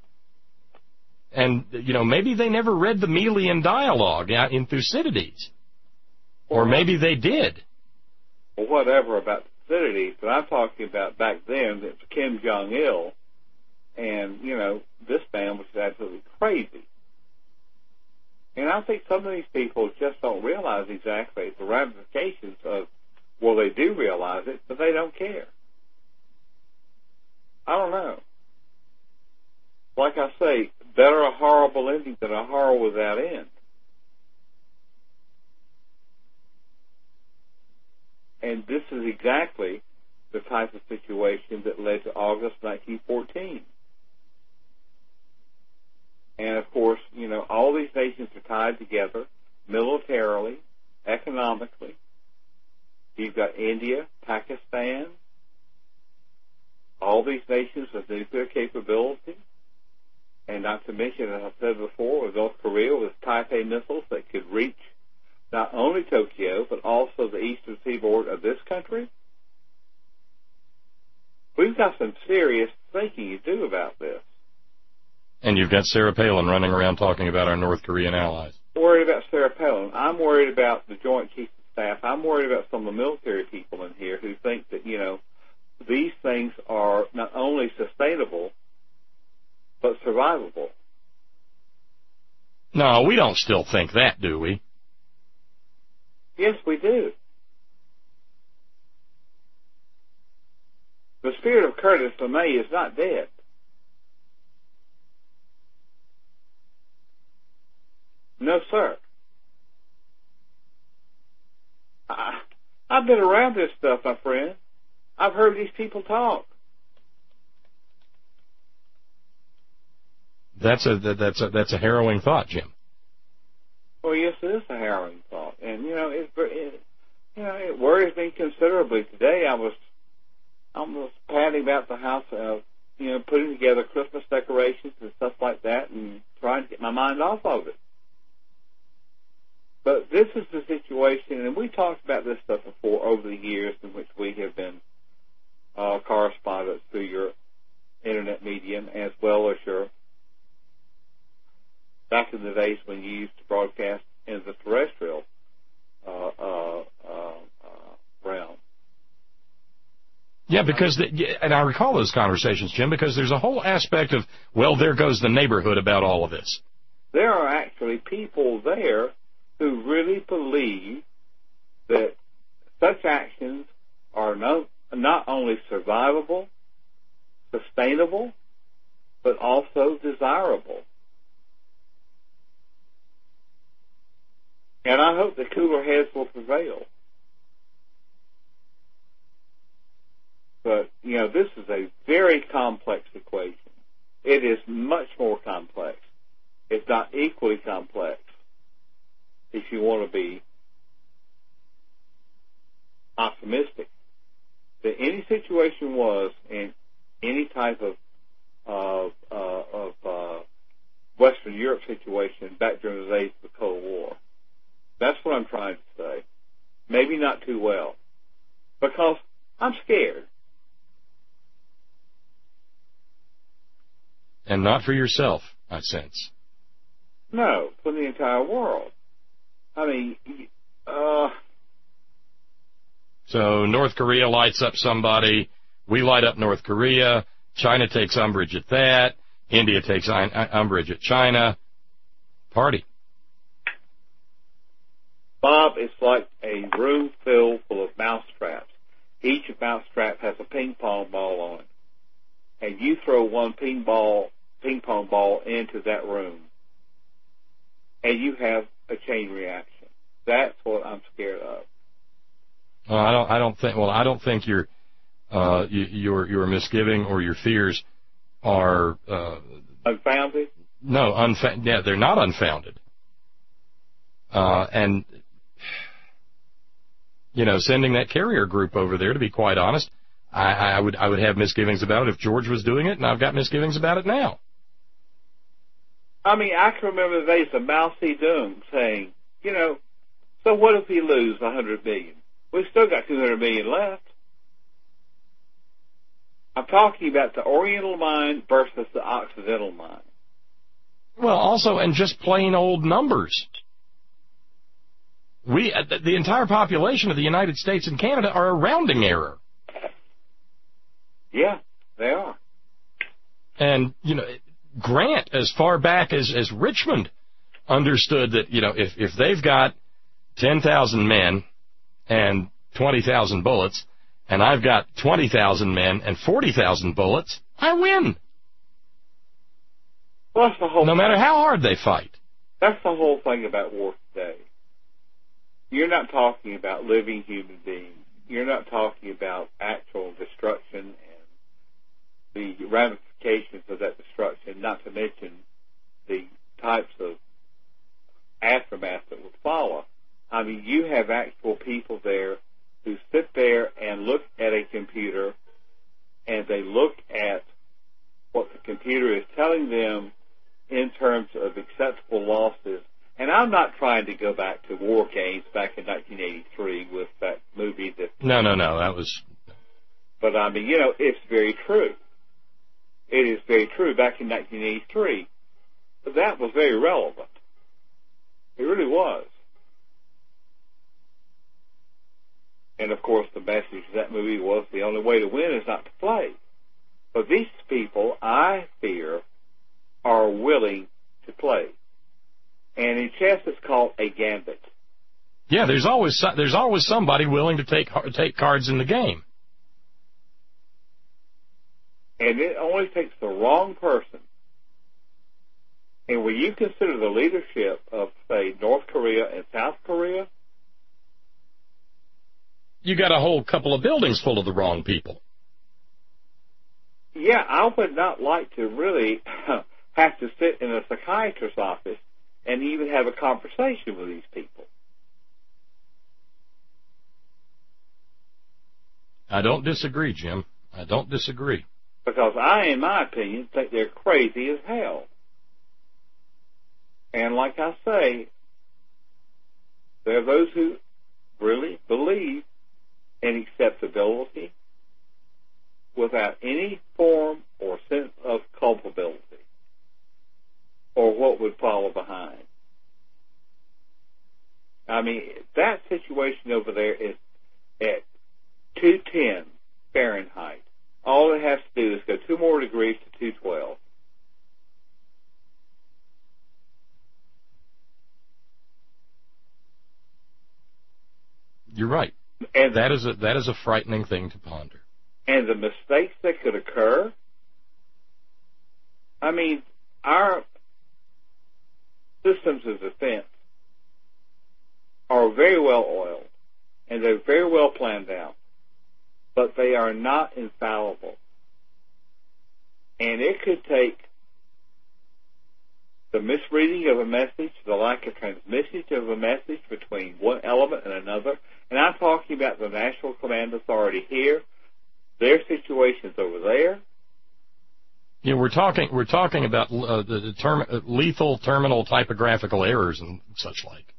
And, you know, maybe they never read the Melian dialogue in Thucydides. Or maybe they did. Well, whatever about Thucydides, but I'm talking about back then, it's Kim Jong-il. And, you know, this man was absolutely crazy. And I think some of these people just don't realize exactly the ramifications of, well, they do realize it, but they don't care. I don't know. Like I say, better a horrible ending than a horror without end. And this is exactly the type of situation that led to August nineteen fourteen. And, of course, you know, all these nations are tied together militarily, economically. You've got India, Pakistan, all these nations with nuclear capability, and not to mention, as I said before, with North Korea with Taipei missiles that could reach not only Tokyo, but also the eastern seaboard of this country. We've got some serious thinking to do about this. And you've got Sarah Palin running around talking about our North Korean allies. Worried about Sarah Palin. I'm worried about the Joint Chiefs of Staff. I'm worried about some of the military people in here who think that, you know, these things are not only sustainable, but survivable. No, we don't still think that, do we? Yes, we do. The spirit of Curtis LeMay is not dead. No, sir. I, I've been around this stuff, my friend. I've heard these people talk. That's a that's a that's a harrowing thought, Jim. Well, yes, it is a harrowing thought, and you know, it, it you know it worries me considerably. Today, I was I was padding about the house, uh, you know, putting together Christmas decorations and stuff like that, and trying to get my mind off of it. But this is the situation, and we talked about this stuff before over the years in which we have been uh, correspondents through your internet medium, as well as your back in the days when you used to broadcast in the terrestrial uh, uh, uh, uh, realm. Yeah, because, the, and I recall those conversations, Jim, because there's a whole aspect of, well, there goes the neighborhood about all of this. There are actually people there who really believe that such actions are no, not only survivable, sustainable, but also desirable. And I hope that cooler heads will prevail. But, you know, this is a very complex equation. It is much more complex. It's not equally complex if you want to be optimistic. That any situation was in any type of of, uh, of uh, Western Europe situation back during the days of the Cold War. That's what I'm trying to say. Maybe not too well. Because I'm scared. And not for yourself, I sense. No, for the entire world. I mean, uh... So North Korea lights up somebody, we light up North Korea, China takes umbrage at that, India takes un- umbrage at China. Party. Bob, it's like a room filled full of mousetraps. Each mousetrap has a ping pong ball on it. And you throw one ping ball, ping pong ball into that room, and you have a chain reaction. That's what I'm scared of. Well, I don't. I don't think. Well, I don't think your uh, your your misgiving or your fears are uh, unfounded. No, unfa- yeah, they're not unfounded. Uh, and you know, sending that carrier group over there, to be quite honest, I, I would I would have misgivings about it if George was doing it, and I've got misgivings about it now. I mean, I can remember the days of Mao Zedong saying, you know, so what if we lose a hundred million? We've still got two hundred million left. I'm talking about the Oriental mind versus the Occidental mind. Well, also, and just plain old numbers. We, the entire population of the United States and Canada are a rounding error. Yeah, they are. And, you know, Grant, as far back as, as Richmond, understood that, you know, if, if they've got ten thousand men and twenty thousand bullets, and I've got twenty thousand men and forty thousand bullets, I win. Well, that's the whole no thing. matter how hard they fight. That's the whole thing about war today. You're not talking about living human beings. You're not talking about actual destruction and the ramifications of that destruction, not to mention the types of aftermath that would follow. I mean, you have actual people there who sit there and look at a computer, and they look at what the computer is telling them in terms of acceptable losses. And I'm not trying to go back to War Games back in nineteen eighty-three with that movie that... No, no, no, that was... But, I mean, you know, it's very true. It is very true. Back in nineteen eighty-three, that was very relevant. It really was. And, of course, the message of that movie was the only way to win is not to play. But these people, I fear, are willing to play. And in chess, it's called a gambit. Yeah, there's always there's always somebody willing to take take cards in the game. And it only takes the wrong person. And when you consider the leadership of, say, North Korea and South Korea, you got a whole couple of buildings full of the wrong people. Yeah, I would not like to really have to sit in a psychiatrist's office and even have a conversation with these people. I don't disagree, Jim. I don't disagree. Because I, in my opinion, think they're crazy as hell. And like I say, there are those who really believe in acceptability without any form or sense of culpability or what would follow behind. I mean, that situation over there is at two ten Fahrenheit. All it has to do is go two more degrees to two twelve. You're right. And that is a that is a frightening thing to ponder. And the mistakes that could occur. I mean, our systems of defense are very well oiled, and they're very well planned out, but they are not infallible. And it could take the misreading of a message, the lack of transmission of a message between one element and another, and I'm talking about the National Command Authority here, their situations over there. Yeah, we're talking we're talking about uh, the, the term, uh, lethal terminal typographical errors and such like.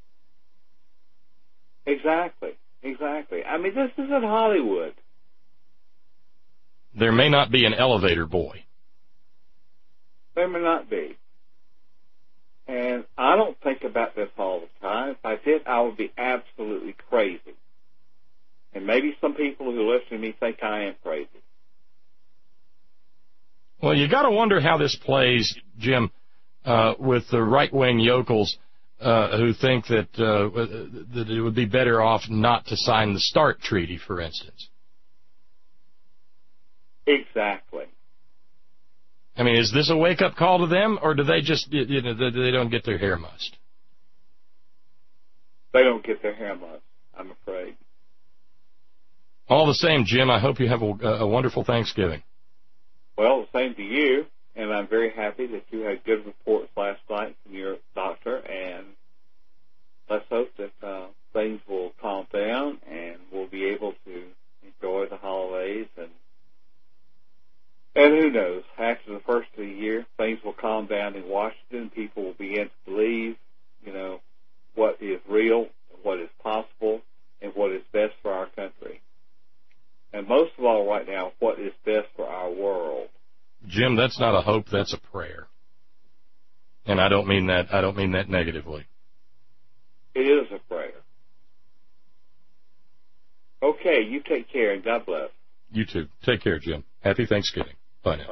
Exactly, exactly. I mean, this isn't Hollywood. There may not be an elevator boy. There may not be. And I don't think about this all the time. If I did, I would be absolutely crazy. And maybe some people who listen to me think I am crazy. Well, you got to wonder how this plays, Jim, uh, with the right-wing yokels uh, who think that uh, that it would be better off not to sign the START treaty, for instance. Exactly. I mean, is this a wake-up call to them, or do they just, you know, they don't get their hair mussed? They don't get their hair mussed, I'm afraid. All the same, Jim, I hope you have a, a wonderful Thanksgiving. Well, the same to you, and I'm very happy that you had good reports last night from your doctor, and let's hope that uh, things will calm down and we'll be able to enjoy the holidays. And and who knows, after the first of the year, things will calm down in Washington. People will begin to believe, you know, what is real, what is possible, and what is best for our country. And most of all right now, what is best for our world. Jim, that's not a hope, that's a prayer. And I don't mean that, I don't mean that negatively. It is a prayer. Okay, you take care and God bless. You too. Take care, Jim. Happy Thanksgiving. Bye now. Bye.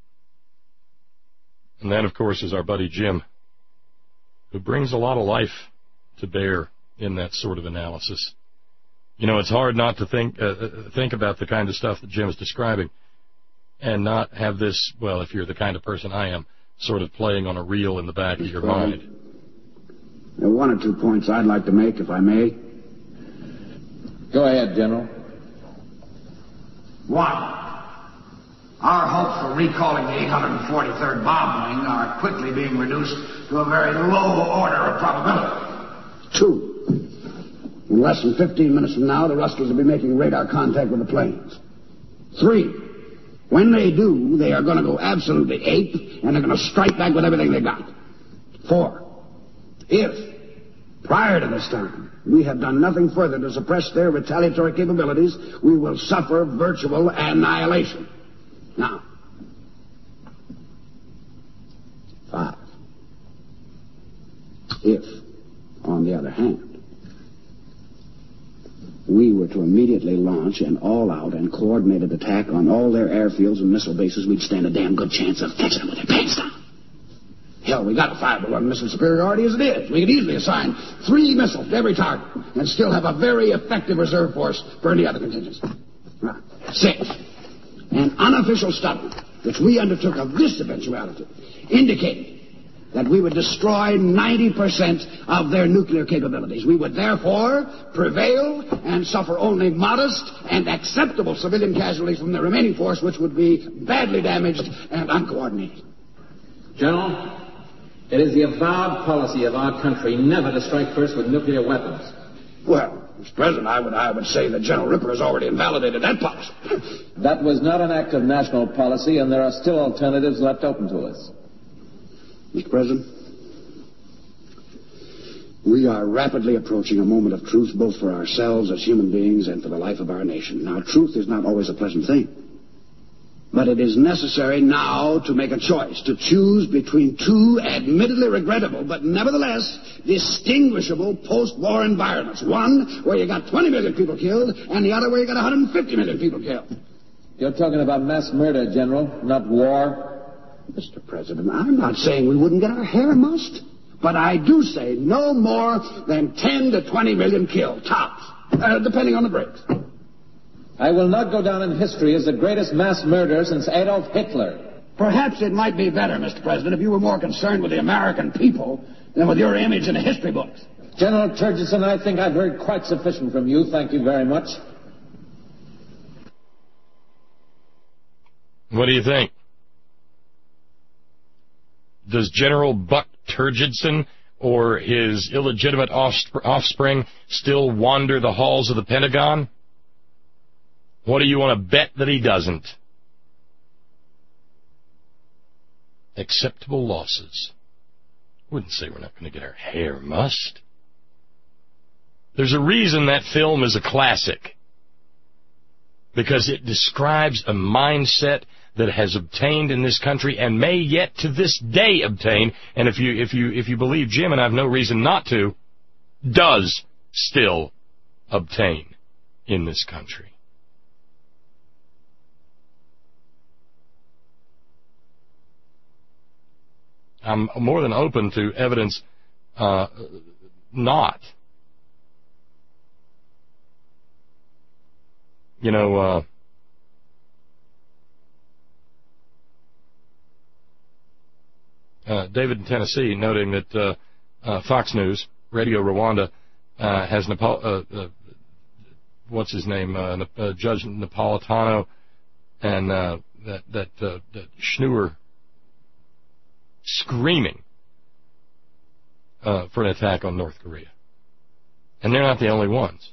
And that, of course, is our buddy Jim, who brings a lot of life to bear in that sort of analysis. You know, it's hard not to think uh, think about the kind of stuff that Jim is describing and not have this, well, if you're the kind of person I am, sort of playing on a reel in the back of your mind. There are one or two points I'd like to make, if I may. Go ahead, General. One, our hopes for recalling the eight hundred forty-third bomb wing are quickly being reduced to a very low order of probability. Two, in less than fifteen minutes from now, the Ruskies will be making radar contact with the planes. Three, when they do, they are going to go absolutely ape, and they're going to strike back with everything they got. Four, if, prior to this time, we have done nothing further to suppress their retaliatory capabilities, we will suffer virtual annihilation. Now, five, if, on the other hand, we were to immediately launch an all-out and coordinated attack on all their airfields and missile bases, we'd stand a damn good chance of catching them with their pants down. Hell, we got a five to one missile superiority as it is. We could easily assign three missiles to every target and still have a very effective reserve force for any other contingency. Right. Six, an unofficial study which we undertook of this eventuality indicated that we would destroy ninety percent of their nuclear capabilities. We would therefore prevail and suffer only modest and acceptable civilian casualties from the remaining force, which would be badly damaged and uncoordinated. General, it is the avowed policy of our country never to strike first with nuclear weapons. Well, Mister President, I would, I would say that General Ripper has already invalidated that policy. That was not an act of national policy, and there are still alternatives left open to us. Mister President, we are rapidly approaching a moment of truth, both for ourselves as human beings and for the life of our nation. Now, truth is not always a pleasant thing. But it is necessary now to make a choice, to choose between two admittedly regrettable, but nevertheless distinguishable post-war environments. One where you got twenty million people killed, and the other where you got one hundred fifty million people killed. You're talking about mass murder, General, not war. Mister President, I'm not saying we wouldn't get our hair mussed, but I do say no more than ten to twenty million killed, tops, uh, depending on the breaks. I will not go down in history as the greatest mass murderer since Adolf Hitler. Perhaps it might be better, Mister President, if you were more concerned with the American people than with your image in the history books. General Turgidson, I think I've heard quite sufficient from you. Thank you very much. What do you think? Does General Buck Turgidson or his illegitimate offspring still wander the halls of the Pentagon? What do you want to bet that he doesn't? Acceptable losses. Wouldn't say we're not going to get our hair mussed. There's a reason that film is a classic. Because it describes a mindset that has obtained in this country and may yet to this day obtain, and if you if you if you believe Jim, and I have no reason not to, does still obtain in this country. I'm more than open to evidence uh, not. You know, uh, uh, David in Tennessee noting that uh, uh, Fox News, Radio Rwanda, uh, has Napo- uh, uh, what's his name, uh, uh, Judge Napolitano, and uh, that that, uh, that Schnur screaming uh, for an attack on North Korea, and they're not the only ones.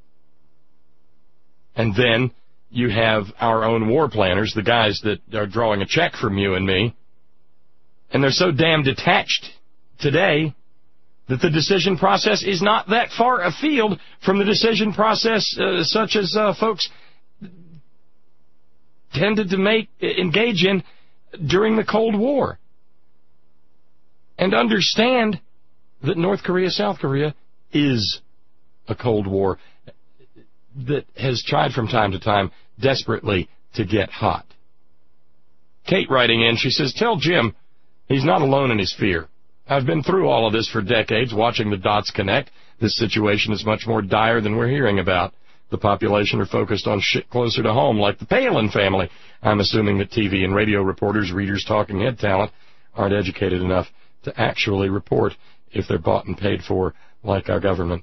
And then you have our own war planners, the guys that are drawing a check from you and me, and they're so damn detached today that the decision process is not that far afield from the decision process uh, such as uh, folks tended to make engage in during the Cold War. And understand that North Korea, South Korea is a Cold War that has tried from time to time desperately to get hot. Kate writing in, she says, tell Jim he's not alone in his fear. I've been through all of this for decades, watching the dots connect. This situation is much more dire than we're hearing about. The population are focused on shit closer to home, like the Palin family. I'm assuming that T V and radio reporters, readers, talking head talent aren't educated enough to actually report if they're bought and paid for like our government.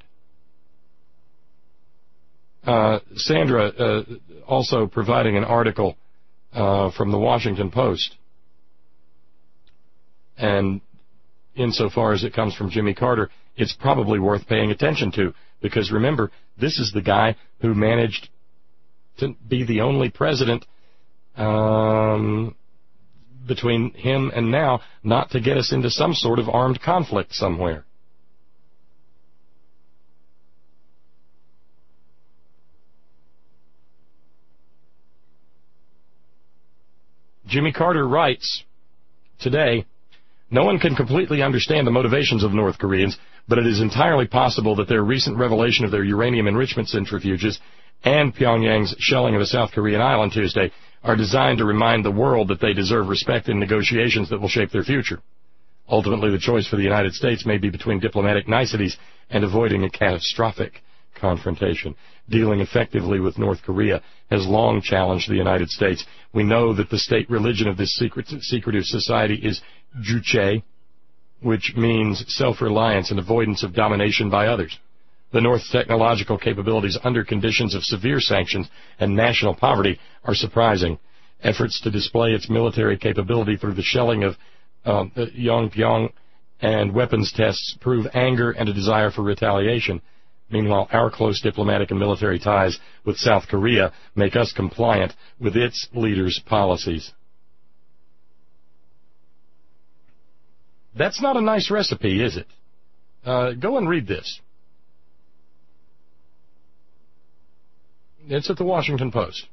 Uh, Sandra uh, also providing an article uh, from the Washington Post. And insofar as it comes from Jimmy Carter, it's probably worth paying attention to, because remember, this is the guy who managed to be the only president um, between him and now not to get us into some sort of armed conflict somewhere. Jimmy Carter writes today, no one can completely understand the motivations of North Koreans, but it is entirely possible that their recent revelation of their uranium enrichment centrifuges and Pyongyang's shelling of a South Korean island Tuesday are designed to remind the world that they deserve respect in negotiations that will shape their future. Ultimately, the choice for the United States may be between diplomatic niceties and avoiding a catastrophic confrontation. Dealing effectively with North Korea has long challenged the United States. We know that the state religion of this secret, secretive society is Juche, which means self-reliance and avoidance of domination by others. The North's technological capabilities under conditions of severe sanctions and national poverty are surprising. Efforts to display its military capability through the shelling of um, Yongbyon and weapons tests prove anger and a desire for retaliation. Meanwhile, our close diplomatic and military ties with South Korea make us compliant with its leaders' policies. That's not a nice recipe, is it? Uh, go and read this. It's at the Washington Post.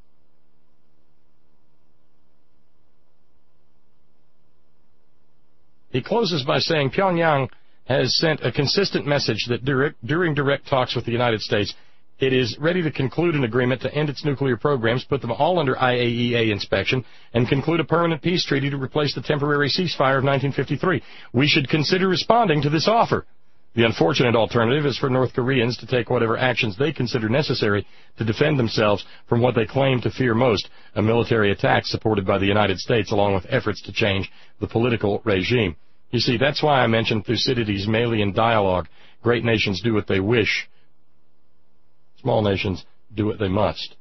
He closes by saying Pyongyang has sent a consistent message that direct, during direct talks with the United States, it is ready to conclude an agreement to end its nuclear programs, put them all under I A E A inspection, and conclude a permanent peace treaty to replace the temporary ceasefire of nineteen fifty-three. We should consider responding to this offer. The unfortunate alternative is for North Koreans to take whatever actions they consider necessary to defend themselves from what they claim to fear most, a military attack supported by the United States, along with efforts to change the political regime. You see, that's why I mentioned Thucydides' Melian dialogue. Great nations do what they wish. Small nations do what they must.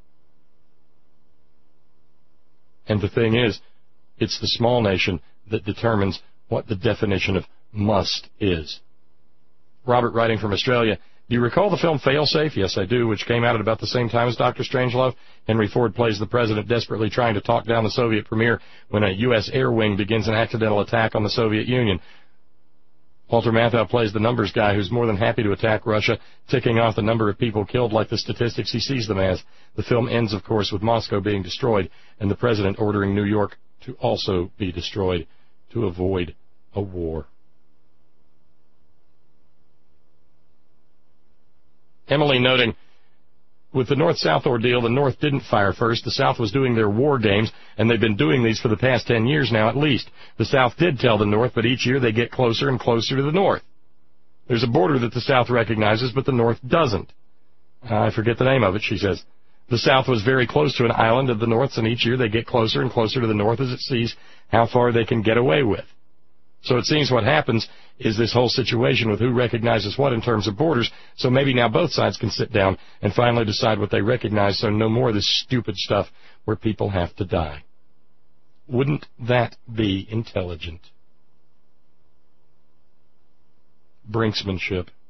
And the thing is, it's the small nation that determines what the definition of must is. Robert, writing from Australia, do you recall the film Failsafe? Yes, I do, which came out at about the same time as Doctor Strangelove. Henry Ford plays the president desperately trying to talk down the Soviet premier when a U S air wing begins an accidental attack on the Soviet Union. Walter Matthau plays the numbers guy who's more than happy to attack Russia, ticking off the number of people killed like the statistics he sees them as. The film ends, of course, with Moscow being destroyed and the president ordering New York to also be destroyed to avoid a war. Emily noting, with the North-South ordeal, the North didn't fire first. The South was doing their war games, and they've been doing these for the past ten years now at least. The South did tell the North, but each year they get closer and closer to the North. There's a border that the South recognizes, but the North doesn't. I forget the name of it, she says. The South was very close to an island of the North's, and each year they get closer and closer to the North as it sees how far they can get away with. So it seems what happens is this whole situation with who recognizes what in terms of borders, so maybe now both sides can sit down and finally decide what they recognize, so no more of this stupid stuff where people have to die. Wouldn't that be intelligent? Brinksmanship.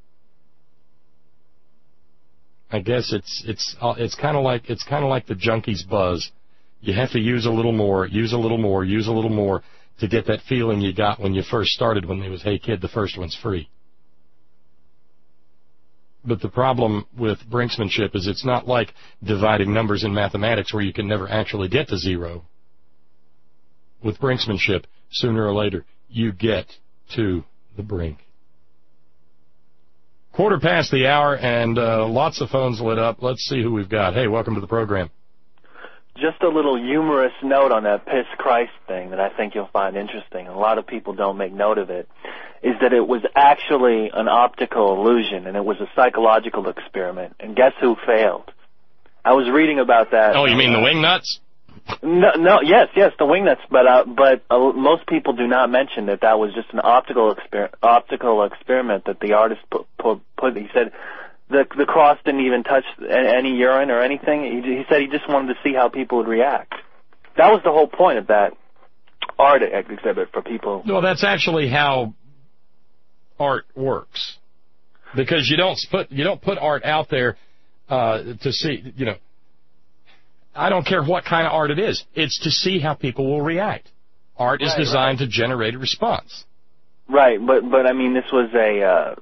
I guess it's it's it's kind of like it's kind of like the junkie's buzz. You have to use a little more, use a little more, use a little more to get that feeling you got when you first started, when it was, hey kid, the first one's free. But the problem with brinksmanship is it's not like dividing numbers in mathematics where you can never actually get to zero. With brinksmanship, sooner or later, you get to the brink. Quarter past the hour, and uh, lots of phones lit up. Let's see who we've got. Hey, welcome to the program. Just a little humorous note on that piss Christ thing that I think you'll find interesting. A lot of people don't make note of it, is that it was actually an optical illusion, and it was a psychological experiment. And guess who failed? I was reading about that. Oh, you mean the wingnuts? No, no, yes, yes, the wingnuts. But uh, but uh, most people do not mention that that was just an optical exper- optical experiment that the artist put. put, put he said. The the cross didn't even touch any urine or anything. He, he said he just wanted to see how people would react. That was the whole point of that art exhibit for people. Well, that's actually how art works, because you don't put you don't put art out there uh, to see. You know, I don't care what kind of art it is. It's to see how people will react. Art is right, designed right. to generate a response. Right, but but I mean, this was a. Uh,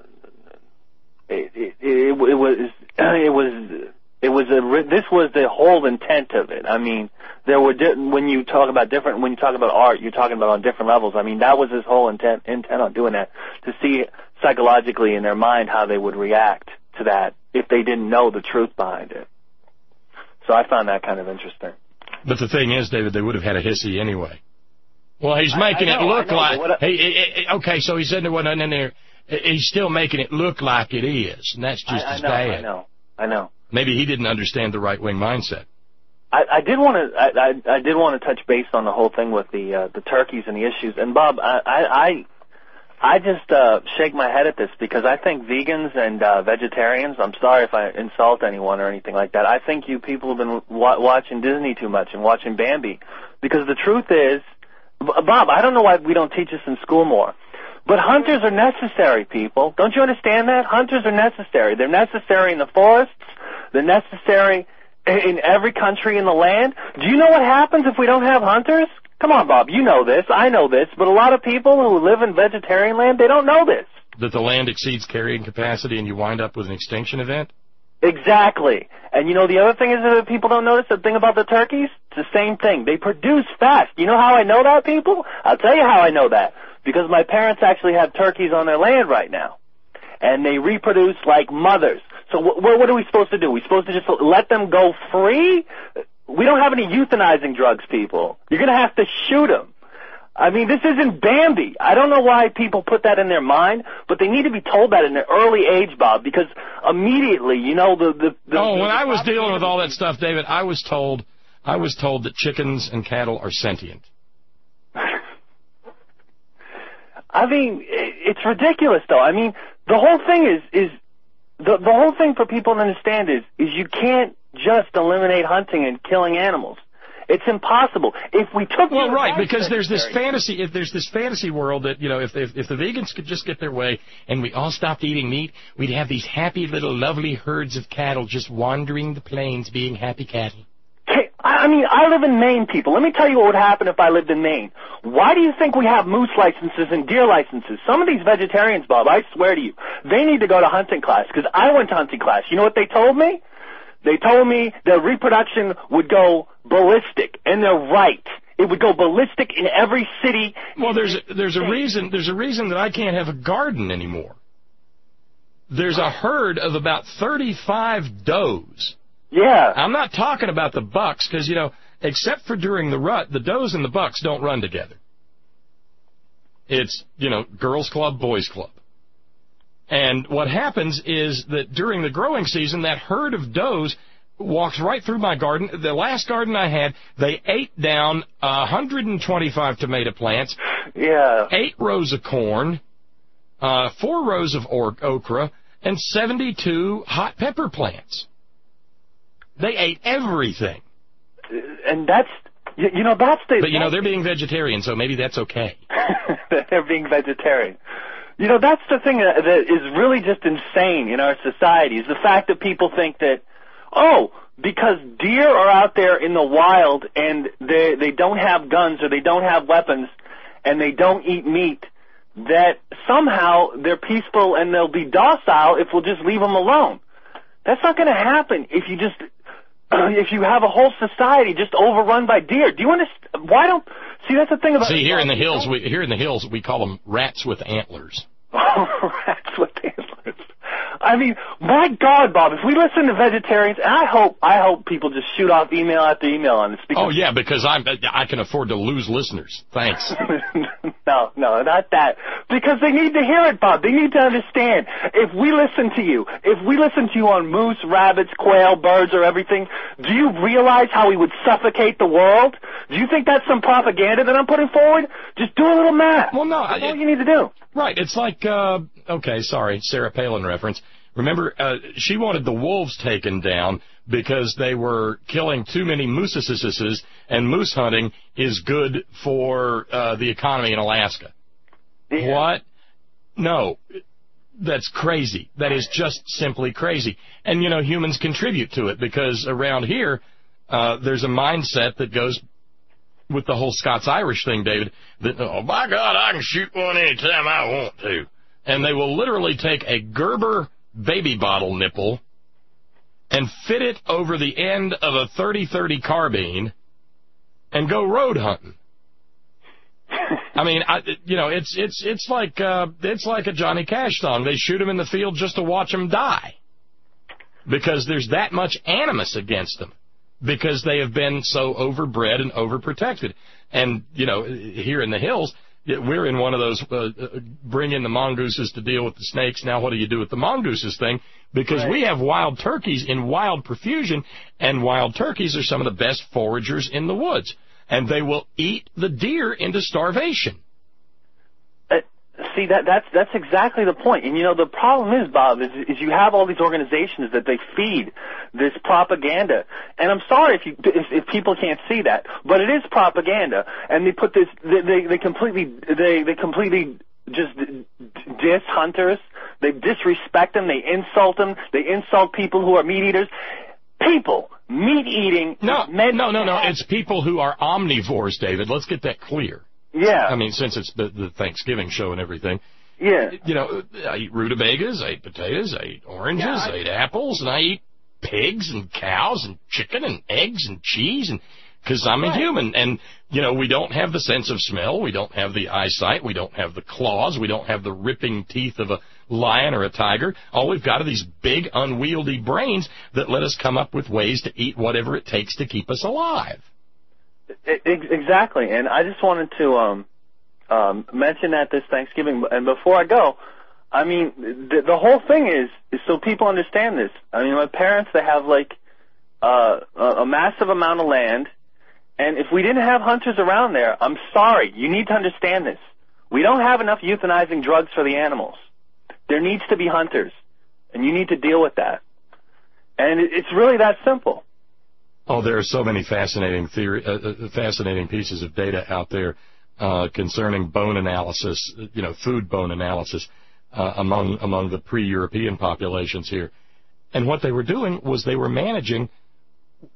It, it, it, it was it was it was a this was the whole intent of it. I mean, there were di- when you talk about different when you talk about art, you're talking about on different levels. I mean, that was his whole intent intent on doing that, to see psychologically in their mind how they would react to that if they didn't know the truth behind it. So I found that kind of interesting. But the thing is, David, they would have had a hissy anyway. Well, he's making I, I know, it look know, like I, hey, hey, hey, okay. So he said there wasn't in there. He's still making it look like it is, and that's just I, I as know, bad. I know, I know. Maybe he didn't understand the right-wing mindset. I, I did want to, I, I, I did want to touch base on the whole thing with the uh, the turkeys and the issues. And Bob, I, I, I just uh, shake my head at this because I think vegans and uh, vegetarians. I'm sorry if I insult anyone or anything like that. I think you people have been wa- watching Disney too much and watching Bambi, because the truth is, Bob, I don't know why we don't teach this in school more. But hunters are necessary, people. Don't you understand that? Hunters are necessary. They're necessary in the forests. They're necessary in every country in the land. Do you know what happens if we don't have hunters? Come on, Bob. You know this. I know this. But a lot of people who live in vegetarian land, they don't know this. That the land exceeds carrying capacity and you wind up with an extinction event? Exactly. And you know the other thing is that people don't notice, the thing about the turkeys? It's the same thing. They produce fast. You know how I know that, people? I'll tell you how I know that. Because my parents actually have turkeys on their land right now. And they reproduce like mothers. So wh- what are we supposed to do? We're supposed to just let them go free? We don't have any euthanizing drugs, people. You're going to have to shoot them. I mean, this isn't Bambi. I don't know why people put that in their mind, but they need to be told that in an early age, Bob, because immediately, you know, the... the, the oh, the, when the, I was dealing with all that stuff, David, I was told, I was told that chickens and cattle are sentient. I mean, it's ridiculous, though. I mean, the whole thing is, is the, the whole thing for people to understand is, is you can't just eliminate hunting and killing animals. It's impossible. If we took... Well, right, because there's this fantasy, if there's this fantasy world that, you know, if, if, if the vegans could just get their way and we all stopped eating meat, we'd have these happy little lovely herds of cattle just wandering the plains being happy cattle. I I mean, I live in Maine, people. Let me tell you what would happen if I lived in Maine. Why do you think we have moose licenses and deer licenses? Some of these vegetarians, Bob, I swear to you, they need to go to hunting class, because I went to hunting class. You know what they told me? They told me their reproduction would go ballistic, and they're right. It would go ballistic in every city. Well, there's a, there's a reason there's a reason that I can't have a garden anymore. There's a herd of about thirty-five does. Yeah. I'm not talking about the bucks, because, you know, except for during the rut, the does and the bucks don't run together. It's, you know, girls club, boys club. And what happens is that during the growing season, that herd of does walks right through my garden. The last garden I had, they ate down one hundred twenty-five tomato plants, yeah, eight rows of corn, uh, four rows of or- okra, and seventy-two hot pepper plants. They ate everything. And that's, you know, that's the... But, you know, they're being vegetarian, so maybe that's okay. They're being vegetarian. You know, that's the thing that, that is really just insane in our society, is the fact that people think that, oh, because deer are out there in the wild and they they don't have guns or they don't have weapons and they don't eat meat, that somehow they're peaceful and they'll be docile if we'll just leave them alone. That's not going to happen if you just... if you have a whole society just overrun by deer. Do you understand? Why don't... See, that's the thing about... See, here in the hills, we, here in the hills, we call them rats with antlers. Rats with antlers. I mean, my God, Bob, if we listen to vegetarians, and I hope, I hope people just shoot off email after email on this. Because oh, yeah, because I'm, I can afford to lose listeners. Thanks. No, no, not that. Because they need to hear it, Bob. They need to understand. If we listen to you, if we listen to you on moose, rabbits, quail, birds, or everything, do you realize how we would suffocate the world? Do you think that's some propaganda that I'm putting forward? Just do a little math. Well, no. That's it, all you need to do. Right. It's like, uh, okay, sorry, Sarah Palin reference. Remember, uh, she wanted the wolves taken down because they were killing too many mooses, and moose hunting is good for uh, the economy in Alaska. Yeah. What? No. That's crazy. That is just simply crazy. And, you know, humans contribute to it because around here uh, there's a mindset that goes with the whole Scots-Irish thing, David, that, oh, by God, I can shoot one anytime I want to. And they will literally take a Gerber baby bottle nipple and fit it over the end of a thirty thirty carbine and go road hunting. I mean, I, you know, it's it's it's like uh, it's like a Johnny Cash song. They shoot him in the field just to watch him die because there's that much animus against them because they have been so overbred and overprotected. And you know, here in the hills, we're in one of those uh, bring in the mongooses to deal with the snakes. Now, what do you do with the mongooses thing? Because right. we have wild turkeys in wild profusion, and wild turkeys are some of the best foragers in the woods. And they will eat the deer into starvation. Uh, see, that that's that's exactly the point. And, you know, the problem is, Bob, is, is you have all these organizations that they feed this propaganda. And I'm sorry if you if, if people can't see that, but it is propaganda. And they put this, they they, they completely they they completely just diss hunters. They disrespect them. They insult them. They insult people who are meat eaters. People. Meat eating. No, no, no, no. It's people who are omnivores, David. Let's get that clear. Yeah. I mean, since it's the, the Thanksgiving show and everything. Yeah. You know, I eat rutabagas, I eat potatoes, I eat oranges, yeah, I... I eat apples, and I eat pigs and cows and chicken and eggs and cheese, and because I'm right. a human. And, you know, we don't have the sense of smell. We don't have the eyesight. We don't have the claws. We don't have the ripping teeth of a lion or a tiger. All we've got are these big, unwieldy brains that let us come up with ways to eat whatever it takes to keep us alive. Exactly. And I just wanted to um, um, mention that this Thanksgiving. And before I go, I mean, the, the whole thing is, is so people understand this. I mean, my parents, they have, like, uh, a massive amount of land. And if we didn't have hunters around there, I'm sorry, you need to understand this. We don't have enough euthanizing drugs for the animals. There needs to be hunters, and you need to deal with that. And it's really that simple. Oh, there are so many fascinating theory, uh, fascinating pieces of data out there uh, concerning bone analysis, you know, food bone analysis uh, among among the pre-European populations here. And what they were doing was they were managing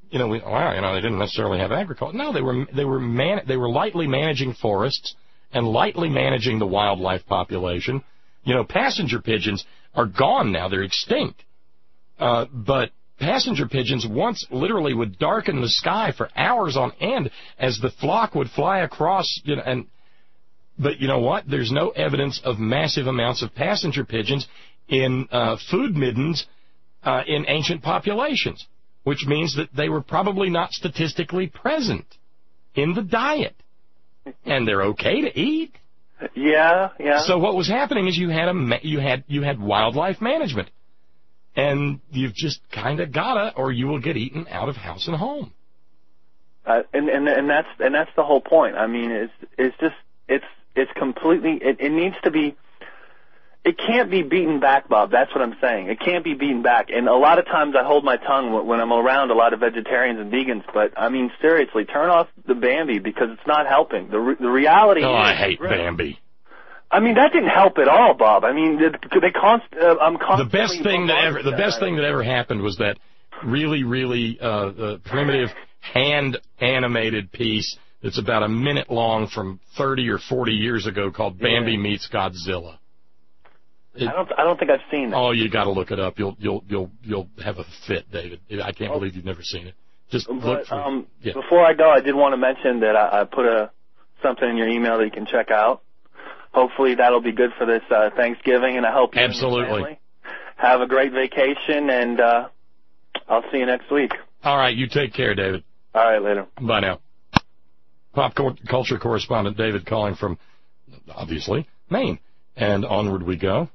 you know, we, wow, you know, they didn't necessarily have agriculture. No, they were they were man, they were lightly managing forests and lightly managing the wildlife population. You know, passenger pigeons are gone now; they're extinct. Uh, but passenger pigeons once literally would darken the sky for hours on end as the flock would fly across. You know, and but you know what? There's no evidence of massive amounts of passenger pigeons in uh, food middens uh, in ancient populations, which means that they were probably not statistically present in the diet. And they're okay to eat. Yeah, yeah. So what was happening is you had a you had you had wildlife management, and you've just kind of gotta, or you will get eaten out of house and home. Uh, and and and that's and that's the whole point. I mean, it's it's just it's it's completely. It, it needs to be. It can't be beaten back, Bob. That's what I'm saying. It can't be beaten back. And a lot of times I hold my tongue when I'm around a lot of vegetarians and vegans. But, I mean, seriously, turn off the Bambi because it's not helping. The re- the reality oh, is... I hate Bambi. I mean, that didn't help at all, Bob. I mean, they, they const- uh, I'm constantly... The best thing that ever, the best thing that ever happened was that really, really uh, uh, primitive hand-animated piece that's about a minute long from thirty or forty years ago called Bambi yeah. Meets Godzilla. It, I don't. I don't think I've seen that. Oh, you got to look it up. You'll you'll you'll you'll have a fit, David. I can't oh. believe you've never seen it. Just but, look for. Um, yeah. Before I go, I did want to mention that I, I put a something in your email that you can check out. Hopefully, that'll be good for this uh, Thanksgiving, and I hope you absolutely and your family have a great vacation. And uh, I'll see you next week. All right, you take care, David. All right, later. Bye now. Pop culture correspondent David calling from, obviously, Maine, and onward we go.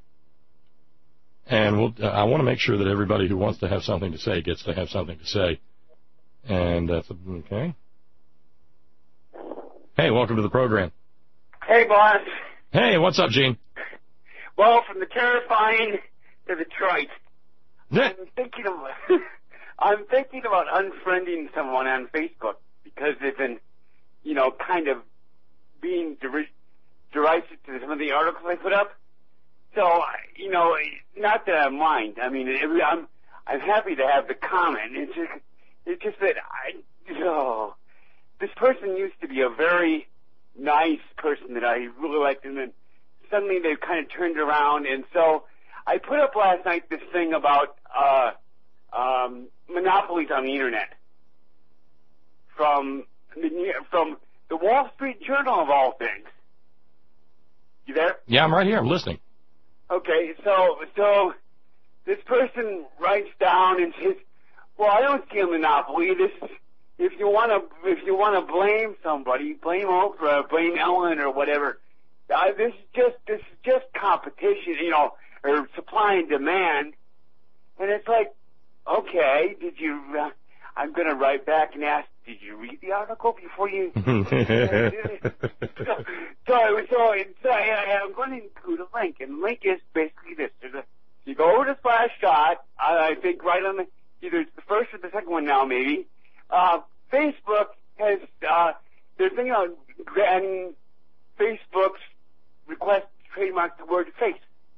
And we'll, uh, I want to make sure that everybody who wants to have something to say gets to have something to say. And that's uh, okay. Hey, welcome to the program. Hey, boss. Hey, what's up, Gene? Well, from the terrifying to the trite, I'm thinking of I'm thinking about unfriending someone on Facebook because they've been, you know, kind of being der- derisive to some of the articles I put up. So, you know, not that I mind. I mean, it, I'm I'm happy to have the comment. It's just, it's just that I, oh, this person used to be a very nice person that I really liked, and then suddenly they've kind of turned around. And so I put up last night this thing about uh, um, monopolies on the internet from the, from the Wall Street Journal of all things. You there? Yeah, I'm right here. I'm listening. Okay, so so this person writes down and says, "Well, I don't see a monopoly. This, if you want to, if you want to blame somebody, blame Oprah, blame Ellen, or whatever. Uh, this is just this is just competition, you know, or supply and demand." And it's like, okay, did you? Uh, I'm going to write back and ask, did you read the article before you? so, so, so, so I, I'm going to include a link, and the link is basically this: There's a, you go over to Slashdot, I, I think right on the either it's the first or the second one now, maybe. Uh, Facebook has uh, they're thinking about granting Facebook's request to trademark the word face.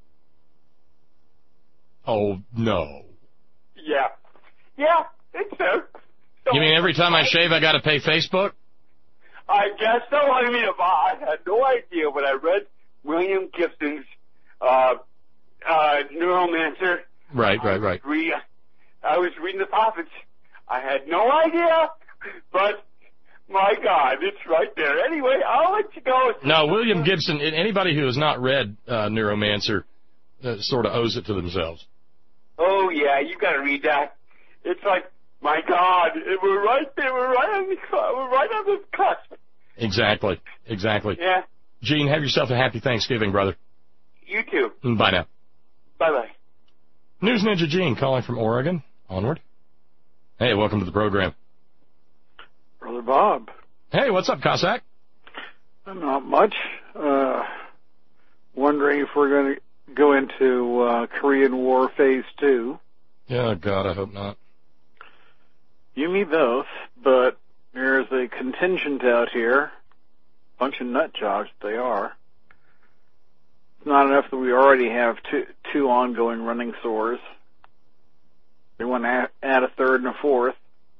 Oh no. Yeah, yeah. It's there. So, you mean every time I shave I got to pay Facebook? I guess so. I mean, if I, I had no idea when I read William Gibson's uh, uh, Neuromancer. Right, right, right. I was, re- I was reading the prophets. I had no idea, but my God, it's right there. Anyway, I'll let you go. No, William Gibson, anybody who has not read uh, Neuromancer uh, sort of owes it to themselves. Oh, yeah, you got to read that. It's like, my God, we're right there. We're right on the we're right on the cusp. Exactly. Exactly. Yeah. Gene, have yourself a happy Thanksgiving, brother. You too. Bye now. Bye-bye. News Ninja Gene calling from Oregon. Onward. Hey, welcome to the program. Brother Bob. Hey, what's up, Cossack? Not much. Uh, wondering if we're going to go into uh, Korean War Phase two. Yeah, God, I hope not. You me both, but there's a contingent out here, bunch of nut jobs they are. It's not enough that we already have two, two ongoing running sores. They want to add a third and a fourth.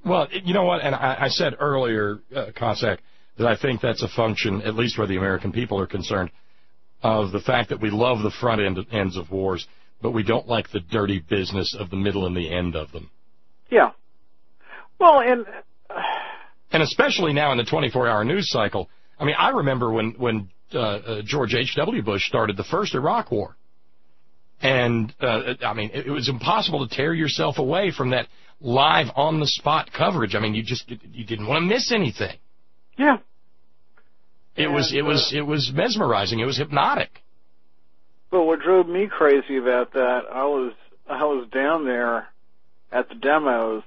Well, you know what, and I, I said earlier, uh, Cossack, that I think that's a function, at least where the American people are concerned, of the fact that we love the front end ends of wars, but we don't like the dirty business of the middle and the end of them. Yeah. Well, and... Uh... And especially now in the twenty-four hour news cycle. I mean, I remember when, when uh, uh, George H W. Bush started the first Iraq War. And, uh, I mean, it, it was impossible to tear yourself away from that live, on-the-spot coverage. I mean, you just you didn't want to miss anything. Yeah. It and, was it uh, was it was mesmerizing. It was hypnotic. But what drove me crazy about that, I was I was down there at the demos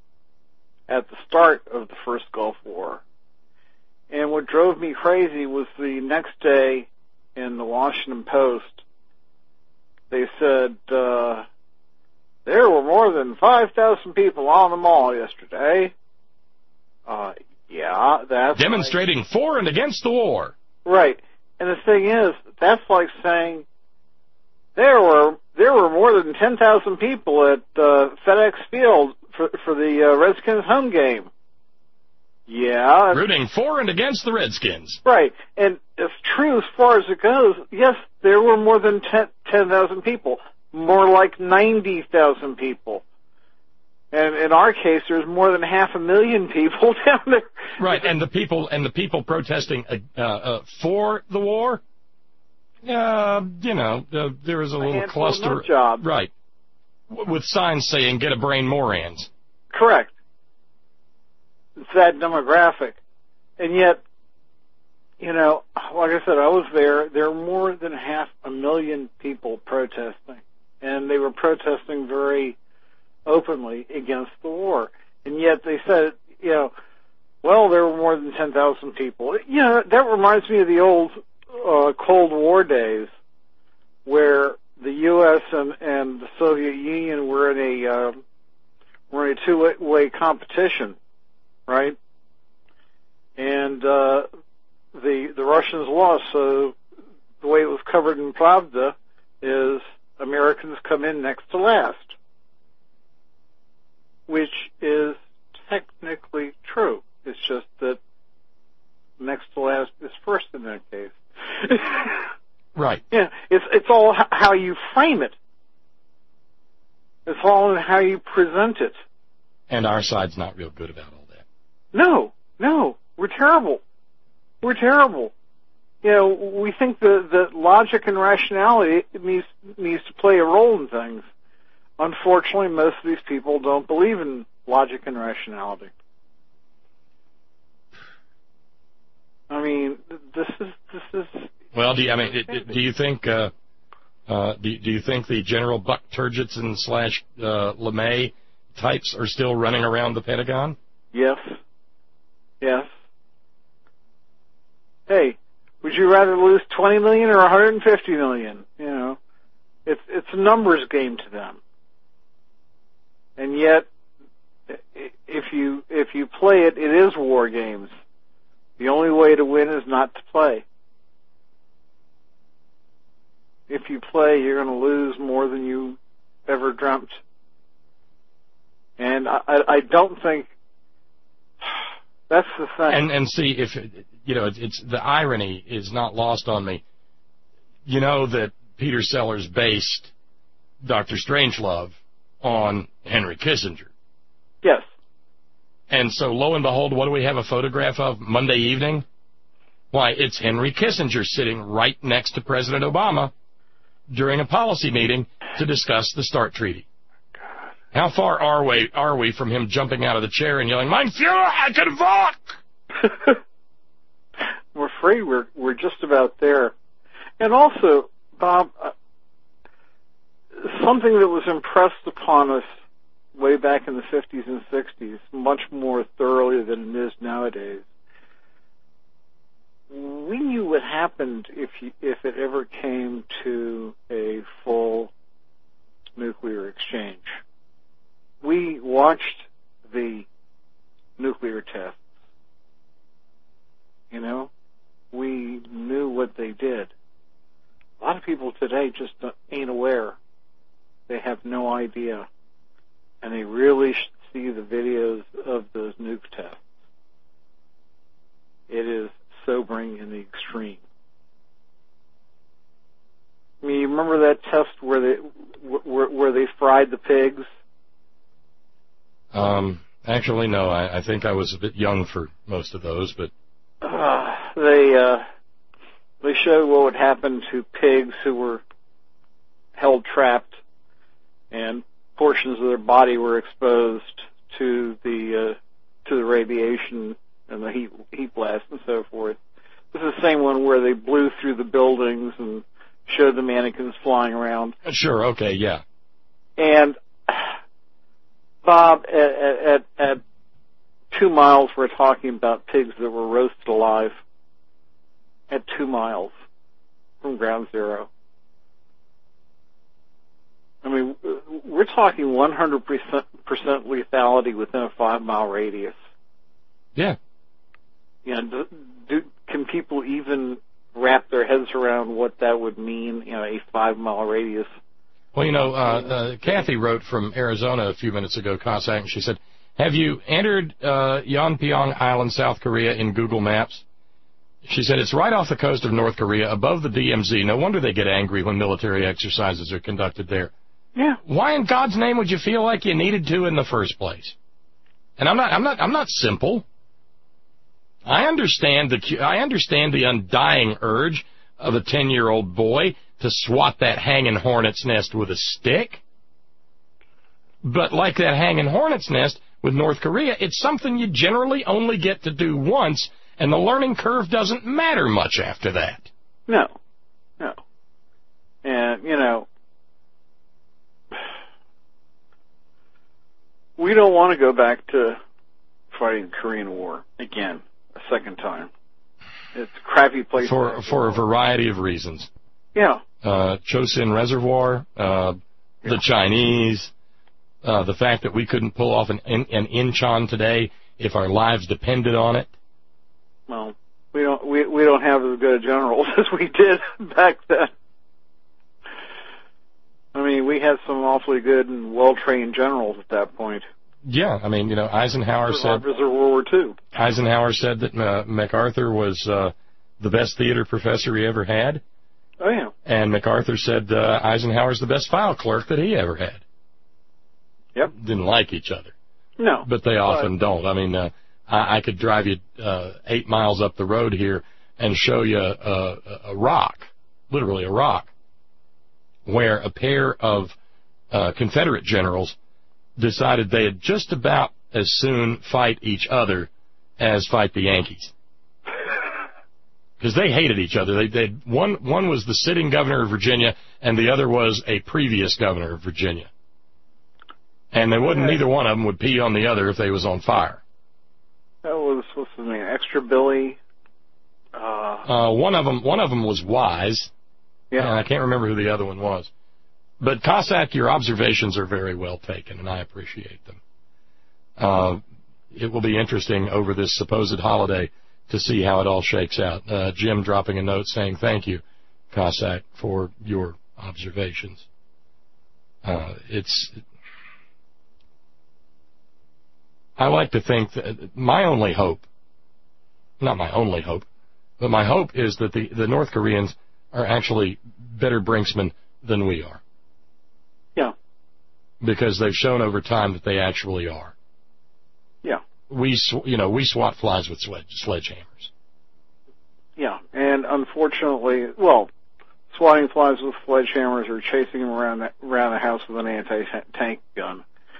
at the start of the first Gulf War. And what drove me crazy was the next day in the Washington Post, they said uh, there were more than five thousand people on the mall yesterday. Uh, yeah, that's... Demonstrating like, for and against the war. Right. And the thing is, that's like saying there were there were more than ten thousand people at uh, FedEx Field for, for the uh, Redskins home game. Yeah. Rooting for and against the Redskins. Right. And it's true as far as it goes. Yes, there were more than ten thousand people. More like ninety thousand people. And in our case, there's more than half a million people down there. Right. And the people and the people protesting uh, uh, for the war, uh, you know, uh, there was a, a little cluster. Job. Right. W- with signs saying, get a brain, Morans. Correct. It's that demographic. And yet, you know, like I said, I was there. There were more than half a million people protesting. And they were protesting very openly against the war. And yet they said, you know, well, there were more than ten thousand people. You know, that reminds me of the old uh, Cold War days where the U S and, and the Soviet Union were in a, uh, were in a two-way competition. Right? And uh, the the Russians lost, so the way it was covered in Pravda is Americans come in next to last, which is technically true. It's just that next to last is first in that case. Right. Yeah, it's it's all how you frame it. It's all in how you present it. And our side's not real good about all that. No, no, we're terrible. We're terrible. You know, we think that that logic and rationality needs needs to play a role in things. Unfortunately, most of these people don't believe in logic and rationality. I mean, this is this is. Well, do you, I mean, do you think uh, uh, do do you think the General Buck Turgidson slash uh, LeMay types are still running around the Pentagon? Yes. Yes. Hey, would you rather lose twenty million or one hundred fifty million? You know, it's it's a numbers game to them. And yet, if you if you play it, it is war games. The only way to win is not to play. If you play, you're going to lose more than you ever dreamt. And I, I don't think that's the thing. And and see, if you know, it's, it's the irony is not lost on me. You know that Peter Sellers based Doctor Strangelove on Henry Kissinger. Yes. And so, lo and behold, what do we have a photograph of Monday evening? Why, it's Henry Kissinger sitting right next to President Obama during a policy meeting to discuss the START Treaty. God. How far are we, are we from him jumping out of the chair and yelling, Mein Führer, I can walk! We're afraid we're, we're just about there. And also, Bob, uh, something that was impressed upon us way back in the fifties and sixties, much more thoroughly than it is nowadays. We knew what happened if you, if it ever came to a full nuclear exchange. We watched the nuclear tests. You know, we knew what they did. A lot of people today just ain't aware. They have no idea. And they really see the videos of those nuke tests. It is sobering in the extreme. I mean, you remember that test where they where, where they fried the pigs? Um, actually, no. I, I think I was a bit young for most of those, but uh, they uh, they showed what would happen to pigs who were held trapped, and portions of their body were exposed to the uh, to the radiation and the heat heat blast and so forth. This is the same one where they blew through the buildings and showed the mannequins flying around. Sure, okay, yeah. And, Bob, at, at, at two miles, we're talking about pigs that were roasted alive at two miles from ground zero. I mean, we're talking one hundred percent lethality within a five-mile radius. Yeah. You know, do, do, can people even wrap their heads around what that would mean, you know, a five-mile radius? Well, you know, uh, uh, Kathy wrote from Arizona a few minutes ago, Cossack, and she said, have you entered uh, Yeonpyeong Island, South Korea, in Google Maps? She said, it's right off the coast of North Korea, above the D M Z. No wonder they get angry when military exercises are conducted there. Yeah. Why in God's name would you feel like you needed to in the first place? And I'm not, I'm not, I'm not simple. I understand the I understand the undying urge of a ten-year-old boy to swat that hanging hornet's nest with a stick. But like that hanging hornet's nest with North Korea, it's something you generally only get to do once, and the learning curve doesn't matter much after that. No. No. And, you know, we don't want to go back to fighting the Korean War again. A second time. It's a crappy place. For for a variety of reasons. Yeah. Uh, Chosin Reservoir, uh, yeah. the Chinese, uh, the fact that we couldn't pull off an, an Incheon today if our lives depended on it. Well, we don't we we don't have as good generals as we did back then. I mean, we had some awfully good and well-trained generals at that point. Yeah, I mean, you know, Eisenhower said World War Two. Eisenhower said that uh, MacArthur was uh, the best theater professor he ever had. Oh yeah. And MacArthur said uh, Eisenhower's the best file clerk that he ever had. Yep. Didn't like each other. No. But they often but, don't. I mean, uh, I, I could drive you uh, eight miles up the road here and show you a, a, a rock, literally a rock, where a pair of uh, Confederate generals decided they'd just about as soon fight each other as fight the Yankees. Because they hated each other. They, they one one was the sitting governor of Virginia, and the other was a previous governor of Virginia. And they wouldn't. Neither one of them would pee on the other if they was on fire. That was what's his name? Extra Billy. Uh, uh, one of them. One of them was Wise. Yeah. And I can't remember who the other one was. But Cossack, your observations are very well taken, and I appreciate them. Uh, it will be interesting over this supposed holiday to see how it all shakes out. Uh, Jim dropping a note saying thank you, Cossack, for your observations. Uh, it's. I like to think that my only hope, not my only hope, but my hope is that the, the North Koreans are actually better brinksmen than we are. Yeah. Because they've shown over time that they actually are. Yeah. We, sw- you know, we swat flies with sledge- sledgehammers. Yeah, and unfortunately, well, swatting flies with sledgehammers or chasing them around the, around the house with an anti-tank gun.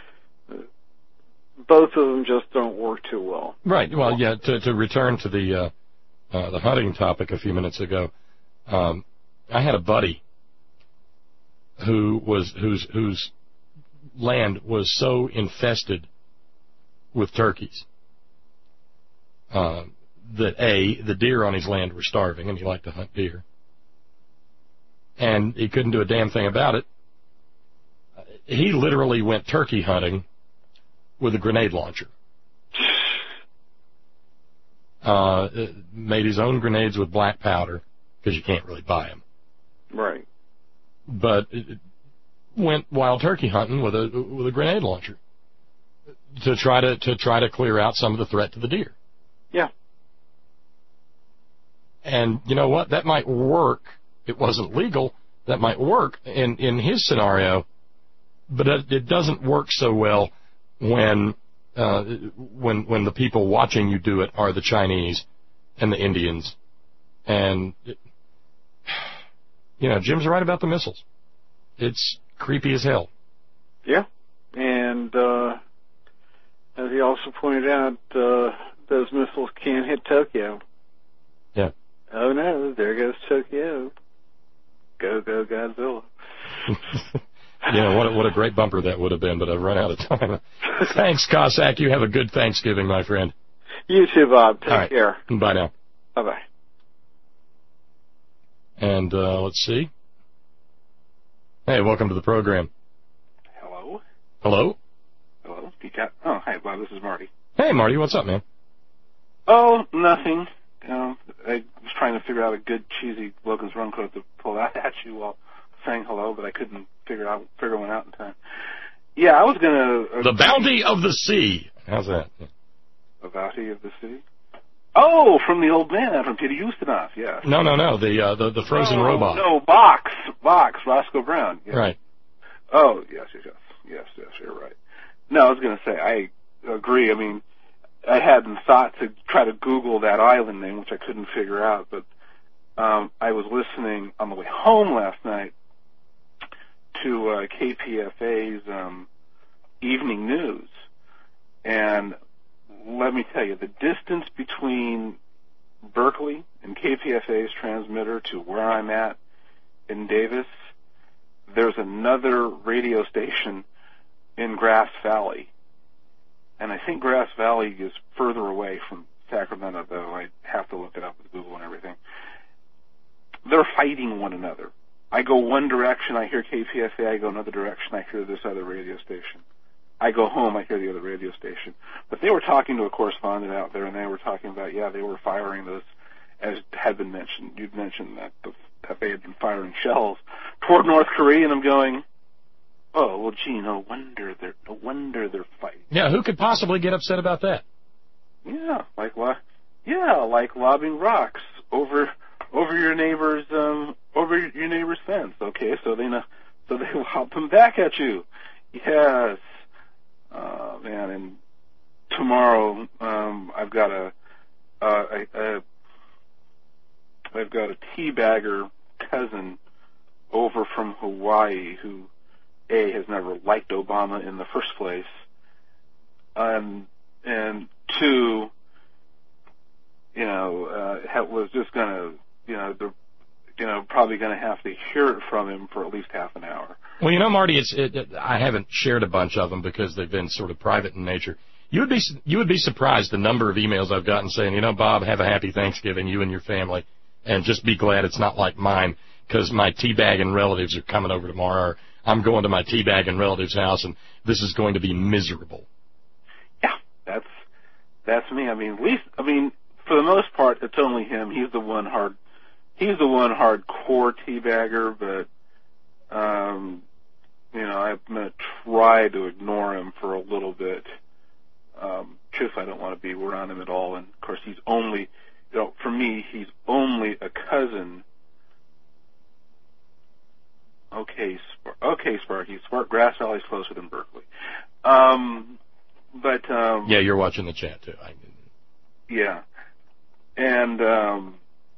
Both of them just don't work too well. Right. Well, yeah. To, to return to the uh, uh, the hunting topic a few minutes ago, um, I had a buddy who was whose whose land was so infested with turkeys uh, that a the deer on his land were starving, and he liked to hunt deer, and he couldn't do a damn thing about it. He literally went turkey hunting with a grenade launcher. Uh, made his own grenades with black powder, because you can't really buy them. Right. But it went wild turkey hunting with a with a grenade launcher. to try to to try to clear out some of the threat to the deer. Yeah. And you know what? That might work. It wasn't legal. That might work in, in his scenario, but it, it doesn't work so well when uh, when when the people watching you do it are the Chinese and the Indians. And, it, you know, Jim's right about the missiles. It's creepy as hell. Yeah. And uh, as he also pointed out, uh, those missiles can't hit Tokyo. Yeah. Oh, no, there goes Tokyo. Go, go, Godzilla. You know, what a, what a great bumper that would have been, but I've run out of time. Thanks, Cossack. You have a good Thanksgiving, my friend. You too, Bob. Take All right. care. Bye now. Bye-bye. And uh, let's see. Hey, welcome to the program. Hello? Hello? Hello? You got, oh, hi, Bob. This is Marty. Hey, Marty. What's up, man? Oh, nothing. Um, I was trying to figure out a good, cheesy Logan's Run quote to pull out at you while saying hello, but I couldn't figure out figure one out in time. Yeah, I was going to... Uh, the Bounty of the Sea. How's that? The Bounty of the Sea? Oh, from the old man, from Peter Ustinov, yeah. No, no, no, the uh, the, the frozen oh, robot. No, Box. Box, Roscoe Brown. Yeah. Right. Oh, yes, yes, yes. Yes, yes, you're right. No, I was going to say, I agree. I mean, I hadn't thought to try to Google that island name, which I couldn't figure out, but um, I was listening on the way home last night to uh, K P F A's um, evening news, and let me tell you, the distance between Berkeley and K P F A's transmitter to where I'm at in Davis, there's another radio station in Grass Valley. And I think Grass Valley is further away from Sacramento, though. I have to look it up with Google and everything. They're fighting one another. I go one direction, I hear K P F A. I go another direction, I hear this other radio station. I go home, I hear the other radio station. But they were talking to a correspondent out there, and they were talking about, yeah, they were firing those, as had been mentioned. You'd mentioned that, that they had been firing shells toward North Korea, and I'm going... Oh, well, gee, no wonder they're no wonder they're fighting. Yeah, who could possibly get upset about that? Yeah, like yeah, like lobbing rocks over over your neighbor's um over your neighbor's fence. Okay, so they know, so they lob them back at you. Yes, uh, man. And tomorrow, um, I've got a, uh, a, a I've got a teabagger cousin over from Hawaii who. A, has never liked Obama in the first place, um, and two, you know, uh, was just going to, you know, the, you know, probably going to have to hear it from him for at least half an hour. Well, you know, Marty, it's it, it, I haven't shared a bunch of them because they've been sort of private in nature. You would be you would be surprised the number of emails I've gotten saying, you know, Bob, have a happy Thanksgiving, you and your family, and just be glad it's not like mine because my teabagging relatives are coming over tomorrow. Or, I'm going to my teabagging relative's house, and this is going to be miserable. Yeah, that's that's me. I mean, at least, I mean, for the most part, it's only him. He's the one hard, he's the one hardcore teabagger. But, um, you know, I'm going to try to ignore him for a little bit. Um, truthfully, I don't want to be around him at all. And of course, he's only, you know, for me, he's only a cousin. Okay, Spark, okay, Sparky. Spark, Grass Valley's closer than Berkeley. Um, but um, yeah, you're watching the chat too. I, yeah, and um,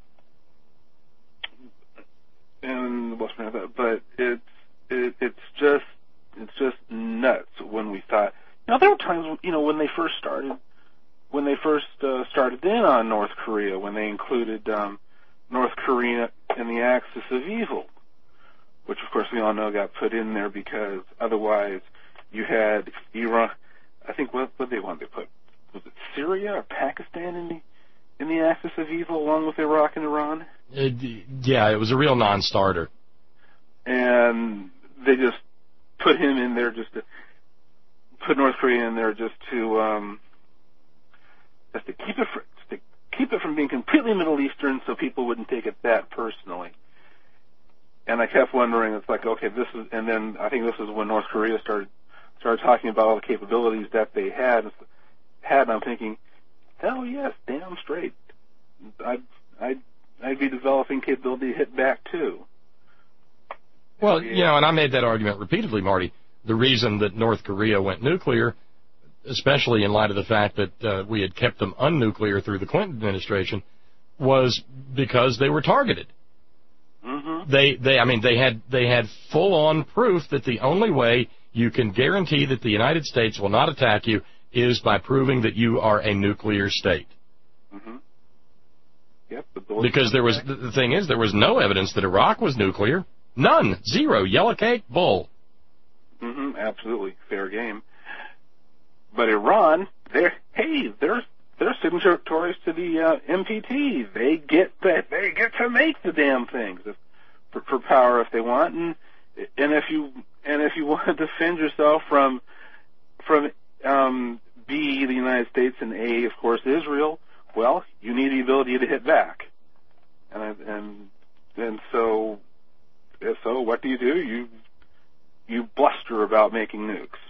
and what's my but it's it, it's just it's just nuts when we thought. Now there were times, you know, when they first started when they first uh, started in on North Korea, when they included um, North Korea in the axis of evil. Which, of course, we all know got put in there because otherwise you had Iran. I think what what they wanted to put was it Syria or Pakistan in the in the axis of evil along with Iraq and Iran. It, yeah, it was a real non-starter. And they just put him in there just to put North Korea in there just to um, just to keep it for, just to keep it from being completely Middle Eastern, so people wouldn't take it that personally. And I kept wondering, it's like, okay, this is, and then I think this is when North Korea started started talking about all the capabilities that they had, had, and I'm thinking, hell yes, damn straight. I'd, I'd, I'd be developing capability to hit back too. Well, you know, and I made that argument repeatedly, Marty. The reason that North Korea went nuclear, especially in light of the fact that uh, we had kept them unnuclear through the Clinton administration, was because they were targeted. Mm-hmm. They, they, I mean, they had they had full-on proof that the only way you can guarantee that the United States will not attack you is by proving that you are a nuclear state. Mm-hmm. Yep. Because there was the thing is there was no evidence that Iraq was nuclear. None. Zero. Yellow cake. Bull. Mm-hmm. Absolutely. Fair game. But Iran, they're hey, they're they're signatories to the uh, N P T. They get that they get to make the damn things if, for, for power if they want, and and if you and if you want to defend yourself from from um, B, the United States, and A, of course, Israel, well, you need the ability to hit back, and and and so so what do you do? You you bluster about making nukes.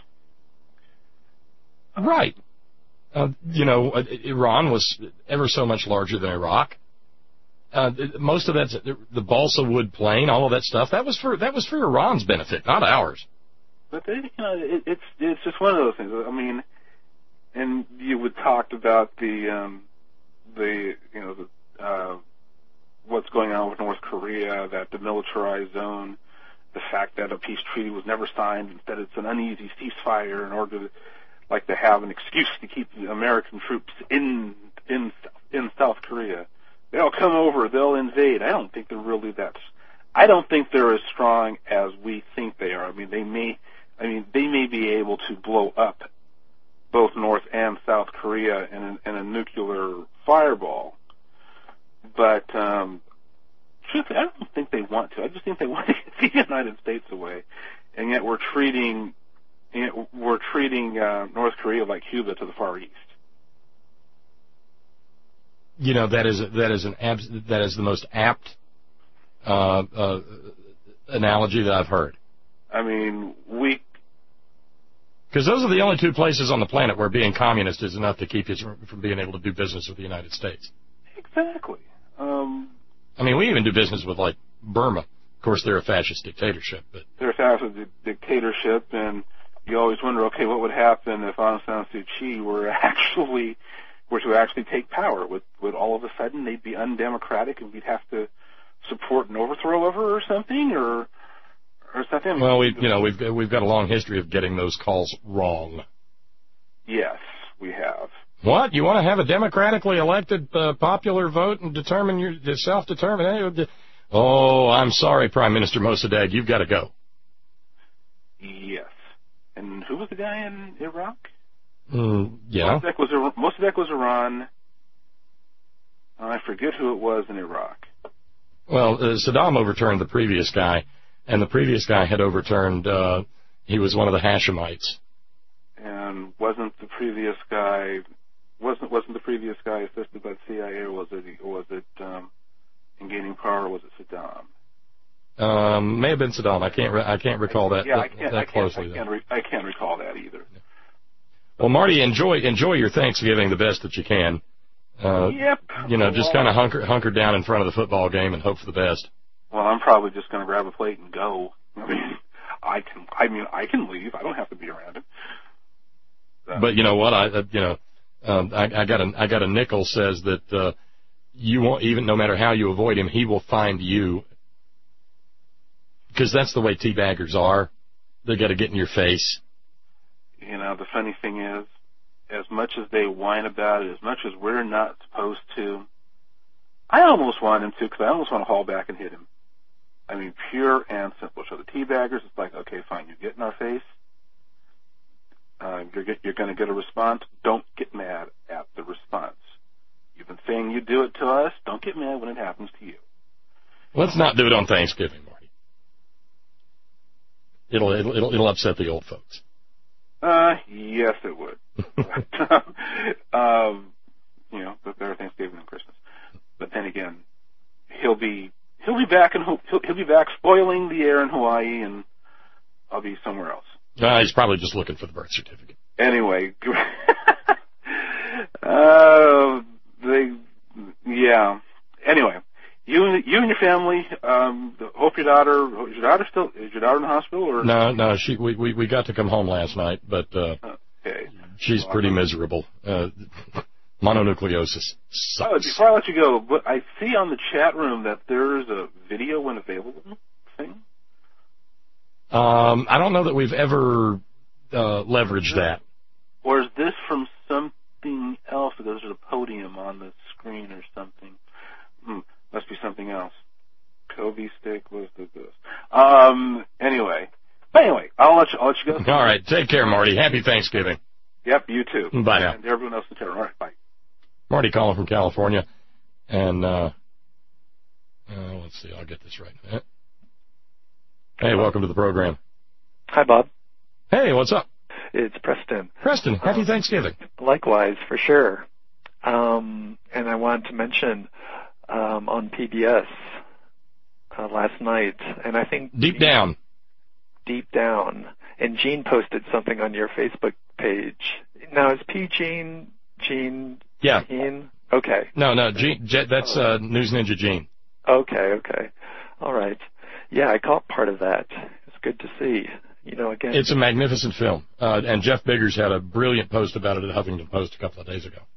Right. Uh, you know, uh, Iran was ever so much larger than Iraq. Uh, most of that, the balsa wood plain, all of that stuff, that was for that was for Iran's benefit, not ours. But they, you know, it, it's it's just one of those things. I mean, and you would talk about the um, the you know the uh, what's going on with North Korea, that demilitarized zone, the fact that a peace treaty was never signed, instead it's an uneasy ceasefire in order to like to have an excuse to keep the American troops in in in South Korea. They'll come over, they'll invade. I don't think they're really that. I don't think they're as strong as we think they are. I mean, they may. I mean, they may be able to blow up both North and South Korea in a, in a nuclear fireball. But um, truthfully, I don't think they want to. I just think they want to get the United States away, and yet we're treating. We're treating uh, North Korea like Cuba to the Far East. You know, that is that is an abs- that is the most apt uh, uh, analogy that I've heard. I mean, we because those are the only two places on the planet where being communist is enough to keep you from being able to do business with the United States. Exactly. Um, I mean, we even do business with like Burma. Of course, they're a fascist dictatorship, but they're a fascist dictatorship, and you always wonder, okay, what would happen if Aung San Suu Kyi were actually were to actually take power? Would would all of a sudden they'd be undemocratic and we'd have to support an overthrow of her or something, or or something? Well, we you know we've we've got a long history of getting those calls wrong. Yes, we have. What? You want to have a democratically elected uh, popular vote and determine your self-determination? Oh, I'm sorry, Prime Minister Mossadegh, you've got to go. Yes. And who was the guy in Iraq? Mm, yeah. Mossadegh was, Mossadegh was Iran. I forget who it was in Iraq. Well, uh, Saddam overturned the previous guy, and the previous guy had overturned, uh, he was one of the Hashemites. And wasn't the previous guy, wasn't wasn't the previous guy assisted by the C I A, or was it, or was it um, in gaining power, or was it Saddam? Um, may have been Saddam. I can't. Re- I can't recall that. Yeah, that, I can't. that I can't, closely. I can't, re- I can't recall that either. Well, Marty, enjoy enjoy your Thanksgiving the best that you can. Uh, yep. You know, just kind of hunker hunker down in front of the football game and hope for the best. Well, I'm probably just going to grab a plate and go. I mean, I can. I mean, I can leave. I don't have to be around him. So. But you know what? I uh, you know, um, I, I got a I got a nickel says that uh, you won't even no matter how you avoid him, he will find you. Because that's the way teabaggers are. They got to get in your face. You know, the funny thing is, as much as they whine about it, as much as we're not supposed to, I almost want him to, because I almost want to haul back and hit him. I mean, pure and simple. So the teabaggers, it's like, okay, fine, you get in our face. Uh, you're, get, you're going to get a response. Don't get mad at the response. You've been saying you do it to us. Don't get mad when it happens to you. Let's not do it on Thanksgiving, Marty. It'll it'll it'll, it'll upset the old folks. Uh, yes, it would. um, you know, but better Thanksgiving than Christmas. But then again, he'll be he'll be back and he'll he'll be back spoiling the air in Hawaii, and I'll be somewhere else. Uh, he's probably just looking for the birth certificate. Anyway, uh, they, yeah. Anyway, you and you and your family. Um, hope your daughter. Is your daughter still? Is your daughter in the hospital? Or no, no. She we we, we got to come home last night, but uh, okay. she's well, pretty miserable. Uh, mononucleosis sucks. Oh, before I let you go, but I see on the chat room that there's a video when available thing. Um, I don't know that we've ever uh, leveraged that. Or is this from something else that goes to the podium on the screen or something? Hmm, must be something else. Kobe stick was the this. Um. Anyway, but anyway, I'll let you. I'll let you go. All right. Take care, Marty. Happy Thanksgiving. Yep. You too. Bye now. And everyone else in the chat room. All right. Bye. Marty calling from California, and uh, uh, let's see. I'll get this right in a minute. Hey, welcome to the program. Hi, Bob. Hey, what's up? It's Preston. Preston, happy Thanksgiving. Likewise, for sure. Um, and I wanted to mention um, on P B S uh, last night, and I think... Deep Down. Deep Down. And Gene posted something on your Facebook page. Now, is P. Gene... Gene... Yeah. Gene? Okay. No, no, Gene, that's uh, News Ninja Gene. Okay, okay. All right. Yeah, I caught part of that. It's good to see. You know, again, it's a magnificent film, uh, and Jeff Biggers had a brilliant post about it at Huffington Post a couple of days ago.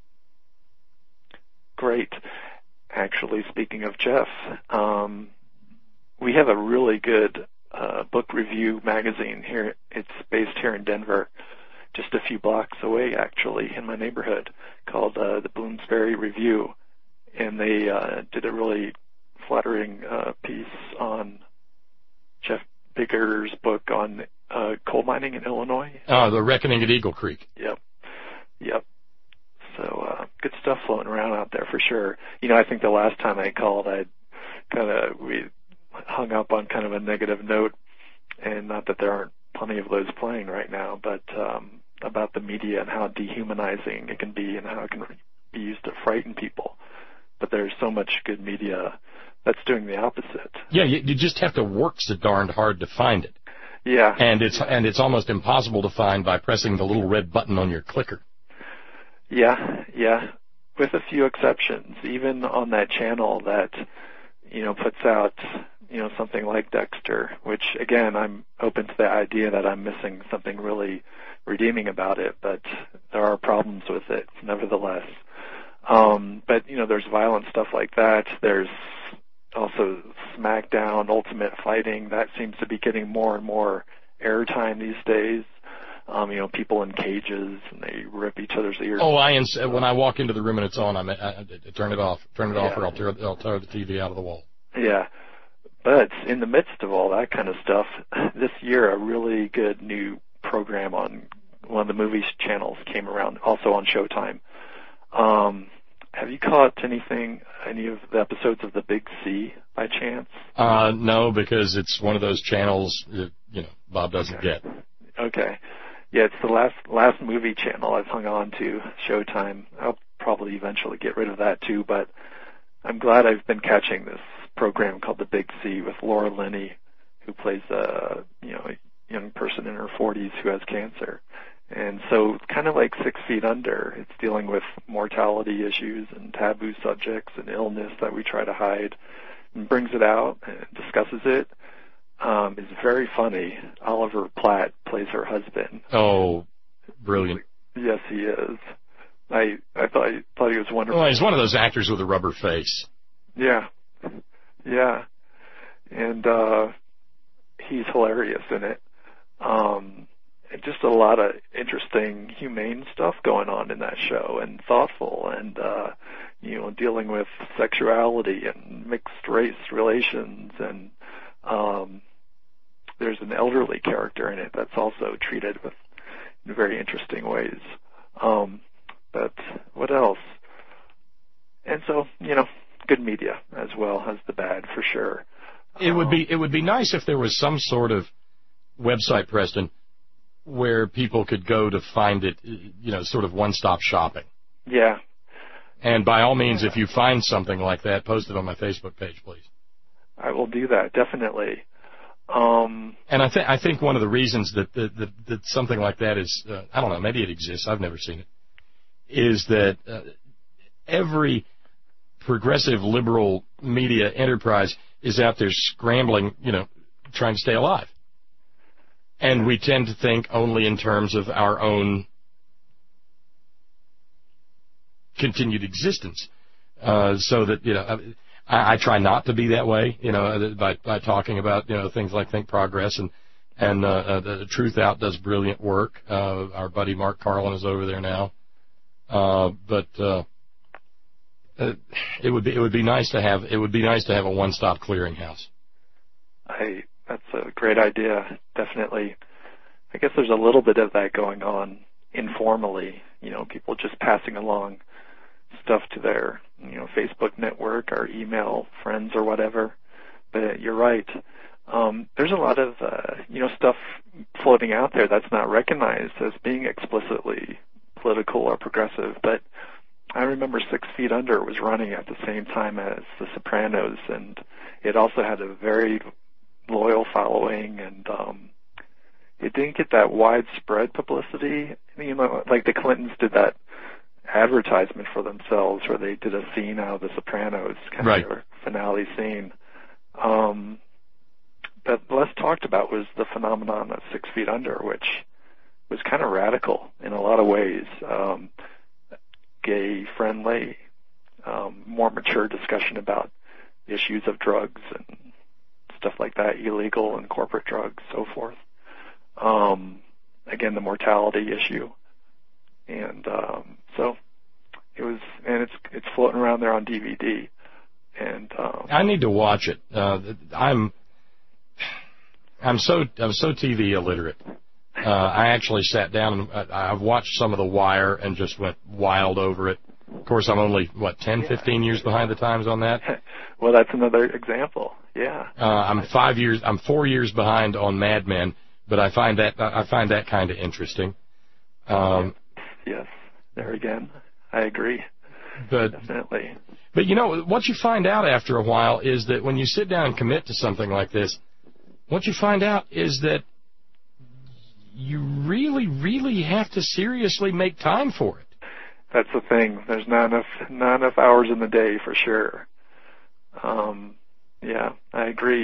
Great. Actually, speaking of Jeff, um, we have a really good uh, book review magazine here. It's based here in Denver, just a few blocks away, actually, in my neighborhood, called uh, the Bloomsbury Review, and they uh, did a really flattering uh, piece on Jeff Biggers' book on uh, coal mining in Illinois. Oh, The Reckoning at Eagle Creek. Yep. Yep. So uh, good stuff floating around out there for sure. You know, I think the last time I called, I kind of we hung up on kind of a negative note, and not that there aren't plenty of those playing right now, but um, about the media and how dehumanizing it can be and how it can be used to frighten people. But there's so much good media that's doing the opposite. Yeah, you, you just have to work so darned hard to find it. Yeah. And it's and it's almost impossible to find by pressing the little red button on your clicker. Yeah, yeah. With a few exceptions, even on that channel that, you know, puts out, you know, something like Dexter, which again, I'm open to the idea that I'm missing something really redeeming about it, but there are problems with it nevertheless. Um, but, you know, there's violent stuff like that. There's also SmackDown, Ultimate Fighting. That seems to be getting more and more airtime these days. Um, you know, people in cages and they rip each other's ears. Oh, I ins- when I walk into the room and it's on, I, I, I turn it off. Turn it yeah. off, or I'll tear, I'll tear the T V out of the wall. Yeah, but in the midst of all that kind of stuff, this year a really good new program on one of the movie channels came around, also on Showtime. Um, have you caught anything, any of the episodes of The Big C by chance? Uh, no, because it's one of those channels that, you know, Bob doesn't okay. get. Okay. Yeah, it's the last last movie channel I've hung on to, Showtime. I'll probably eventually get rid of that too, but I'm glad I've been catching this program called The Big C with Laura Linney, who plays a, you know, a young person in her forties who has cancer. And so kind of like Six Feet Under, it's dealing with mortality issues and taboo subjects and illness that we try to hide, and brings it out and discusses it. Um, it's very funny. Oliver Platt plays her husband. Oh, brilliant. Yes, he is. I I thought I thought he was wonderful. Well, he's one of those actors with a rubber face. Yeah. Yeah. And uh he's hilarious in it. Um just a lot of interesting, humane stuff going on in that show, and thoughtful, and uh you know, dealing with sexuality and mixed race relations, and um there's an elderly character in it that's also treated with in very interesting ways. Um, but what else? And so, you know, good media as well as the bad, for sure. It would be it would be nice if there was some sort of website, Preston, where people could go to find it, you know, sort of one-stop shopping. Yeah. And by all means, if you find something like that, post it on my Facebook page, please. I will do that, definitely. Um, and I think I think one of the reasons that that, that, that something like that is, uh, I don't know, maybe it exists. I've never seen it. Is that uh, every progressive liberal media enterprise is out there scrambling, you know, trying to stay alive. And we tend to think only in terms of our own continued existence. Uh, so that, you know, I, I try not to be that way, you know, by, by talking about, you know, things like Think Progress and, and uh, uh, the Truth Out does brilliant work. Uh, our buddy Mark Carlin is over there now. Uh, but uh, it would be it would be nice to have it would be nice to have a one-stop clearinghouse. I that's a great idea, definitely. I guess there's a little bit of that going on informally. You know, people just passing along stuff to their you know Facebook network or email friends or whatever. But you're right. Um, there's a lot of uh, you know stuff floating out there that's not recognized as being explicitly political or progressive, but I remember Six Feet Under was running at the same time as The Sopranos, and it also had a very loyal following, and um, it didn't get that widespread publicity. You know, like the Clintons did that advertisement for themselves where they did a scene out of The Sopranos, kind right. of their finale scene. Um, but less talked about was the phenomenon of Six Feet Under, which was kind of radical in a lot of ways. Um, gay-friendly, um, more mature discussion about issues of drugs and stuff like that, illegal and corporate drugs, so forth. Um, again, the mortality issue. And um, so it was, and it's it's floating around there on D V D. And um, I need to watch it. Uh, I'm I'm so I'm so T V illiterate. Uh, I actually sat down and I've watched some of The Wire and just went wild over it. Of course, I'm only, what, ten, fifteen years behind the times on that? Well, that's another example. Yeah. Uh, I'm five years, I'm four years behind on Mad Men, but I find that, I find that kind of interesting. Um, yes. There again. I agree. But, Definitely. But, you know, what you find out after a while is that when you sit down and commit to something like this, what you find out is that you really, really have to seriously make time for it. That's the thing. There's not enough, not enough hours in the day for sure. Um, yeah, I agree.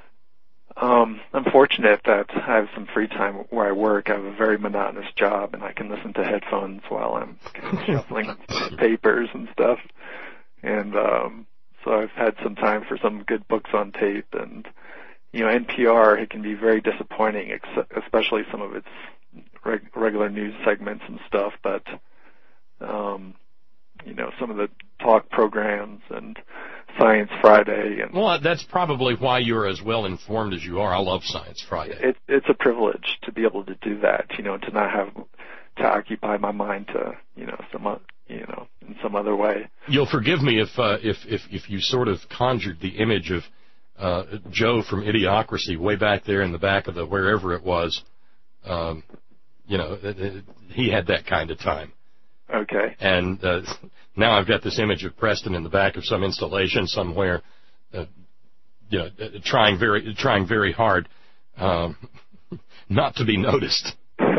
Um, I'm fortunate that I have some free time where I work. I have a very monotonous job, and I can listen to headphones while I'm kind of shuffling papers and stuff. And um, so I've had some time for some good books on tape. And you know, N P R, it can be very disappointing, especially some of its reg- regular news segments and stuff. But um, you know, some of the talk programs and Science Friday. And well, that's probably why you're as well informed as you are. I love Science Friday. It, it's a privilege to be able to do that. You know, to not have to occupy my mind to you know some you know in some other way. You'll forgive me if uh, if if if you sort of conjured the image of uh, Joe from Idiocracy way back there in the back of the wherever it was. Um, you know, it, it, he had that kind of time. Okay. And uh, now I've got this image of Preston in the back of some installation somewhere, uh, you know, trying very, trying very hard um, not to be noticed.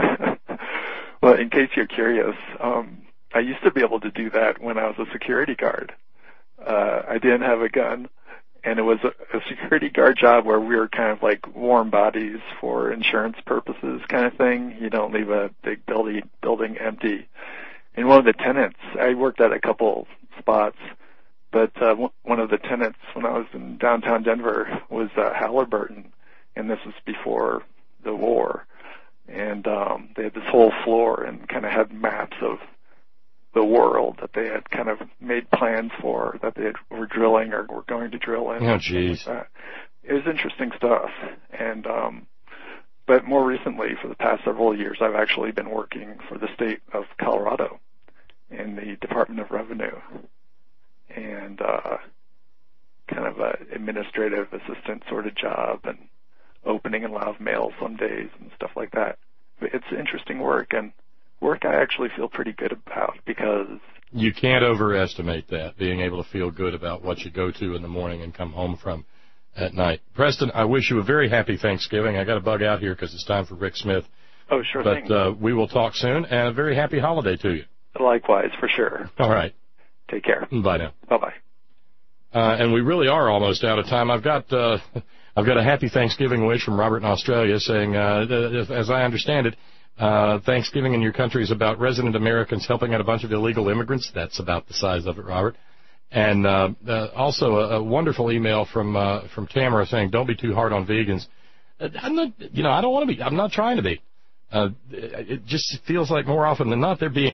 Well, in case you're curious, um, I used to be able to do that when I was a security guard. Uh, I didn't have a gun, and it was a, a security guard job where we were kind of like warm bodies for insurance purposes kind of thing. You don't leave a big building, building empty. And one of the tenants, I worked at a couple spots, but uh, one of the tenants when I was in downtown Denver was uh, Halliburton, and this was before the war. And um, they had this whole floor and kind of had maps of the world that they had kind of made plans for, that they had, were drilling or were going to drill in. Oh, jeez. Like it was interesting stuff. And um, but more recently, for the past several years, I've actually been working for the state of Colorado in the Department of Revenue, and uh, kind of a administrative assistant sort of job, and opening and live mail some days and stuff like that. But it's interesting work, and work I actually feel pretty good about because you can't overestimate that, being able to feel good about what you go to in the morning and come home from. at night. Preston, I wish you a very happy Thanksgiving. I got to bug out here because it's time for Rick Smith. Oh, sure but, thing. But uh, we will talk soon, and a very happy holiday to you. Likewise, for sure. All right. Take care. Bye now. Bye-bye. Uh, and we really are almost out of time. I've got uh, I've got a happy Thanksgiving wish from Robert in Australia saying, uh, as I understand it, uh, Thanksgiving in your country is about resident Americans helping out a bunch of illegal immigrants. That's about the size of it, Robert. And uh, uh, also a, a wonderful email from uh, from Tamara saying, don't be too hard on vegans. I'm not, you know, I don't want to be. I'm not trying to be. Uh, it just feels like more often than not they're being